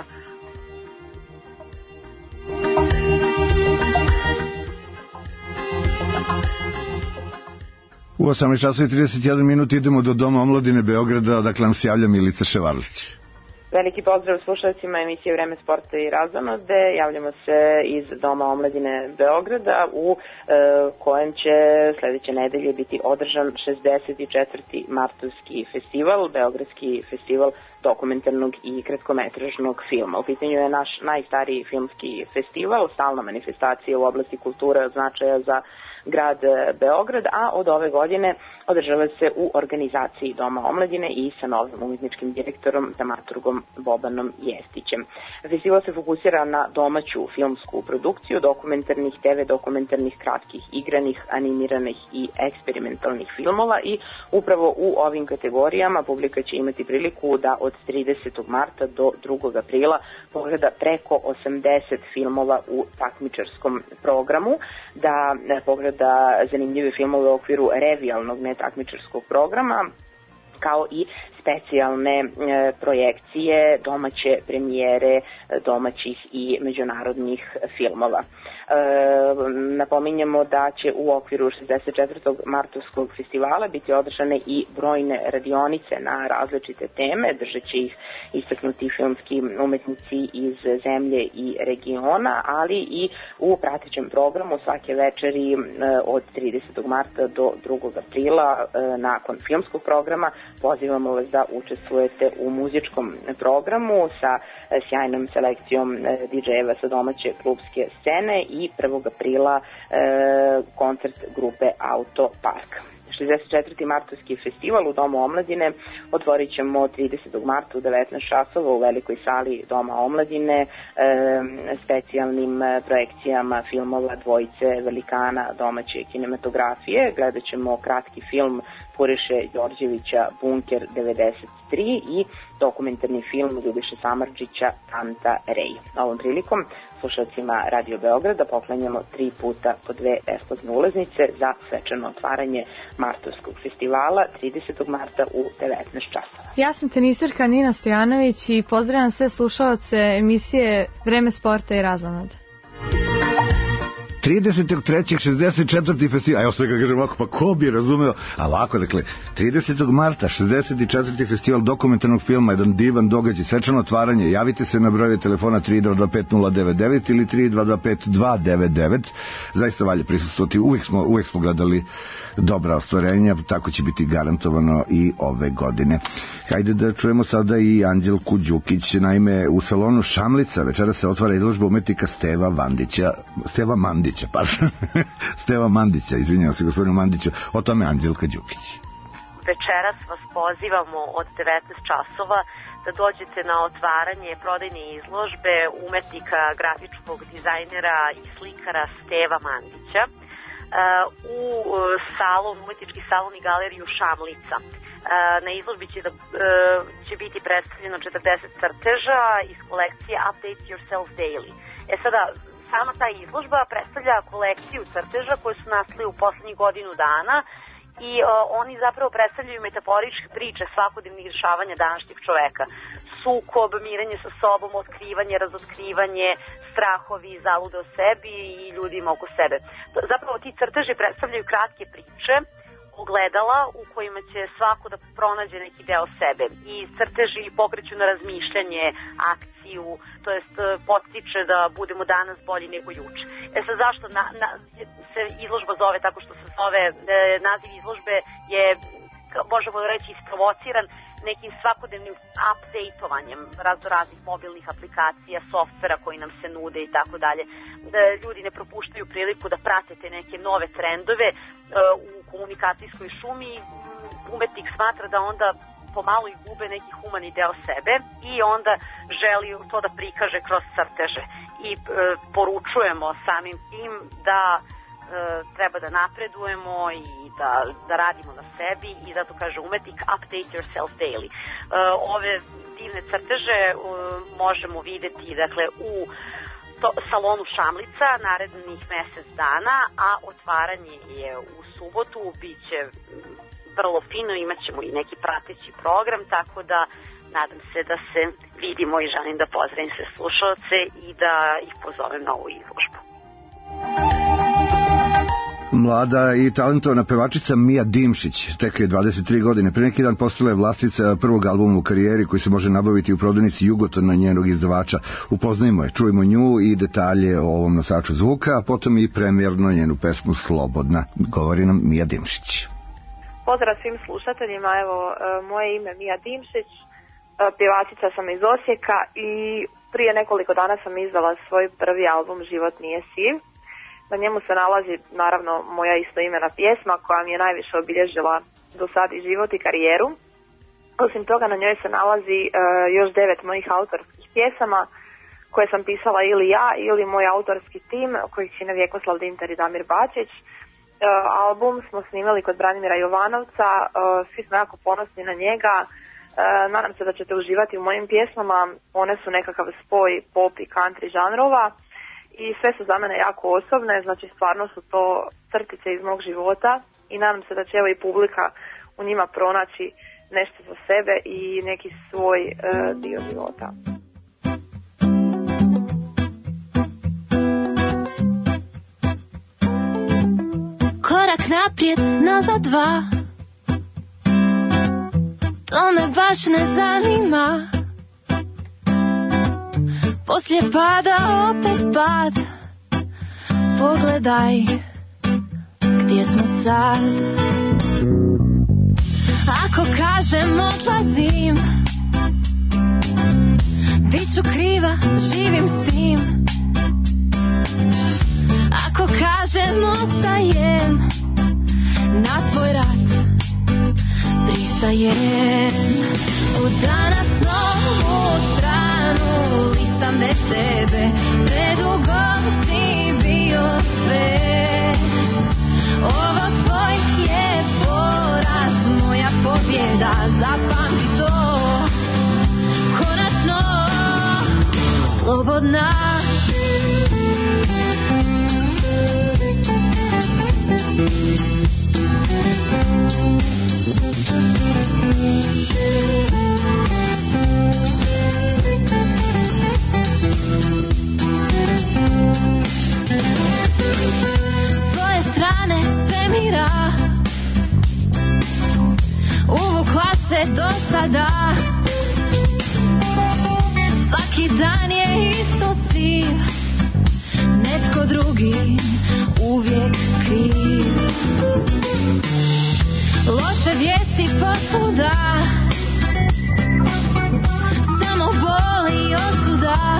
U osamnaest časova i trideset jedan minut idemo do Doma omladine Beograda, odakle nam se javlja Milica Ševarlić. Veliki pozdrav slušalcima emisije Vreme sporta i razonode. Javljamo se iz Doma omladine Beograda u e, kojem će sledeće nedelje biti održan šezdeset četvrti martovski festival, Beogradski festival dokumentarnog i kratkometražnog filma. U pitanju je naš najstariji filmski festival, stalna manifestacija u oblasti kulture od značaja za grad Beograd, a od ove godine održava se u organizaciji Doma omladine i sa novim umjetničkim direktorom, dramaturgom Bobanom Jestićem. Festival se fokusira na domaću filmsku produkciju, dokumentarnih, te ve dokumentarnih, kratkih, igranih, animiranih i eksperimentalnih filmova i upravo u ovim kategorijama publika će imati priliku da od tridesetog marta do drugog aprila pogleda preko osamdeset filmova u takmičarskom programu, da pogleda zanimljive filmove u okviru revijalnog netakmičarskog programa, kao i specijalne e, projekcije, domaće premijere domaćih i međunarodnih filmova. E, napominjemo da će u okviru šezdeset četvrtog martovskog festivala biti održane i brojne radionice na različite teme, držat će ih istaknuti filmski umetnici iz zemlje i regiona, ali i u pratećem programu svake večeri e, od tridesetog marta do drugog aprila e, nakon filmskog programa pozivamo vas da učestvujete u muzičkom programu sa e, sjajnom selekcijom e, didžejeva sa domaće klubske scene i prvog aprila e, koncert grupe Auto Park. šezdeset četvrti martovski festival u Domu omladine otvorit ćemo tridesetog marta u devetnaest časova u velikoj sali Doma omladine e, specijalnim projekcijama filmova dvojice velikana domaće kinematografije. Gledat ćemo kratki film Puriše Đorđevića Bunker devedeset tri i dokumentarni film Ljubiše Samardžića Tanta Rej. Ovom prilikom slušalcima Radio Beograda poklanjamo tri puta po dve besplatne ulaznice za svečano otvaranje martovskog festivala tridesetog marta u devetnaest časova. Ja sam teniserka Nina Stojanović i pozdravljam sve slušalce emisije Vreme sporta i razonode. tridesetog trećeg šezdeset četvrti festival, a ja sve kad kažem ovako, pa ko bi razumeo, a ovako, dakle, tridesetog marta šezdeset četvrti festival dokumentarnog filma, jedan divan događaj, svečano otvaranje, javite se na brojeve telefona tri dva dva pet nula devet devet ili tri dva dva pet dva devet devet, zaista valje prisustvovati, uvijek smo, uvijek smo gledali dobra ostvarenja, tako će biti garantovano i ove godine. Hajde da čujemo sada i Anđelku Đukić, naime u salonu Šamlica večera se otvara izložba umetnika Steva Vandića, Steva Mandića, pardon, Steva Mandića, izvinjavam se gospodinu Mandiću, o tome Anđelka Đukić. Večeras vas pozivamo od devetnaest časova da dođete na otvaranje prodajne izložbe umetnika, grafičkog dizajnera i slikara Steva Mandića. u salon, umetnički salon i galeriju Šamlica. Na izložbi će, da, će biti predstavljeno četrdeset crteža iz kolekcije Update Yourself Daily. E sada, sama ta izložba predstavlja kolekciju crteža koje su nastali u poslednjih godinu dana i uh, oni zapravo predstavljaju metaforičke priče svakodnevnih rešavanja današnjeg čoveka. Sukob, mirenje sa sobom, otkrivanje, razotkrivanje, strahovi, zalude o sebi i ljudima oko sebe. Zapravo ti crteži predstavljaju kratke priče, ogledala u kojima će svako da pronađe neki deo sebe. I crteži pokreću na razmišljanje, akciju, to jest podstiče da budemo danas bolji nego juče. E sad zašto na, na, se izložba zove tako što se zove, e, naziv izložbe je, možemo reći, isprovociran nekim svakodnevnim updateovanjem razno raznih mobilnih aplikacija, softvera koji nam se nude i tako dalje. Ljudi ne propuštaju priliku da prate te neke nove trendove u komunikacijskoj šumi. Umetnik smatra da onda pomalo i gube neki humani deo sebe i onda želi to da prikaže kroz crteže. I e, poručujemo samim tim da e, treba da napredujemo i da, da radimo na sebi i zato kaže umetnik Update Yourself Daily. E, ove divne crteže e, možemo videti dakle u to, salonu Šamlica narednih mesec dana, a otvaranje je u subotu, bit će vrlo fino, imat ćemo i neki prateći program, tako da nadam se da se vidimo i želim da pozdravim sve slušalce i da ih pozovem na ovu izložbu. Mlada i talentovana pevačica Mija Dimšić, tek je dvadeset tri godine. Pre neki dan postala je vlasnica prvog albuma u karijeri koji se može nabaviti u prodavnici Jugoton na njenog izdavača. Upoznajmo je, čujemo nju i detalje o ovom nosaču zvuka, a potom i premijerno njenu pesmu Slobodna. Govori nam Mija Dimšić. Pozdrav svim slušateljima, evo moje ime je Mija Dimšić, pjevačica sam iz Osijeka i prije nekoliko dana sam izdala svoj prvi album Život nije siv. Na njemu se nalazi naravno moja istoimena pjesma koja mi je najviše obilježila do sad i život i karijeru. Osim toga na njoj se nalazi uh, još devet mojih autorskih pjesama koje sam pisala ili ja ili moj autorski tim koji čine Vjekoslav Dinter i Damir Bačić. Uh, album smo snimali kod Branimira Jovanovca, uh, svi smo jako ponosni na njega. Uh, nadam se da ćete uživati u mojim pjesmama, one su nekakav spoj pop i country žanrova. I sve su za mene jako osobne, znači stvarno su to crtice iz mog života i nadam se da će evo i publika u njima pronaći nešto za sebe i neki svoj e, dio života. Korak naprijed, nazad dva, to me baš ne zanima. Poslije pada opet pad, pogledaj gdje smo sad. Ako kažem odlazim, bit ću kriva, živim s tim. Ako kažem ostajem, na tvoj rat pristajem. Od danas novu stranu listam bez tebe, predugo si bio sve. Ovo tvoj je poraz, moja pobjeda, zapamti to. Konačno slobodna. Uvukla se do sada, svaki dan je isto siv, netko drugi uvijek kriv. Loše vijesti posvuda, samo boli osuda.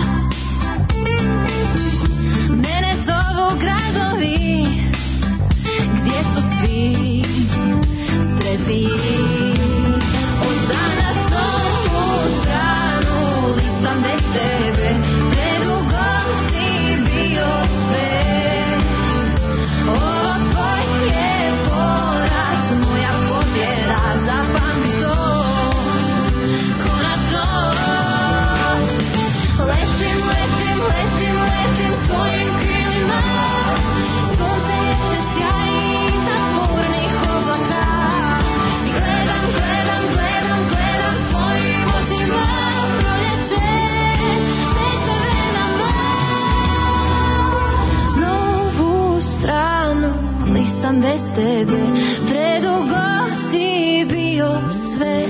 Mene zovu gradovi, gdje su svi sretni. Od danas novu stranu listam bez tebe, predugo si bio sve. Ovo sebe. Predugo si bio sve.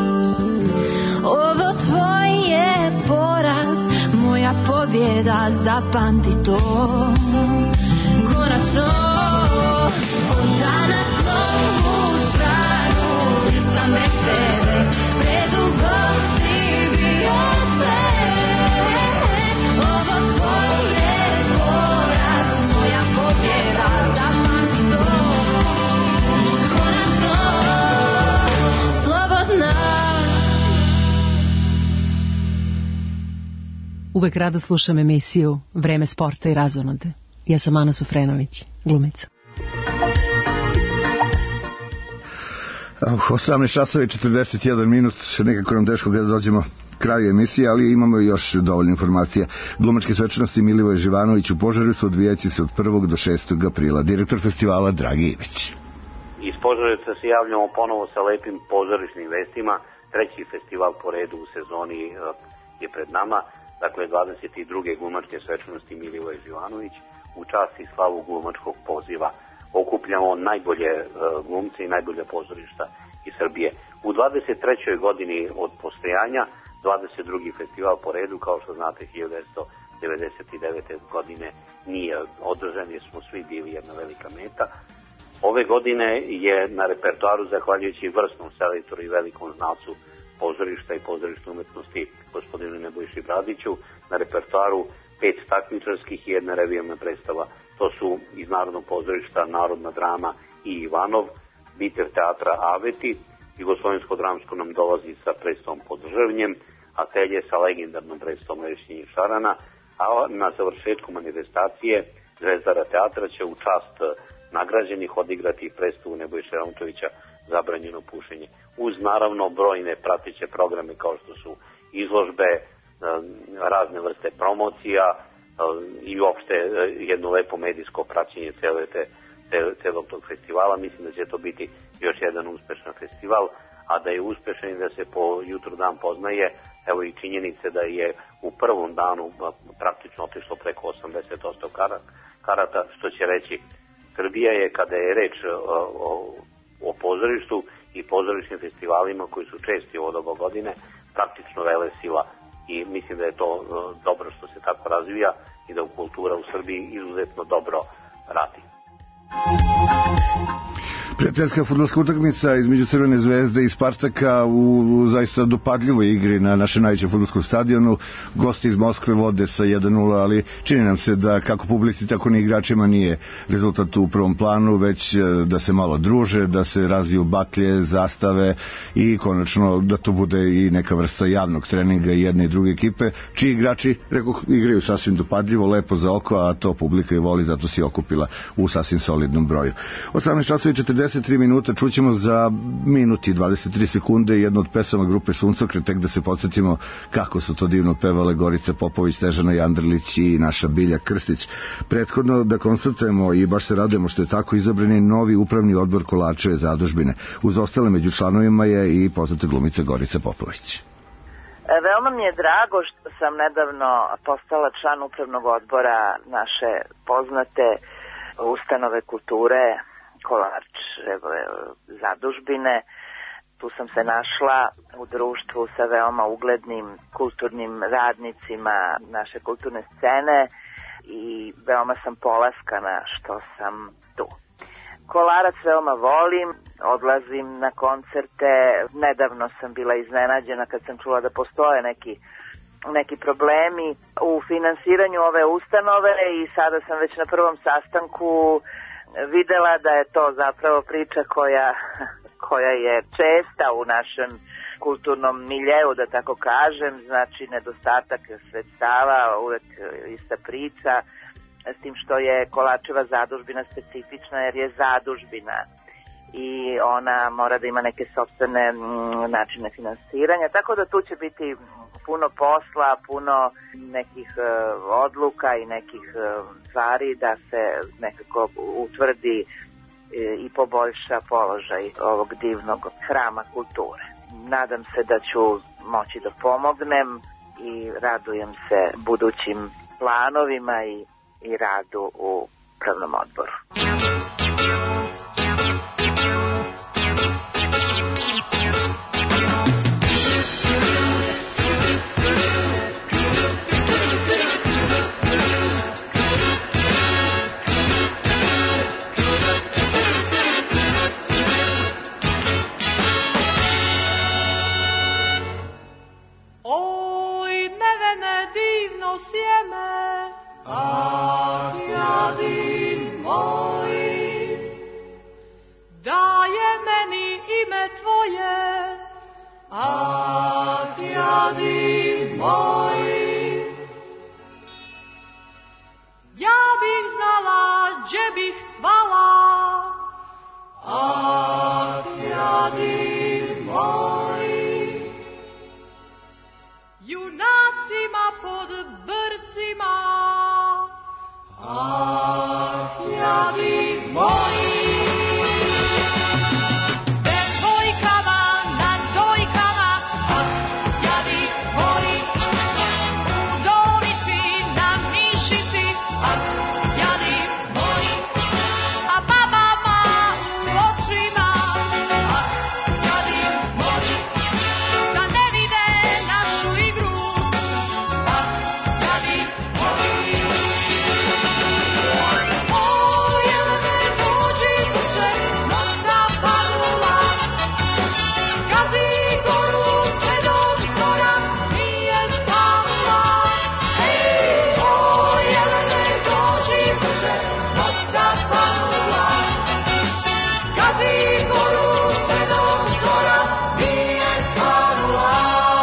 Ovo tvoje poraz, moja pobjeda, zapamti to. Konačno od danas novu stranu sam bez sebe. Predugo si bio sve. Ovo tvoje poraz, moja pobjeda, zapamti to. Konačno slobodna. Uvek rado slušam emisiju Vreme sporta i razonode. Ja sam Ana Sofrenović, glumica. osamnaest časova i četrdeset jedan minut, nekako nam teško da dođemo kraju emisije, ali imamo još dovoljno informacija. Glumačke svečanosti Milivoje Živanović u Požarevcu odvijaće se od prvog do šestog aprila. Direktor festivala Dragi Ivić. Iz Požarevca se javljamo ponovo sa lepim pozorišnim vestima. Treći festival po redu u sezoni je pred nama. Dakle, dvadeset druge glumačke svečanosti Milivoje Živanović u čast i slavu glumačkog poziva. Okupljamo najbolje glumce i najbolje pozorišta iz Srbije. U dvadeset trećoj godini od postojanja, dvadeset drugi festival po redu, kao što znate, hiljadu devetsto devedeset devete. godine nije održan, jer smo svi bili jedna velika meta. Ove godine je na repertoaru, zahvaljujući vrsnom selektoru i velikom znalcu pozorišta i pozorišne umetnosti gospodinu Nebojši Bradiću, na repertoaru pet takmičarskih i jedna revijna predstava. To su iz Narodnog pozorišta Narodna drama i Ivanov, Bitev teatra Aveti, Jugoslovensko-dramsko nam dolazi sa predstavom Podržavljem, Atelje sa legendarnom predstavom Lešćenje Šarana, a na završetku manifestacije Zvezdara teatra će u čast nagrađenih odigrati predstavu Nebojše Rančevića Zabranjeno pušenje. Uz naravno brojne prateće programe kao što su izložbe, razne vrste promocija i uopšte jedno lepo medijsko praćenje cele te, celog tog festivala. Mislim da će to biti još jedan uspešan festival, a da je uspešan i da se po jutru dan poznaje, evo i činjenice da je u prvom danu praktično otišlo preko osamdeset posto karata, što će reći Srbija je, kada je reč o, o, o pozorištu i pozorišnim festivalima koji su česti od ove godine, praktično vele sila. I mislim da je to dobro što se tako razvija i da u kultura u Srbiji izuzetno dobro radi. Prijateljska fudbalska utakmica između Crvene zvezde i Spartaka u, u zaista dopadljivoj igri na našem najvećem fudbalskom stadionu. Gosti iz Moskve vode sa jedan nula, ali čini nam se da kako publici, tako ni igračima nije rezultat u prvom planu, već da se malo druže, da se razviju baklje, zastave i konačno da to bude i neka vrsta javnog treninga jedne i druge ekipe, čiji igrači, rekoh, igraju sasvim dopadljivo, lepo za oko, a to publika i voli, zato si okupila u sasvim solidnom broju. osamnaest časova i četrdeset tri minuta, čućemo za minut i dvadeset tri sekunde jednu od pesama grupe Suncokret, tek da se podsjetimo kako su to divno pevale Gorica Popović, Snežana Jandrlić i naša Bilja Krstić. Prethodno da konstatujemo i baš se radujemo što je tako izabrani novi upravni odbor Kolarčeve zadužbine. Uz ostale među članovima je i poznata glumica Gorica Popović. Veoma mi je drago što sam nedavno postala član upravnog odbora naše poznate ustanove kulture Kolarčeve zadužbine. Tu sam se našla u društvu sa veoma uglednim kulturnim radnicima naše kulturne scene i veoma sam polaskana što sam tu. Kolarac veoma volim, odlazim na koncerte. Nedavno sam bila iznenađena kad sam čula da postoje neki neki problemi u finansiranju ove ustanove i sada sam već na prvom sastanku videla da je to zapravo priča koja, koja je česta u našem kulturnom miljeu, da tako kažem, znači nedostatak sredstava, uvek ista priča, s tim što je Kolarčeva zadužbina specifična jer je zadužbina i ona mora da ima neke sopstvene načine finansiranja, tako da tu će biti puno posla, puno nekih uh, odluka i nekih uh, stvari da se nekako utvrdi uh, i poboljša položaj ovog divnog hrama kulture. Nadam se da ću moći da pomognem i radujem se budućim planovima i, i radu u upravnom odboru. tvoje. Ah, jadi moji, ja bih znala, gdje bih cvala. Ah, jadi moji, junacima pod brcima. Ah, jadi moji, devojkama na dojkama. Ah, jadi moji, udovici na mišici. Ah, jadi moji, a babama u očima. Ah, jadi moji, da ne vide našu igru. Ah, jadi moji. O, Jelene, dođi tu se, noć zapadula. Gazi goru sve dok zora nije spavila. Ej, o, Jelene, dođi tu se, noć zapadula. Gazi goru sve dok zora nije spavila.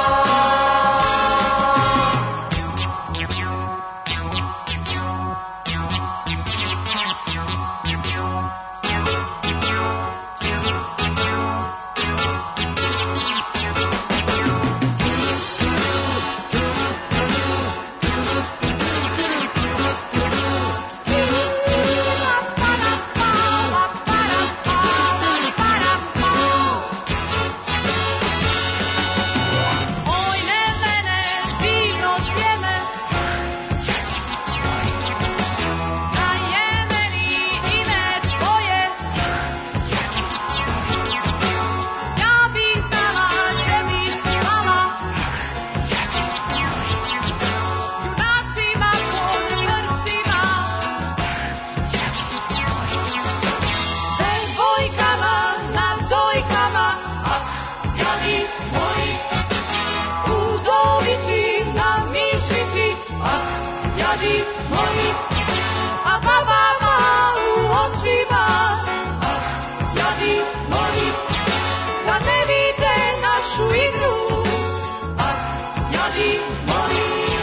Oj, ne mene, divno sjeme, da je meni ime tvoje. Ja bih znala, gdje bih spala. Junacima pod vrcima, devojkama na dojkama. Ah, jadi moji, udovici na mišici. Ah, jadi moji, a babama u očima. Ah, jadi moji, da ne vide našu igru. Ah, jadi moji.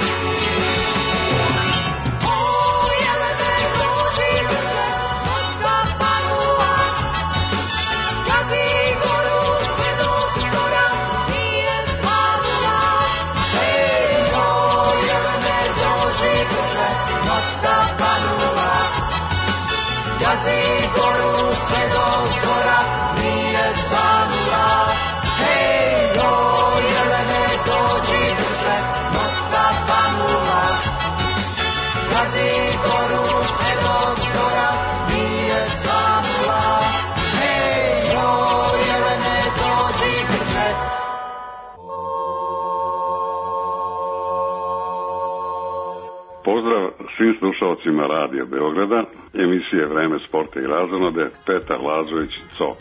O, Jelene, dođi tu se, noć zapadula. Gazi goru sve dok zora nije spavila. Ej, o, Jelene, dođi tu se, noć zapadula. Gazi goru sve dok zora nije spavila. Ej, o, Jelene, dođi tu se, noć zapadula. Gazi goru sve dok zora nije spavila. Ej, o, Jelene, dođi tu se. Pozdrav svim slušalcima Radija Beograda, emisije Vreme sporta i razonode, Petar Lazović, Cok.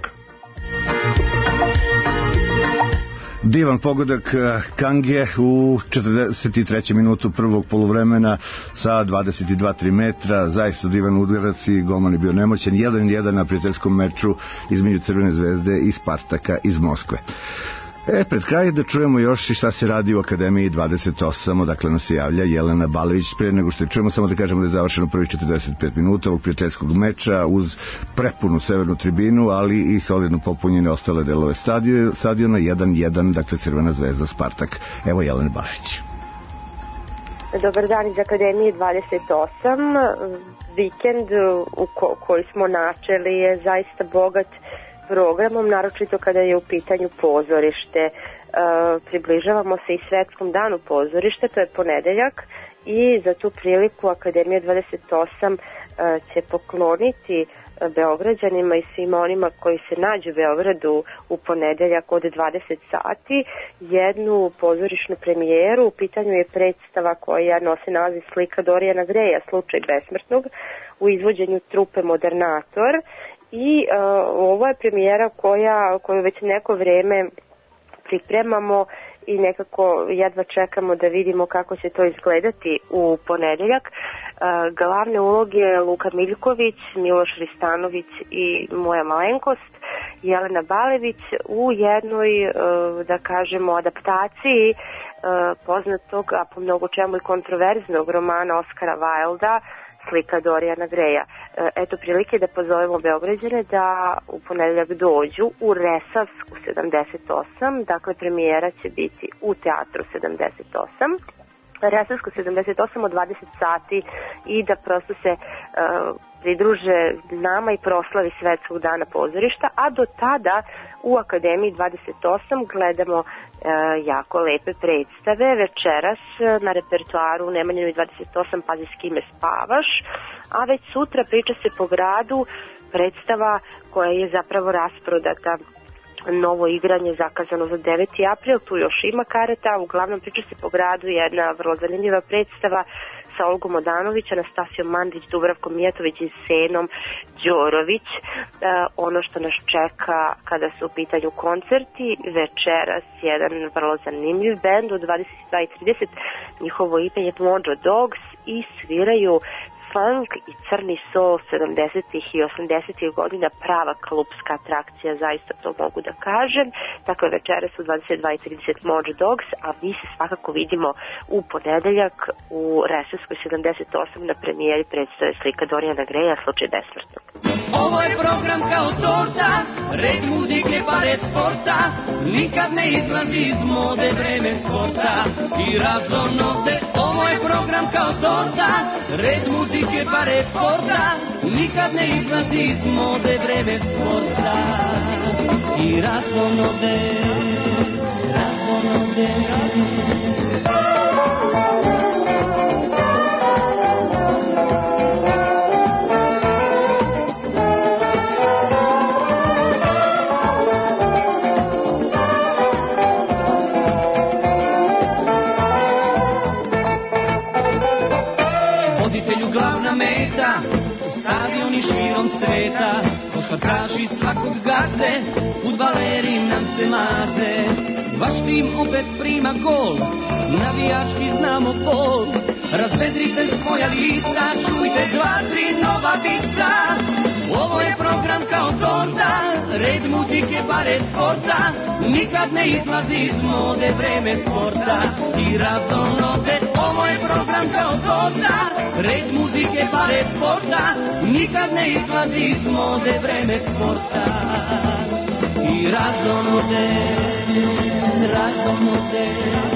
Divan pogodak Kange u četrdeset trećem minutu prvog poluvremena sa dvadeset dva tri metra, zaista divan udarac i golman je bio nemoćan, jedan jedan na prijateljskom meču između Crvene zvezde i Spartaka iz Moskve. E, pred kraj da čujemo još i šta se radi u Akademiji dvadeset osam, odakle nas se javlja Jelena Balović. Pre nego što je čujemo, samo da kažemo da je završeno prvih četrdeset pet minuta ovog prijateljskog meča uz prepunu severnu tribinu, ali i solidno popunjene ostale delove stadiona, jedan jedan, dakle Crvena zvezda Spartak. Evo Jelena Balović. Dobar dan iz Akademije dvadeset osam. Vikend u ko- koji smo načeli je zaista bogat programom, naročito kada je u pitanju pozorište. E, približavamo se i Svetskom danu pozorišta, to je ponedeljak, i za tu priliku Akademija dvadeset osam e, će pokloniti Beograđanima i svima onima koji se nađu u Beogradu u ponedeljak od dvadeset sati jednu pozorišnu premijeru. U pitanju je predstava koja nosi naziv Slika Dorijana Greja, slučaj besmrtnog, u izvođenju trupe Modernator. I uh, ovo je premijera koja, koju već neko vreme pripremamo i nekako jedva čekamo da vidimo kako će to izgledati u ponedeljak. Uh, glavne uloge Luka Miljković, Miloš Ristanović i moja malenkost. Jelena Balević u jednoj, da kažemo, adaptaciji poznatog, a po mnogo čemu i kontroverznog romana Oskara Wilda, Slika Dorijana Greja. Eto prilike da pozovemo Beograđane da u ponedeljak dođu u Resavsku sedamdeset osam, dakle premijera će biti u Teatru sedamdeset osam. Resavsku sedamdeset osam od dvadeset sati i da prosto se uh, pridruže nama i proslavi Svetskog dana pozorišta, a do tada u Akademiji dvadeset osam gledamo uh, jako lepe predstave. Večeras na repertoaru Nemanjinoj dvadeset osam Pazi s kime spavaš, a već sutra Priča se po gradu, predstava koja je zapravo rasprodata. Novo igranje zakazano za deveti april, tu još ima karata, uglavnom Priča se po gradu, jedna vrlo zanimljiva predstava sa Olgom Odanović, Anastasijom Mandić, Dubravkom Mijatović i Senom Đorović. E, ono što nas čeka kada su u pitanju koncerti, večeras jedan vrlo zanimljiv bend u dvadeset dva i trideset, njihovo ime je Mojo Dogs i sviraju funk i crni soul sedamdesetih i osamdesetih godina, prava klubska atrakcija, zaista to mogu da kažem. Dakle, večeras u dvadeset dva i trideset Mojo Dogs, a mi se svakako vidimo u ponedeljak u Resavskoj sedamdeset osam na premijeri predstave Slika Dorijana Greja, Slučaj besmrtnog. Ovo je program kao torta, red muzike pa red sporta, nikad ne izlazi iz mode vreme sporta i razonote. Ovo je program kao torta, red muzike pa red sporta, nikad ne izlazi iz mode vreme sporta i razonote, razonote. Stadioni širom sveta, košarkaši svakog gaze, fudbaleri nam se maze. Vaš tim opet prima gol, navijački znamo pol. Razvedrite svoja lica, čujte dva, tri nova vica. Ovo je program kao torta, red muzike pa red sporta, nikad ne izlazi iz mode vreme sporta i razonote. Ovo je program kao torta, red muzike pa red sporta, nikad ne izlazi iz mode vreme sporta i razonote, razonote.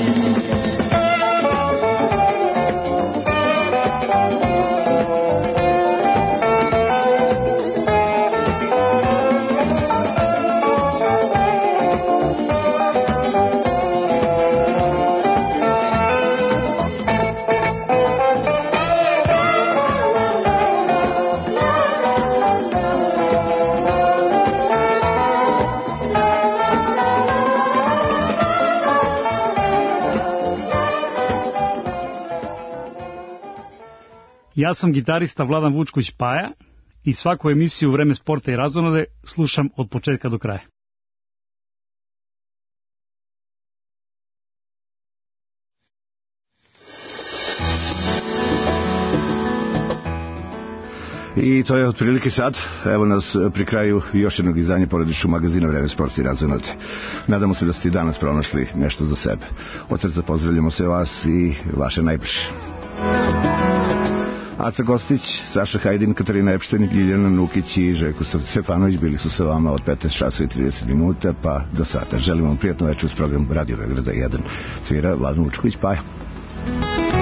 Ja sam gitarista Vladan Vučković Paja i svaku emisiju Vreme sporta i razonode slušam od početka do kraja. I to je otprilike sad. Evo nas pri kraju još jednog izdanja porodičnog magazina Vreme sporta i razonode. Nadamo se da ste i danas pronašli nešto za sebe. Od srca pozdravljamo se vas i vaše najbliže. Aca Gostić, Saša Hajdin, Katarina Epšten, Ljiljana Nukić i Željko Stefanović bili su sa vama od petnaest časova i trideset minuta pa do sata. Želimo vam prijatno večer uz program Radio Beograda jedan. Svira Vladan Vučković Paja.